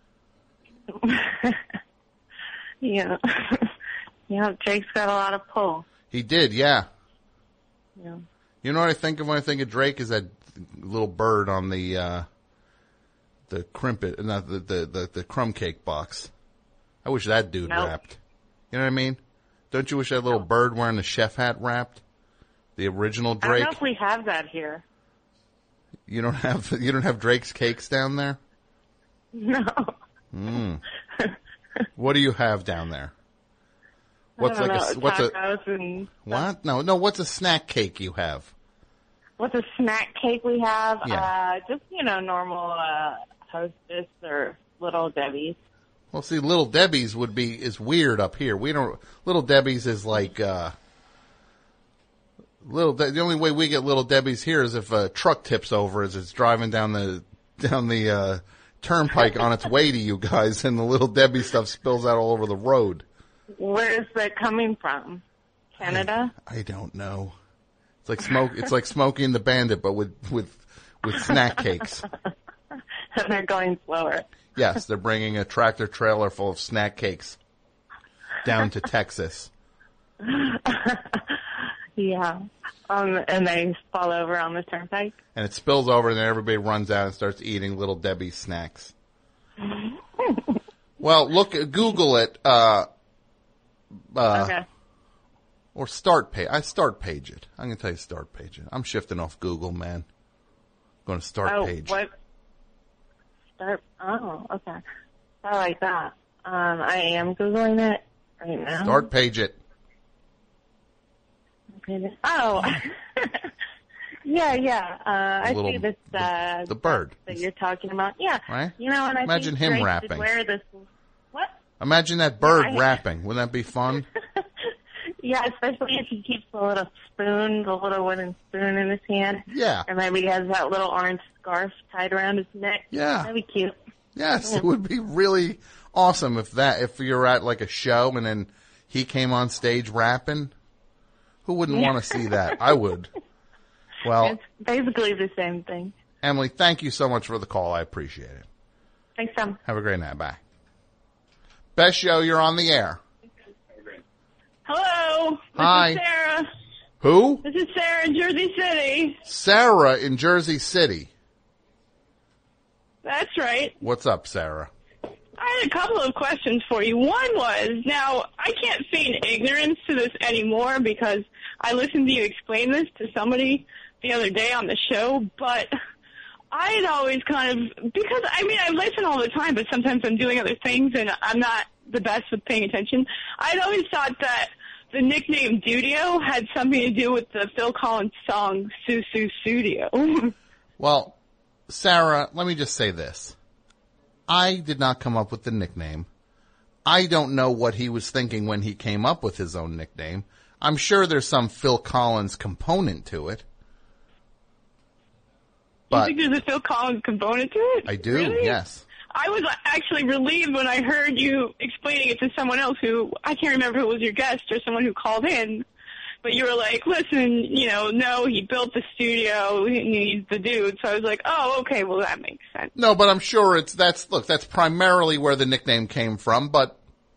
Yeah. Yeah, Drake's got a lot of pull. He did, yeah. Yeah. You know what I think of when I think of Drake is that little bird on the crimpet, not the crumb cake box. I wish that dude rapped. You know what I mean? Don't you wish that little bird wearing the chef hat rapped? The original Drake. I don't know if we have that here. You don't have Drake's cakes down there? No. What do you have down there? What's like tacos and what? No. What's a snack cake you have? What's a snack cake we have? Yeah. Just normal Hostess or Little Debbie's. Well, see, Little Debbie's is weird up here. We don't. Little Debbie's is like the only way we get Little Debbie's here is if a truck tips over as it's driving down the turnpike on its way to you guys, and the Little Debbie stuff spills out all over the road. Where is that coming from? Canada? I don't know. It's like Smokey and the Bandit, but with snack cakes. And they're going slower. Yes, they're bringing a tractor trailer full of snack cakes down to Texas. Yeah. And they fall over on the turnpike? And it spills over, and then everybody runs out and starts eating Little Debbie snacks. Well, Google it. Okay. Or start page. I start page it. I'm going to tell you start page it. I'm shifting off Google, man. I'm going to start page. What? Start? Oh, okay. I like that. I am Googling it right now. Start page it. Oh. Yeah. I see this, the bird that you're talking about. Yeah. Right? And I Imagine think him Drake rapping. should wear this. What? Imagine that bird rapping. Wouldn't that be fun? Yeah, especially if he keeps the little wooden spoon in his hand. Yeah. And maybe he has that little orange scarf tied around his neck. Yeah. That'd be cute. Yes, It would be really awesome if you're at like a show and then he came on stage rapping. Who wouldn't want to see that? I would. Well, it's basically the same thing. Emily, thank you so much for the call. I appreciate it. Thanks, Tom. Have a great night. Bye. Best show, you're on the air. Hello. Hi. This is Sarah. Who? This is Sarah in Jersey City. Sarah in Jersey City. That's right. What's up, Sarah? I had a couple of questions for you. One was, now, I can't feign ignorance to this anymore because I listened to you explain this to somebody the other day on the show, but I had always because I listen all the time, but sometimes I'm doing other things and I'm not the best with paying attention. I'd always thought that the nickname Dudio had something to do with the Phil Collins song Susu Studio. Well, Sarah, let me just say this. I did not come up with the nickname. I don't know what he was thinking when he came up with his own nickname. I'm sure there's some Phil Collins component to it. But you think there's a Phil Collins component to it? I do, really? Yes. I was actually relieved when I heard you explaining it to someone else who, I can't remember if it was your guest or someone who called in, but you were like, listen, no, he built the studio, he's the dude. So I was like, oh, okay, well that makes sense. No, but I'm sure that's primarily where the nickname came from, but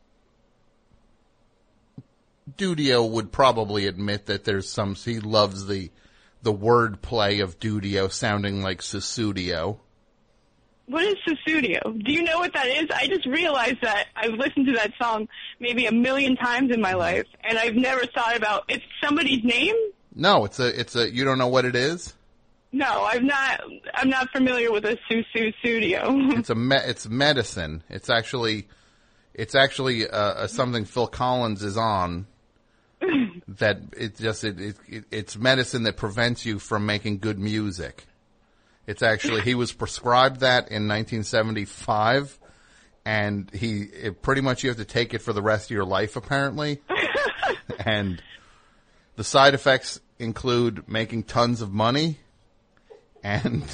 Dudio would probably admit that he loves the word play of Dudio sounding like Susudio. What is Susudio? Do you know what that is? I just realized that I've listened to that song maybe 1 million times in my life, and I've never thought about it's somebody's name? No, it's a. You don't know what it is? No, I'm not familiar with a Susu Studio. It's medicine. It's actually something Phil Collins is on. That it's medicine that prevents you from making good music. It's actually, he was prescribed that in 1975, and pretty much you have to take it for the rest of your life, apparently. And the side effects include making tons of money and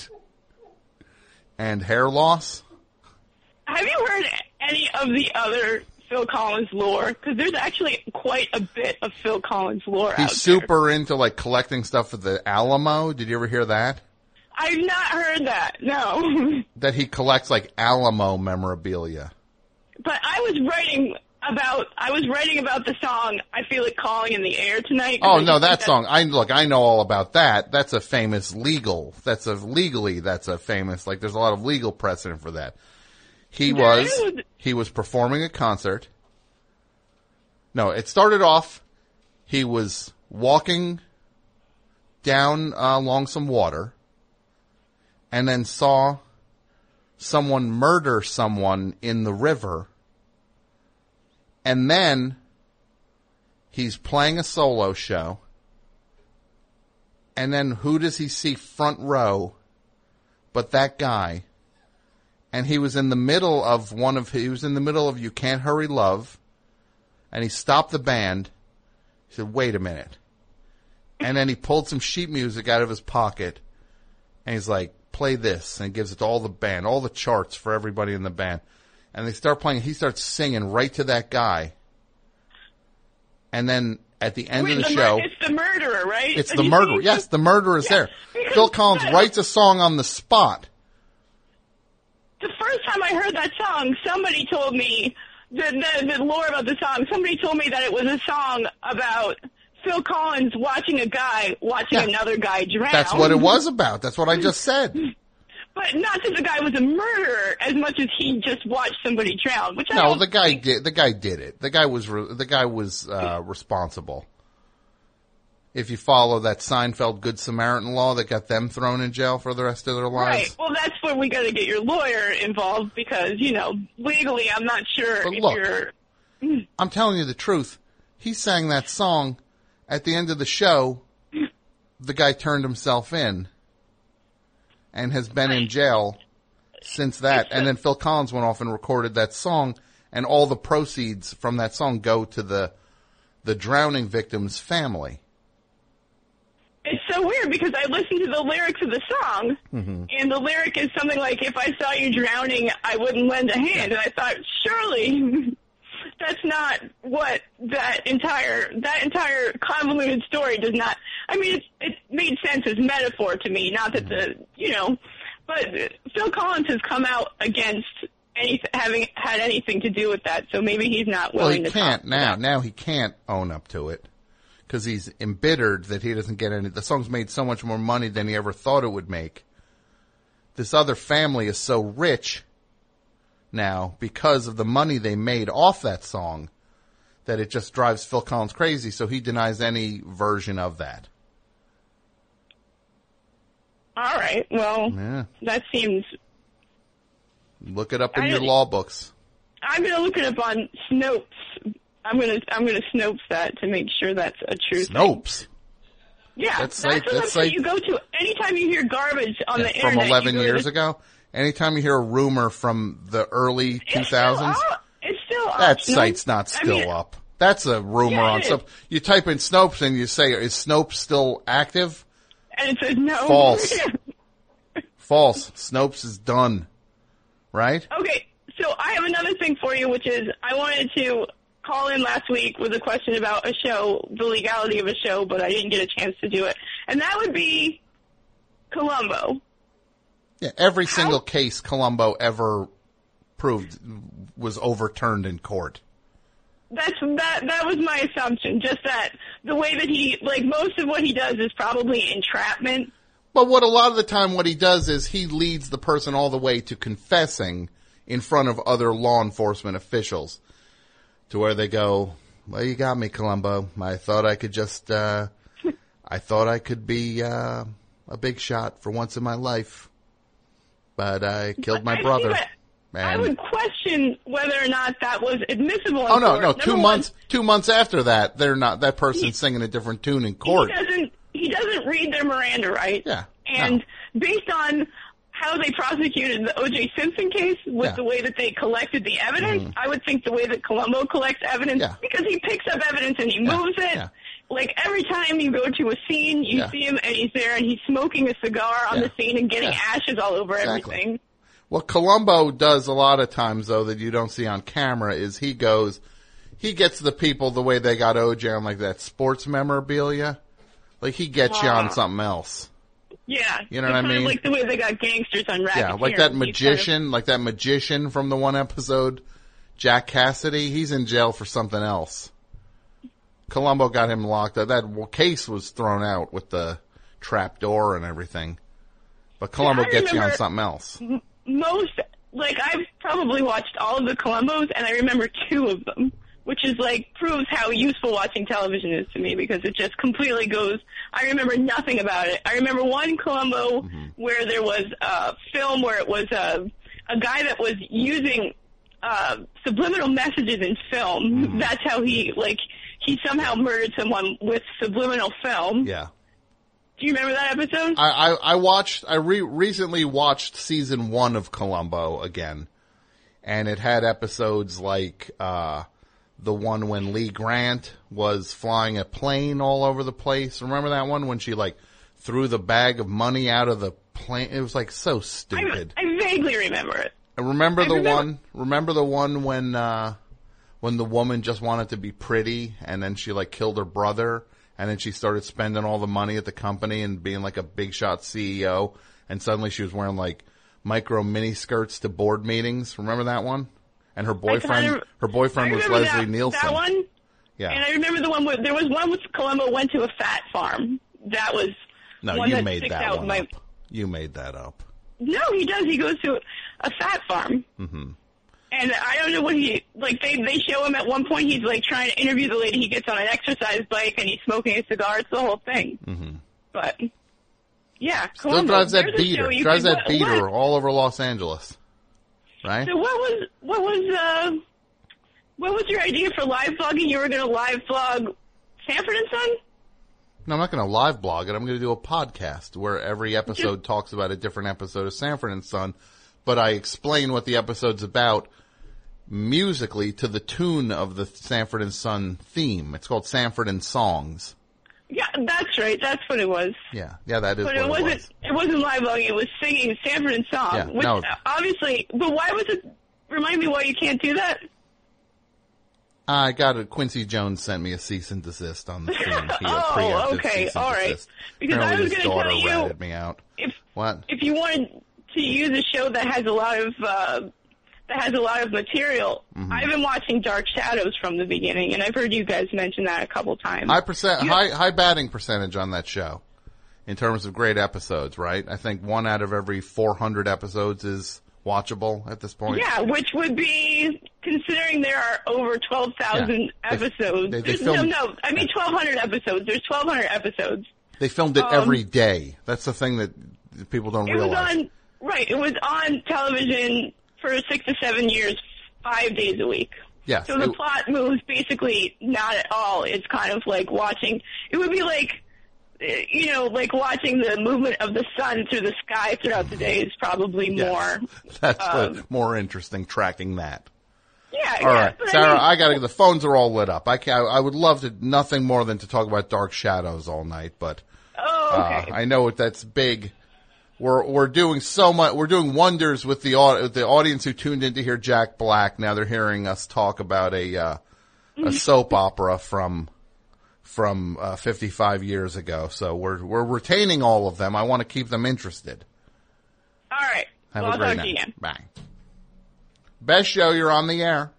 hair loss. Have you heard any of the other Phil Collins lore? Because there's actually quite a bit of Phil Collins lore out there. He's super into like collecting stuff for the Alamo. Did you ever hear that? I've not heard that, no. That he collects like Alamo memorabilia. But I was writing about the song "I Feel It Calling in the Air Tonight." Oh no, that song! I know all about that. That's a famous that's a famous, like, there's a lot of legal precedent for that. He was performing a concert. No, it started off, he was walking down along some water, and then saw someone murder someone in the river. And then he's playing a solo show. And then who does he see front row but that guy? And he was in the middle of You Can't Hurry Love. And he stopped the band. He said, wait a minute. And then he pulled some sheet music out of his pocket. And he's like, play this. And he gives it to all the band, all the charts for everybody in the band. And they start playing. He starts singing right to that guy. And then at the end of the show, it's the murderer, right? It's the murderer. Yes, the murderer is there. Phil Collins writes a song on the spot. The first time I heard that song, somebody told me the lore about the song. Somebody told me that it was a song about Phil Collins watching another guy drown. That's what it was about. That's what I just said. But not that the guy was a murderer as much as he just watched somebody drown. The guy did it. The guy was responsible. If you follow that Seinfeld Good Samaritan law that got them thrown in jail for the rest of their lives. Right. Well, that's where we got to get your lawyer involved because, legally I'm not sure you're... I'm telling you the truth. He sang that song at the end of the show. The guy turned himself in. And has been in jail since that. And then Phil Collins went off and recorded that song, and all the proceeds from that song go to the drowning victim's family. It's so weird because I listened to the lyrics of the song, and the lyric is something like, if I saw you drowning, I wouldn't lend a hand. And I thought, surely that's not what that entire convoluted story does not. I mean, it made sense as metaphor to me, not that but Phil Collins has come out against having had anything to do with that, so maybe he's not willing to. Well, he can't now. Now he can't own up to it because he's embittered that he doesn't get any. The song's made so much more money than he ever thought it would make. This other family is so rich now because of the money they made off that song that it just drives Phil Collins crazy, so he denies any version of that. All right. Well, that seems... Look it up in your law books. I'm going to look it up on Snopes. I'm going to Snopes that to make sure that's a true Snopes? Thing. Yeah, that's the website you go to anytime you hear garbage on the internet. From 11 years ago? Anytime you hear a rumor from the early 2000s? It's still up. That site's not still up. That's a rumor on Snopes. You type in Snopes and you say, is Snopes still active? And it says no. False. False. Snopes is done. Right? Okay, so I have another thing for you, which is I wanted to call in last week with a question about a show, the legality of a show, but I didn't get a chance to do it. And that would be Columbo. Yeah, every single case Columbo ever proved was overturned in court. That was my assumption, just that the way that he, most of what he does is probably entrapment. But a lot of the time what he does is he leads the person all the way to confessing in front of other law enforcement officials to where they go, well, you got me, Columbo. I thought I could just, I thought I could be a big shot for once in my life, but I killed my brother. I would question whether or not that was admissible. Oh no! 2 months. 2 months after that, they're not. That person's singing a different tune in court. He doesn't read their Miranda rights. Yeah. And based on how they prosecuted the O.J. Simpson case with the way that they collected the evidence, I would think the way that Columbo collects evidence, because he picks up evidence and he moves it. Like every time you go to a scene, you see him and he's there and he's smoking a cigar on the scene and getting ashes all over everything. What Columbo does a lot of times, though, that you don't see on camera is he gets the people the way they got OJ on like that sports memorabilia. Like he gets you on something else. Yeah. You know what I mean? Like the way they got gangsters on Racketeer. Yeah, like that magician from the one episode, Jack Cassidy, he's in jail for something else. Columbo got him locked up. That case was thrown out with the trap door and everything. But Columbo gets you on something else. I've probably watched all of the Columbos, and I remember 2 of them, which is proves how useful watching television is to me, because it just completely goes, I remember nothing about it. I remember one Columbo where there was a film where it was a guy that was using subliminal messages in film. That's how he somehow murdered someone with subliminal film. Yeah. Do you remember that episode? I recently watched season 1 of Columbo again, and it had episodes like the one when Lee Grant was flying a plane all over the place. Remember that one when she threw the bag of money out of the plane? It was so stupid. I vaguely remember it. Remember the one when the woman just wanted to be pretty and then she killed her brother? And then she started spending all the money at the company and being a big shot CEO. And suddenly she was wearing micro mini skirts to board meetings. Remember that one? And her boyfriend was Leslie Nielsen. That one? Yeah. And I remember the one where there was one with Columbo went to a fat farm. That was one that sticks out. You made that up. No, he does. He goes to a fat farm. Mm-hmm. And I don't know what they show him at one point, he's trying to interview the lady, he gets on an exercise bike and he's smoking a cigar, it's the whole thing. Mm-hmm. But, yeah, Still drives that beater all over Los Angeles. Right? So what was your idea for live blogging? You were going to live blog Sanford and Son? No, I'm not going to live blog it. I'm going to do a podcast where every episode talks about a different episode of Sanford and Son, but I explain what the episode's about musically to the tune of the Sanford and Son theme. It's called Sanford and Songs. Yeah, that's right. That's what it was. Yeah, that is but what it was. It wasn't live blogging. It was singing Sanford and Son. Yeah, which obviously, but why was it? Remind me why you can't do that. I got it. Quincy Jones sent me a cease and desist on the theme. Oh, okay, all right. Because apparently I was going to tell you, ratted me out. If you wanted to use a show that has a lot of material. Mm-hmm. I've been watching Dark Shadows from the beginning, and I've heard you guys mention that a couple times. High batting percentage on that show in terms of great episodes, right? I think 1 out of every 400 episodes is watchable at this point. Yeah, which would be, considering there are over 12,000 episodes. They filmed, 1,200 episodes. There's 1,200 episodes. They filmed it every day. That's the thing that people don't realize. It was on television for 6 to 7 years, 5 days a week. Yeah. So the plot moves basically not at all. It's kind of like watching, it would be like watching the movement of the sun through the sky throughout the day is probably more. That's more interesting, tracking that. Yeah. All right, Sarah, the phones are all lit up. I would love to, nothing more than to talk about Dark Shadows all night, but. Okay. I know that's big. We're doing so much. We're doing wonders with the audience who tuned in to hear Jack Black. Now they're hearing us talk about a soap opera from 55 years ago. So we're retaining all of them. I want to keep them interested. All right. Have a I'll great talk night. to you again. Bye. Best show, you're on the air.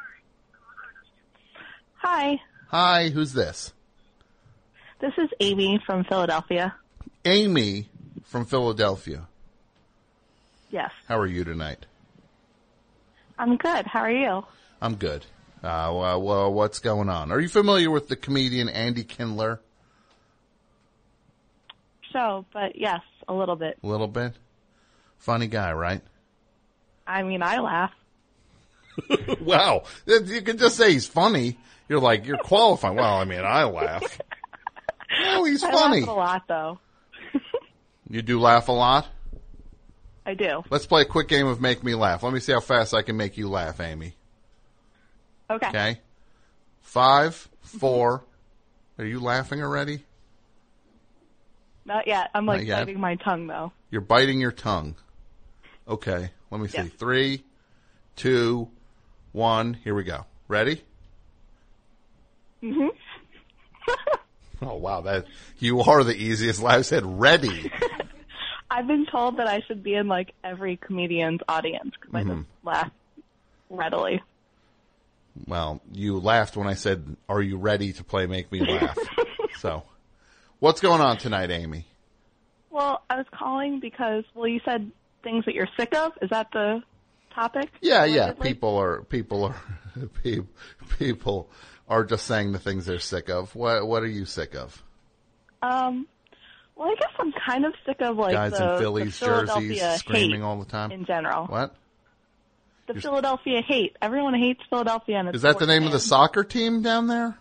Hi. Hi. Who's this? This is Amy from Philadelphia. Amy from Philadelphia. Yes. How are you tonight? I'm good. How are you? I'm good. Well, what's going on? Are you familiar with the comedian Andy Kindler? show, but yes, a little bit. A little bit? Funny guy, right? I mean, I laugh. Wow. You can just say he's funny. You're qualifying. Well, I mean, I laugh. Oh, he's funny. I laugh a lot, though. You do laugh a lot? I do. Let's play a quick game of Make Me Laugh. Let me see how fast I can make you laugh, Amy. Okay. Okay. 5, 4. Are you laughing already? Not yet. I'm Not yet? biting my tongue, though. You're biting your tongue. Okay. Let me see. Yeah. 3, 2, 1. Here we go. Ready? Mm-hmm. Oh, wow. You are the easiest laugh. I said ready. I've been told that I should be in, every comedian's audience because I just laugh readily. Well, you laughed when I said, are you ready to play Make Me Laugh? So, what's going on tonight, Amy? Well, I was calling because, you said things that you're sick of. Is that the topic? Yeah. People are just saying the things they're sick of. What are you sick of? Well, I guess I'm kind of sick of guys in Phillies the Philadelphia jerseys screaming hate all the time. In general, what? The Philadelphia hate. Everyone hates Philadelphia. And is that the name of the soccer team down there?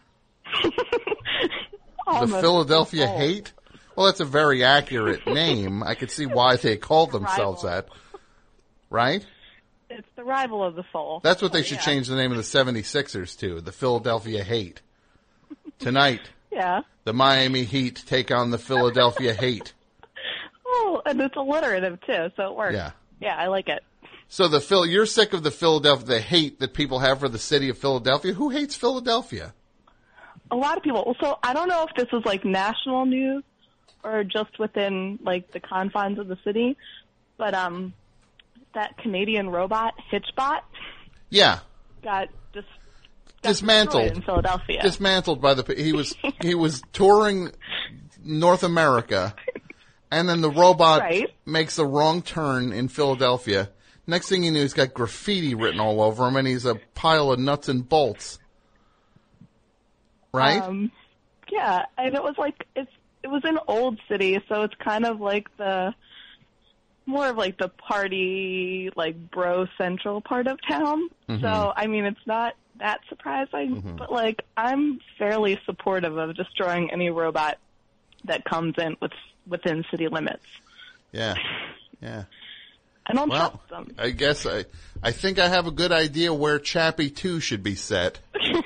The Philadelphia hate? Well, that's a very accurate name. I could see why they called themselves that. Right? It's the rival of the soul. That's what they should change the name of the 76ers to, the Philadelphia Hate. Tonight, the Miami Heat take on the Philadelphia Hate. Oh, and it's alliterative, too, so it works. Yeah, I like it. So you're sick of the hate that people have for the city of Philadelphia? Who hates Philadelphia? A lot of people. So I don't know if this is national news or just within the confines of the city, but that Canadian robot Hitchbot, got dismantled in Philadelphia. Dismantled by he was touring North America, and then the robot makes a wrong turn in Philadelphia. Next thing you know, he's got graffiti written all over him, and he's a pile of nuts and bolts. Right? Yeah, and it was it was in Old City, so it's kind of more of the party, bro central part of town. Mm-hmm. So, I mean, it's not that surprising, but I'm fairly supportive of destroying any robot that comes in within city limits. Yeah. I don't trust them. I guess I think I have a good idea where Chappie 2 should be set.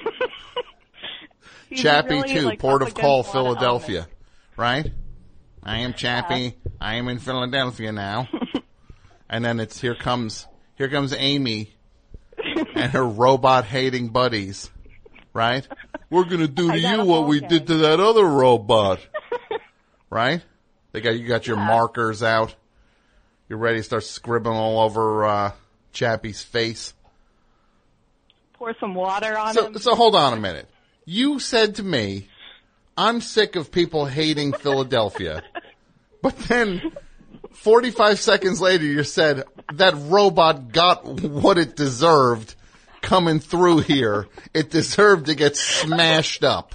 Chappie 2, Port of Call, Philadelphia. Right? I am Chappie. I am in Philadelphia now. And then here comes Amy and her robot-hating buddies. Right? We're going to do to you what we did to that other robot. Right? You got your markers out. You're ready to start scribbling all over Chappie's face. Pour some water on him. So hold on a minute. You said to me, I'm sick of people hating Philadelphia. But then 45 seconds later you said that robot got what it deserved coming through here. It deserved to get smashed up.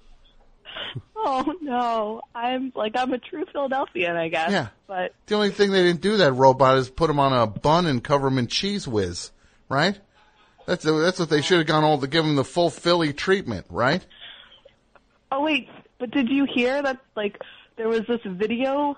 Oh no, I'm a true Philadelphian, I guess. Yeah. But the only thing they didn't do that robot is put him on a bun and cover him in Cheese Whiz, right? That's what they should have gone all to give him the full Philly treatment, right? Oh wait, but did you hear that there was this fake video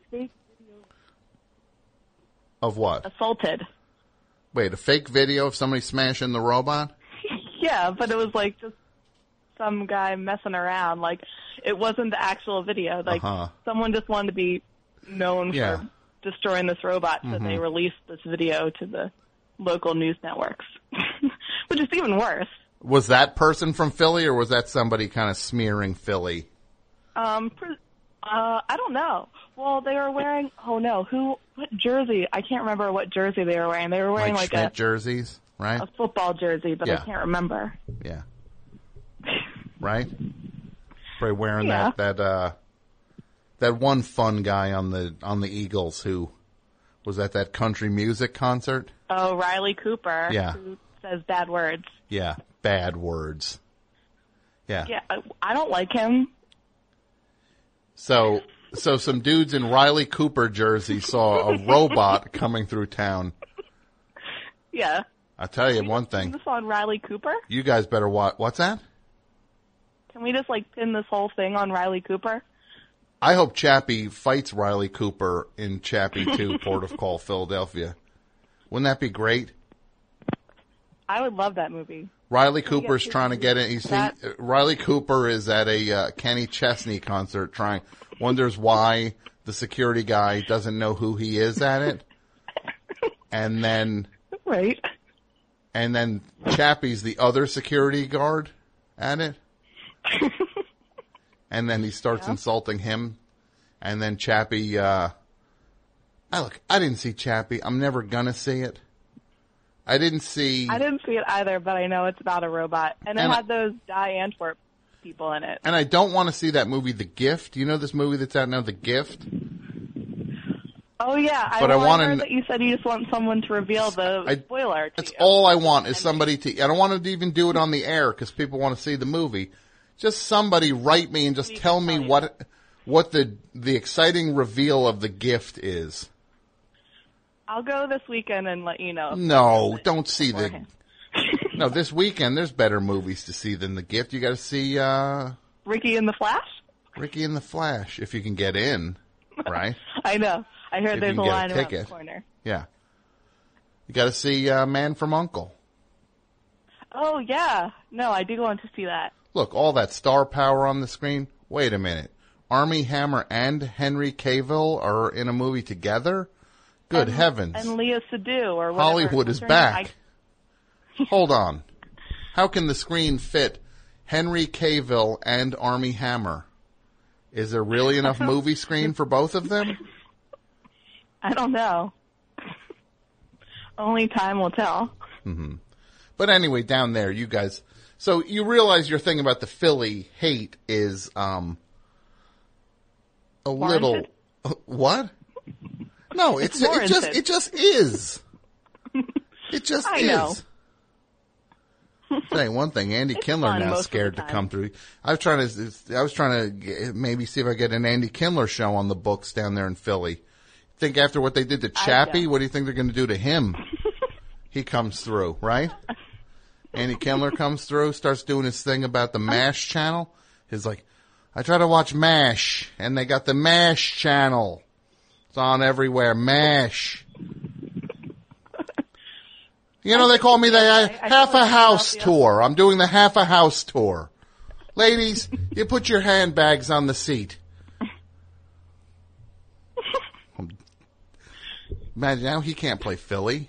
of what? Assaulted. Wait, a fake video of somebody smashing the robot? Yeah, but it was just some guy messing around. It wasn't the actual video. Someone just wanted to be known for destroying this robot, so they released this video to the local news networks, which is even worse. Was that person from Philly, or was that somebody kind of smearing Philly? I don't know. Well, they were wearing, what jersey? I can't remember what jersey they were wearing. They were wearing Schmidt jerseys, right? A football jersey, but I can't remember. Yeah. Right? Probably wearing that one fun guy on the Eagles who was at that country music concert. Oh, Riley Cooper. Yeah. Who says bad words. Yeah, bad words. Yeah. Yeah, I don't like him. So So some dudes in Riley Cooper jersey saw a robot coming through town. Yeah. I'll tell you Can we one just pin thing. this on Riley Cooper? You guys better watch. What's that? Can we just pin this whole thing on Riley Cooper? I hope Chappie fights Riley Cooper in Chappie 2, Port of Call, Philadelphia. Wouldn't that be great? I would love that movie. Riley Cooper's trying to get in. Riley Cooper is at a Kenny Chesney concert wonders why the security guy doesn't know who he is at it. And then... Right. And then Chappie's the other security guard at it. And then he starts insulting him. And then Chappie, I didn't see Chappie. I'm never gonna see it. I didn't see it either, but I know it's about a robot. And it had those Die Antwoord people in it. And I don't want to see that movie, The Gift. You know this movie that's out now, The Gift? Oh, yeah. But I heard that you said you just want someone to reveal the spoiler to That's you. all I want is somebody to... I don't want to even do it on the air because people want to see the movie. Just somebody write me and just tell me what the exciting reveal of The Gift is. I'll go this weekend and let you know. No, don't see No, this weekend there's better movies to see than The Gift. You got to see Ricky and the Flash? Ricky and the Flash, if you can get in, right? I know. I heard If there's you a can line get a around the ticket. corner. Yeah. You got to see Man from U.N.C.L.E. Oh, yeah. No, I do want to see that. Look, all that star power on the screen. Wait a minute. Armie Hammer and Henry Cavill are in a movie together? Good heavens. And Leah Seydoux or whatever. Hollywood is What's her back. name? Hold on. How can the screen fit Henry Cavill and Armie Hammer? Is there really enough movie screen for both of them? I don't know. Only time will tell. Mm-hmm. But anyway, down there, you guys... So you realize your thing about the Philly hate is a little... What? No, it just is. It just I is. know. Say one thing, Andy Kindler fun now most of scared the to time. come through. I was trying to maybe see if I get an Andy Kindler show on the books down there in Philly. Think after what they did to Chappie, what do you think they're going to do to him? He comes through, right? Andy Kindler comes through, starts doing his thing about the MASH channel. He's like, I try to watch MASH, and they got the MASH channel. It's on everywhere, MASH. You know, they call me the half a house tour. I'm doing the half a house tour. Ladies, you put your handbags on the seat. Imagine now he can't play Philly.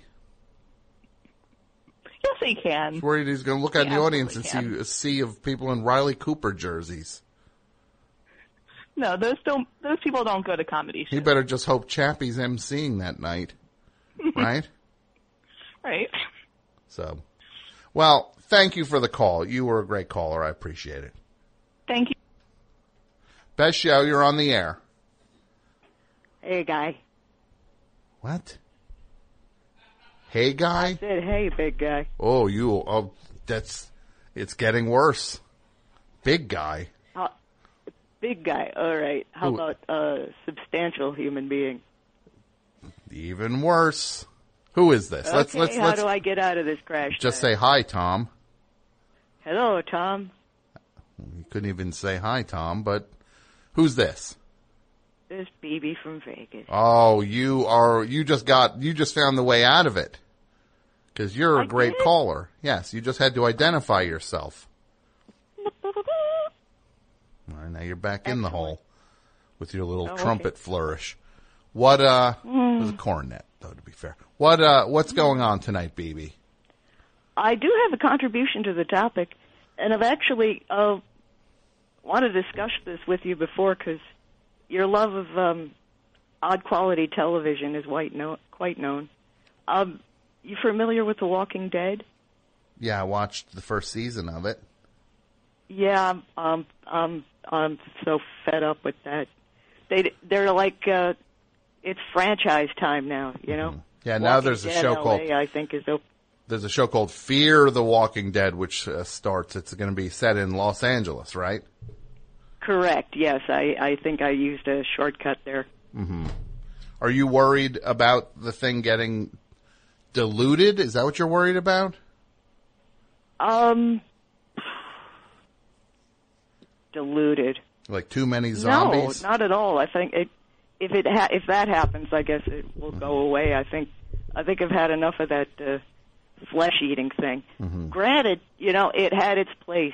Yes, he can. He's worried he's going to look out in the audience and see absolutely a sea of people in Riley Cooper jerseys. No, those people don't go to comedy shows. He better just hope Chappie's emceeing that night. Right? Right. So, well, thank you for the call. You were a great caller. I appreciate it. Thank you. Best show, you're on the air. Hey, guy. What? Hey, guy? I said, hey, big guy. It's getting worse. Big guy. Big guy, all right. How about substantial human being? Even worse. Who is this? Okay, how do I get out of this crash? Just say hi, Tom. Hello, Tom. You couldn't even say hi, Tom, but who's this? This BB from Vegas. Oh, you just found the way out of it. Because you're a great caller. Yes, you just had to identify yourself. All right, now you're back in the hole with your little trumpet flourish. What, it was a cornet, though, to be fair. What's going on tonight, BB? I do have a contribution to the topic, and I've actually wanted to discuss this with you before because your love of odd quality television is quite known. You familiar with The Walking Dead? Yeah, I watched the first season of it. Yeah, I'm so fed up with that. They're like it's franchise time now, you know. Yeah, now Walking there's a Dead show LA, called I think is open. There's a show called Fear the Walking Dead, which starts. It's going to be set in Los Angeles, right? Correct. Yes, I think I used a shortcut there. Mm-hmm. Are you worried about the thing getting diluted? Is that what you're worried about? Diluted. Like too many zombies? No, not at all. I think if that happens, I guess it will go away. I think I've had enough of that flesh-eating thing. Mm-hmm. Granted, it had its place.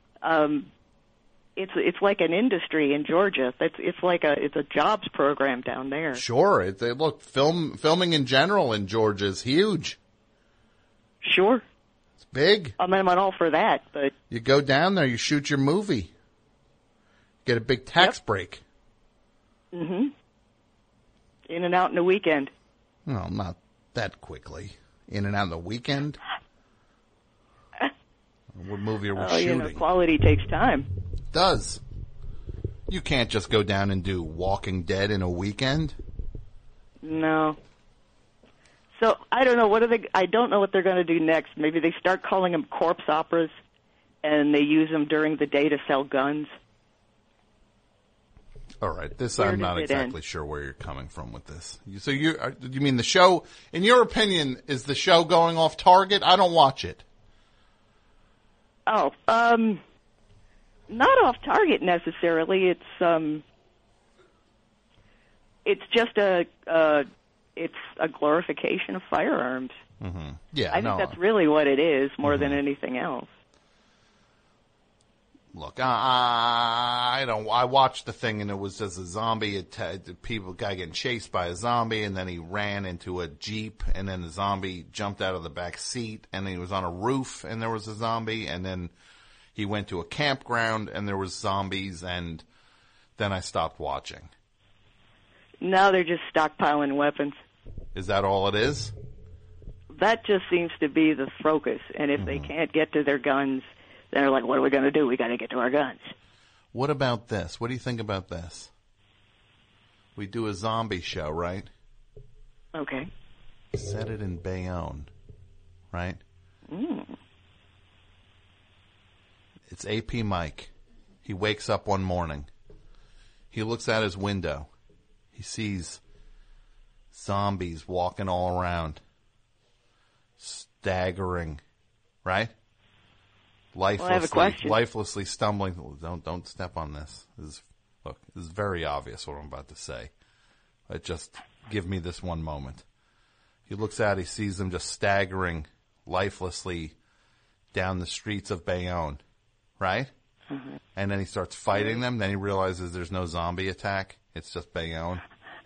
It's like an industry in Georgia. It's a jobs program down there. Sure. Look, filming in general in Georgia is huge. Sure. It's big. I mean, I'm all for that, but you go down there, you shoot your movie, get a big tax break. Mm-hmm. In and out in a weekend. No, not that quickly. In and out in a weekend. What movie are we shooting? Quality takes time. It does. You can't just go down and do Walking Dead in a weekend. No. So I don't know I don't know what they're going to do next. Maybe they start calling them corpse operas, and they use them during the day to sell guns. All right, I'm not exactly sure where you're coming from with this. So you mean the show? In your opinion, is the show going off target? I don't watch it. Oh, not off target necessarily. It's just a glorification of firearms. Mm-hmm. Yeah, I think that's really what it is, more than anything else. Look, I watched the thing and it was just a zombie. Guy getting chased by a zombie, and then he ran into a Jeep, and then the zombie jumped out of the back seat, and he was on a roof, and there was a zombie, and then he went to a campground, and there was zombies, and then I stopped watching. Now they're just stockpiling weapons. Is that all it is? That just seems to be the focus, and if they can't get to their guns, they're like, what are we going to do? We got to get to our guns. What about this? What do you think about this? We do a zombie show, right? Okay. Set it in Bayonne, right? Mm. It's AP Mike. He wakes up one morning. He looks out his window. He sees zombies walking all around, staggering, right? Lifelessly stumbling. Don't step on this. This is very obvious what I'm about to say. Just give me this one moment. He looks out. He sees them just staggering lifelessly down the streets of Bayonne, right? Mm-hmm. And then he starts fighting them. Then he realizes there's no zombie attack. It's just Bayonne.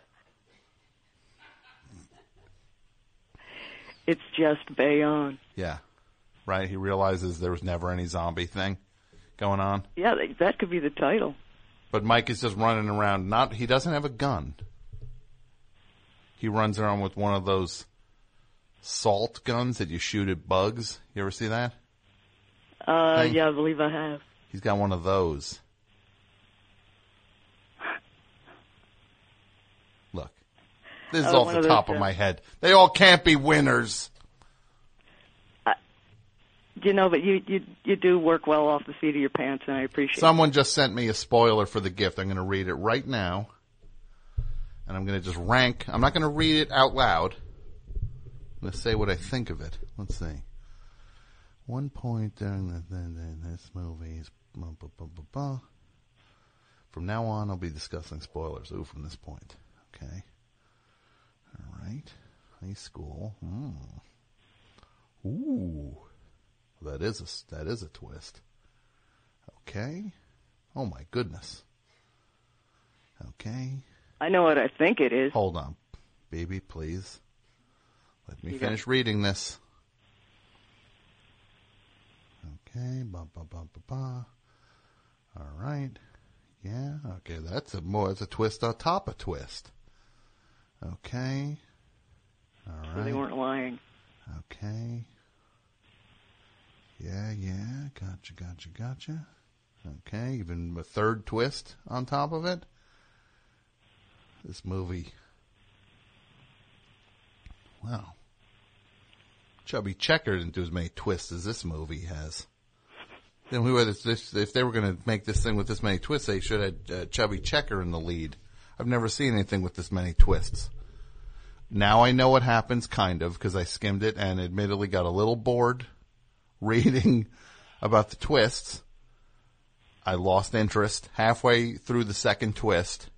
It's just Bayonne. Yeah. Right? He realizes there was never any zombie thing going on. Yeah, that could be the title. But Mike is just running around. He doesn't have a gun. He runs around with one of those salt guns that you shoot at bugs. You ever see that? Yeah, I believe I have. He's got one of those. Look. This is off the top of my head. They all can't be winners. But you do work well off the seat of your pants, and I appreciate it. Someone just sent me a spoiler for the gift. I'm going to read it right now. And I'm going to just rank. I'm not going to read it out loud. I'm going to say what I think of it. Let's see. One point during this movie is... From now on, I'll be discussing spoilers. Ooh, from this point. Okay. All right. High school. Ooh. That is a twist. Okay. Oh my goodness. Okay. I know what I think it is. Hold on. Baby, please. Let me finish reading this. Okay. All right. Yeah. Okay. That's a twist on top of twist. Okay. All right. So they weren't lying. Okay. Yeah. Gotcha. Okay, even a third twist on top of it. This movie. Wow. Chubby Checker didn't do as many twists as this movie has. Then if they were going to make this thing with this many twists, they should have Chubby Checker in the lead. I've never seen anything with this many twists. Now I know what happens, kind of, because I skimmed it and admittedly got a little bored reading about the twists. I lost interest halfway through the second twist,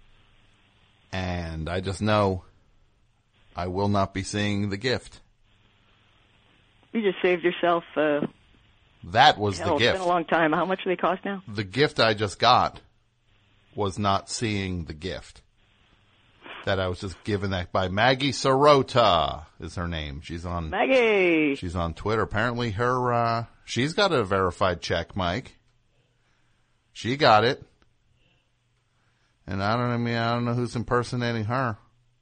and I just know I will not be seeing The Gift. You just saved yourself. That was the gift. It's been a long time. How much do they cost now? The gift I just got was not seeing The Gift. That I was just given that by Maggie Sorota is her name. She's on Maggie. She's on Twitter. Apparently she's got a verified check, Mike. She got it. And I don't know who's impersonating her.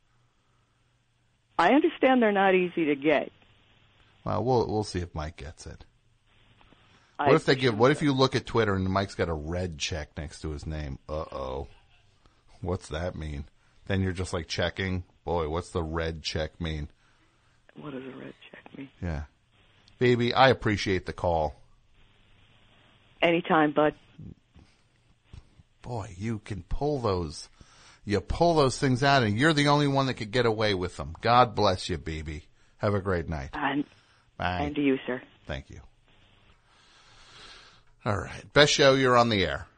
I understand they're not easy to get. Well, we'll see if Mike gets it. What if you look at Twitter and Mike's got a red check next to his name? Uh-oh. What's that mean? Then you're just like checking. Boy, what's the red check mean? What does a red check mean? Yeah. Baby, I appreciate the call. Anytime, bud. Boy, you can pull those. You pull those things out, and you're the only one that could get away with them. God bless you, baby. Have a great night. Bye. And to you, sir. Thank you. All right. Best show, you're on the air.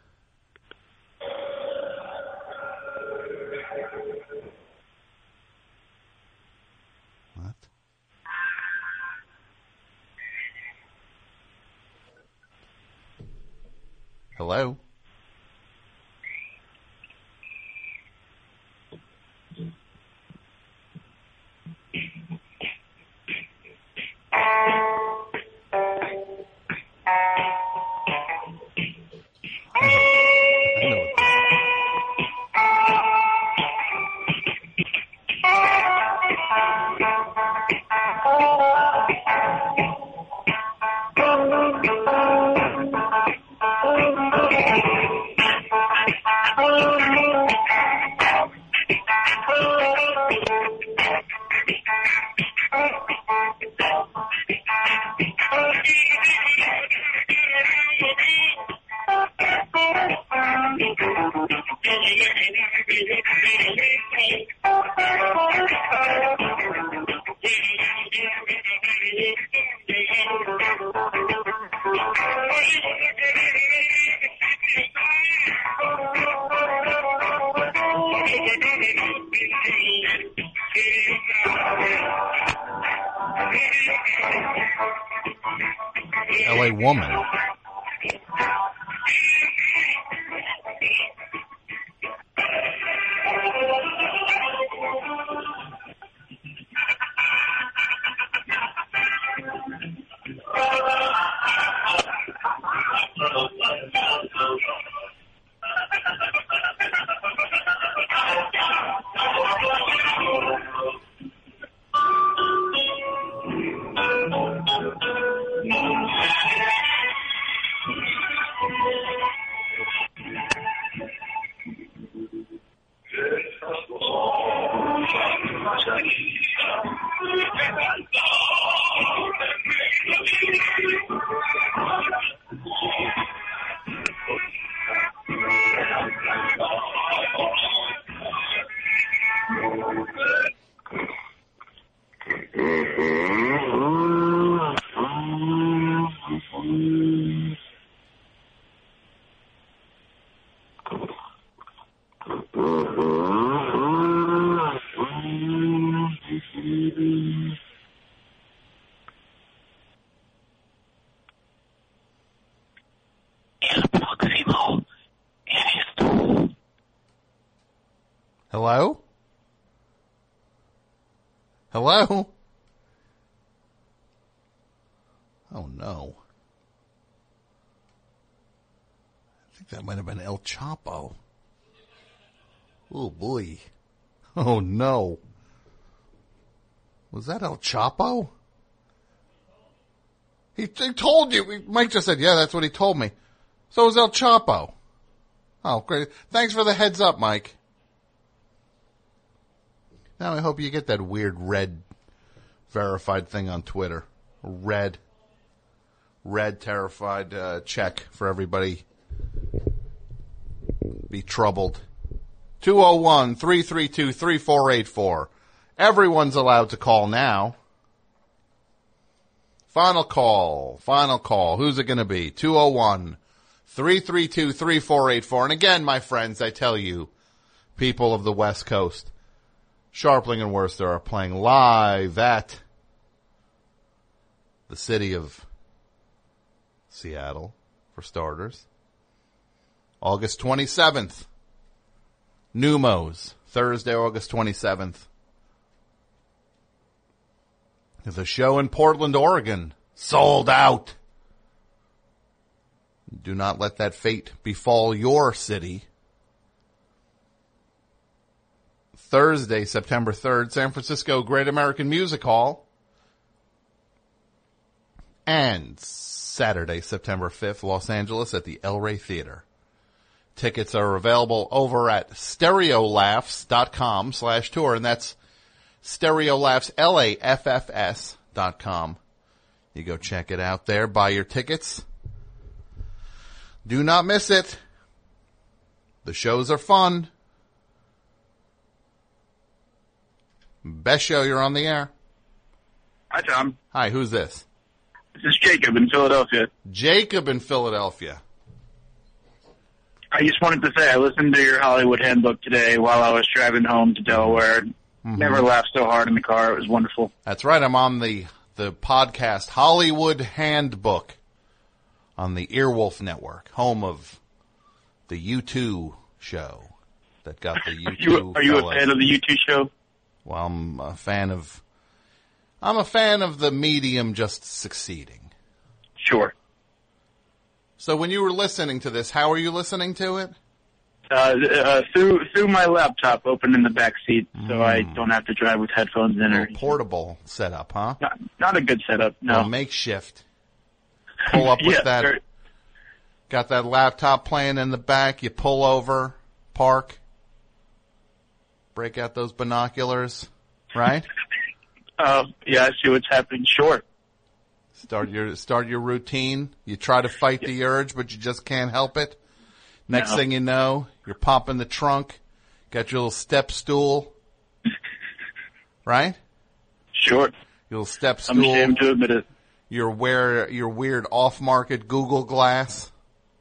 What? Hello? LA Woman. Hello? Hello? Oh, no. I think that might have been El Chapo. Oh, boy. Oh, no. Was that El Chapo? He told you. Mike just said, yeah, that's what he told me. So it was El Chapo. Oh, great. Thanks for the heads up, Mike. Now I hope you get that weird red verified thing on Twitter. Red. red, terrified check for everybody. Be troubled. 201-332-3484. Everyone's allowed to call now. Final call. Who's it going to be? 201-332-3484. And again, my friends, I tell you, people of the West Coast, Sharpling and Worcester are playing live at the city of Seattle, for starters. August 27th. Numos, Thursday, August 27th. There's a show in Portland, Oregon. Sold out. Do not let that fate befall your city. Thursday, September 3rd, San Francisco Great American Music Hall. And Saturday, September 5th, Los Angeles at the El Rey Theater. Tickets are available over at stereolaughs.com/tour, and that's Stereolaughs, LAFFS.com. You go check it out there, buy your tickets. Do not miss it. The shows are fun. Best show, you're on the air. Hi, Tom. Hi, who's this? This is Jacob in Philadelphia. Jacob in Philadelphia. I just wanted to say I listened to your Hollywood Handbook today while I was driving home to Delaware. Never laughed so hard in the car. It was wonderful. That's right. I'm on the podcast Hollywood Handbook on the Earwolf Network, home of the U2 show that got the U2 Are you a fan of the U2 show? Well, I'm a fan of the medium just succeeding. Sure. So when you were listening to this, how are you listening to it? Through my laptop, open in the back seat, so I don't have to drive with headphones in. Or portable setup, huh? Not a good setup. No, well, makeshift. Pull up with that. Sure. Got that laptop playing in the back. You pull over, park, break out those binoculars, right? Yeah, I see what's happening. Sure. Start your routine. You try to fight the urge, but you just can't help it. Next thing you know, you're popping the trunk, got your little step stool, right? Sure. Your little step stool. I'm ashamed to admit it. Your weird off-market Google Glass.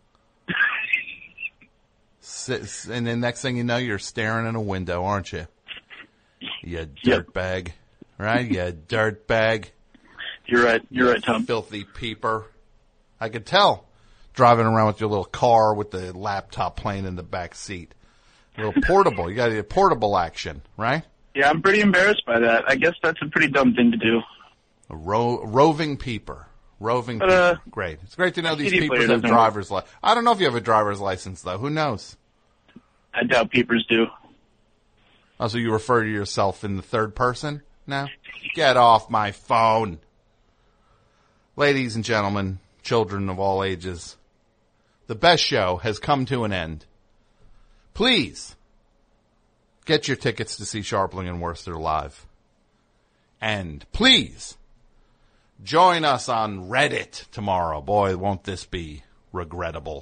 And then next thing you know, you're staring in a window, aren't you? You dirtbag. Right? You dirtbag. You're right. You're right, Tom. Filthy peeper. I could tell. Driving around with your little car with the laptop playing in the back seat. A little portable. You got a portable action, right? Yeah, I'm pretty embarrassed by that. I guess that's a pretty dumb thing to do. A roving peeper. Peeper. Great. It's great to know these peepers have driver's license. I don't know if you have a driver's license, though. Who knows? I doubt peepers do. Oh, so you refer to yourself in the third person now? Get off my phone. Ladies and gentlemen, children of all ages, the best show has come to an end. Please get your tickets to see Sharpling and Worcester live. And please join us on Reddit tomorrow. Boy, won't this be regrettable.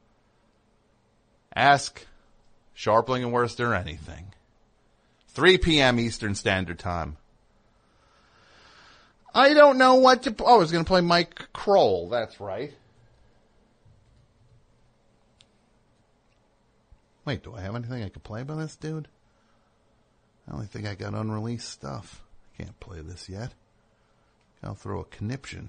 Ask Sharpling and Worcester anything. 3 p.m. Eastern Standard Time. I don't know what to... Oh, I was going to play Mike Kroll. That's right. Wait, do I have anything I could play by this dude? I only think I got unreleased stuff. I can't play this yet. I'll throw a conniption.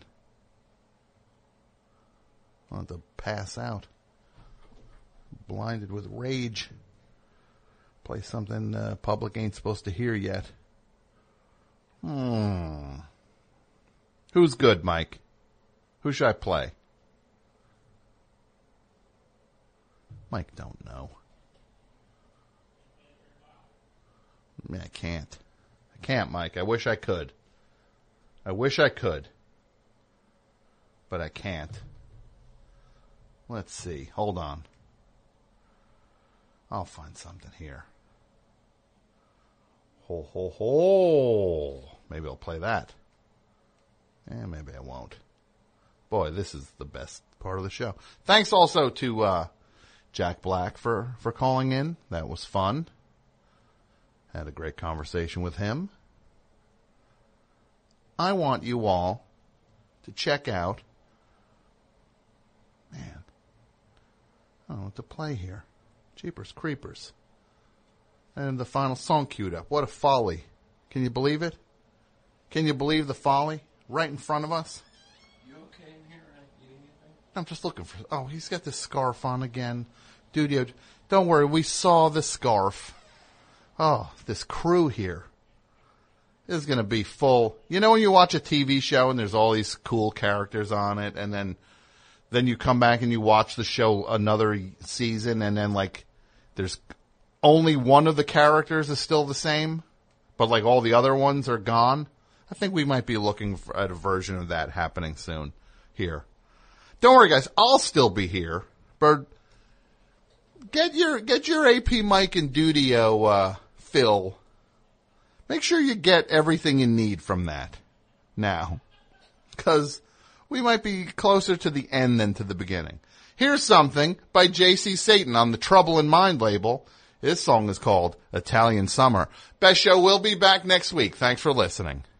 I'll have to pass out. Blinded with rage. Play something public ain't supposed to hear yet. Who's good, Mike? Who should I play? Mike don't know. I can't. I can't, Mike. I wish I could. But I can't. Let's see. Hold on. I'll find something here. Ho, ho, ho. Maybe I'll play that. Maybe I won't. Boy, this is the best part of the show. Thanks also to Jack Black for calling in. That was fun. Had a great conversation with him. I want you all to check out... Man, I don't know what to play here. Jeepers Creepers. And the final song queued up. What a folly. Can you believe it? Can you believe the folly right in front of us? You okay in here? Eating anything? I'm just looking for... Oh, he's got this scarf on again. Dude, don't worry. We saw the scarf. Oh, this crew here is going to be full. You know when you watch a TV show and there's all these cool characters on it, and then you come back and you watch the show another season, and then, like, there's only one of the characters is still the same, but, like, all the other ones are gone? I think we might be looking at a version of that happening soon here. Don't worry, guys. I'll still be here, but get your AP Mike and Dudio fill. Make sure you get everything you need from that now, because we might be closer to the end than to the beginning. Here's something by J.C. Satan on the Trouble in Mind label. This song is called Italian Summer. Best show will be back next week. Thanks for listening.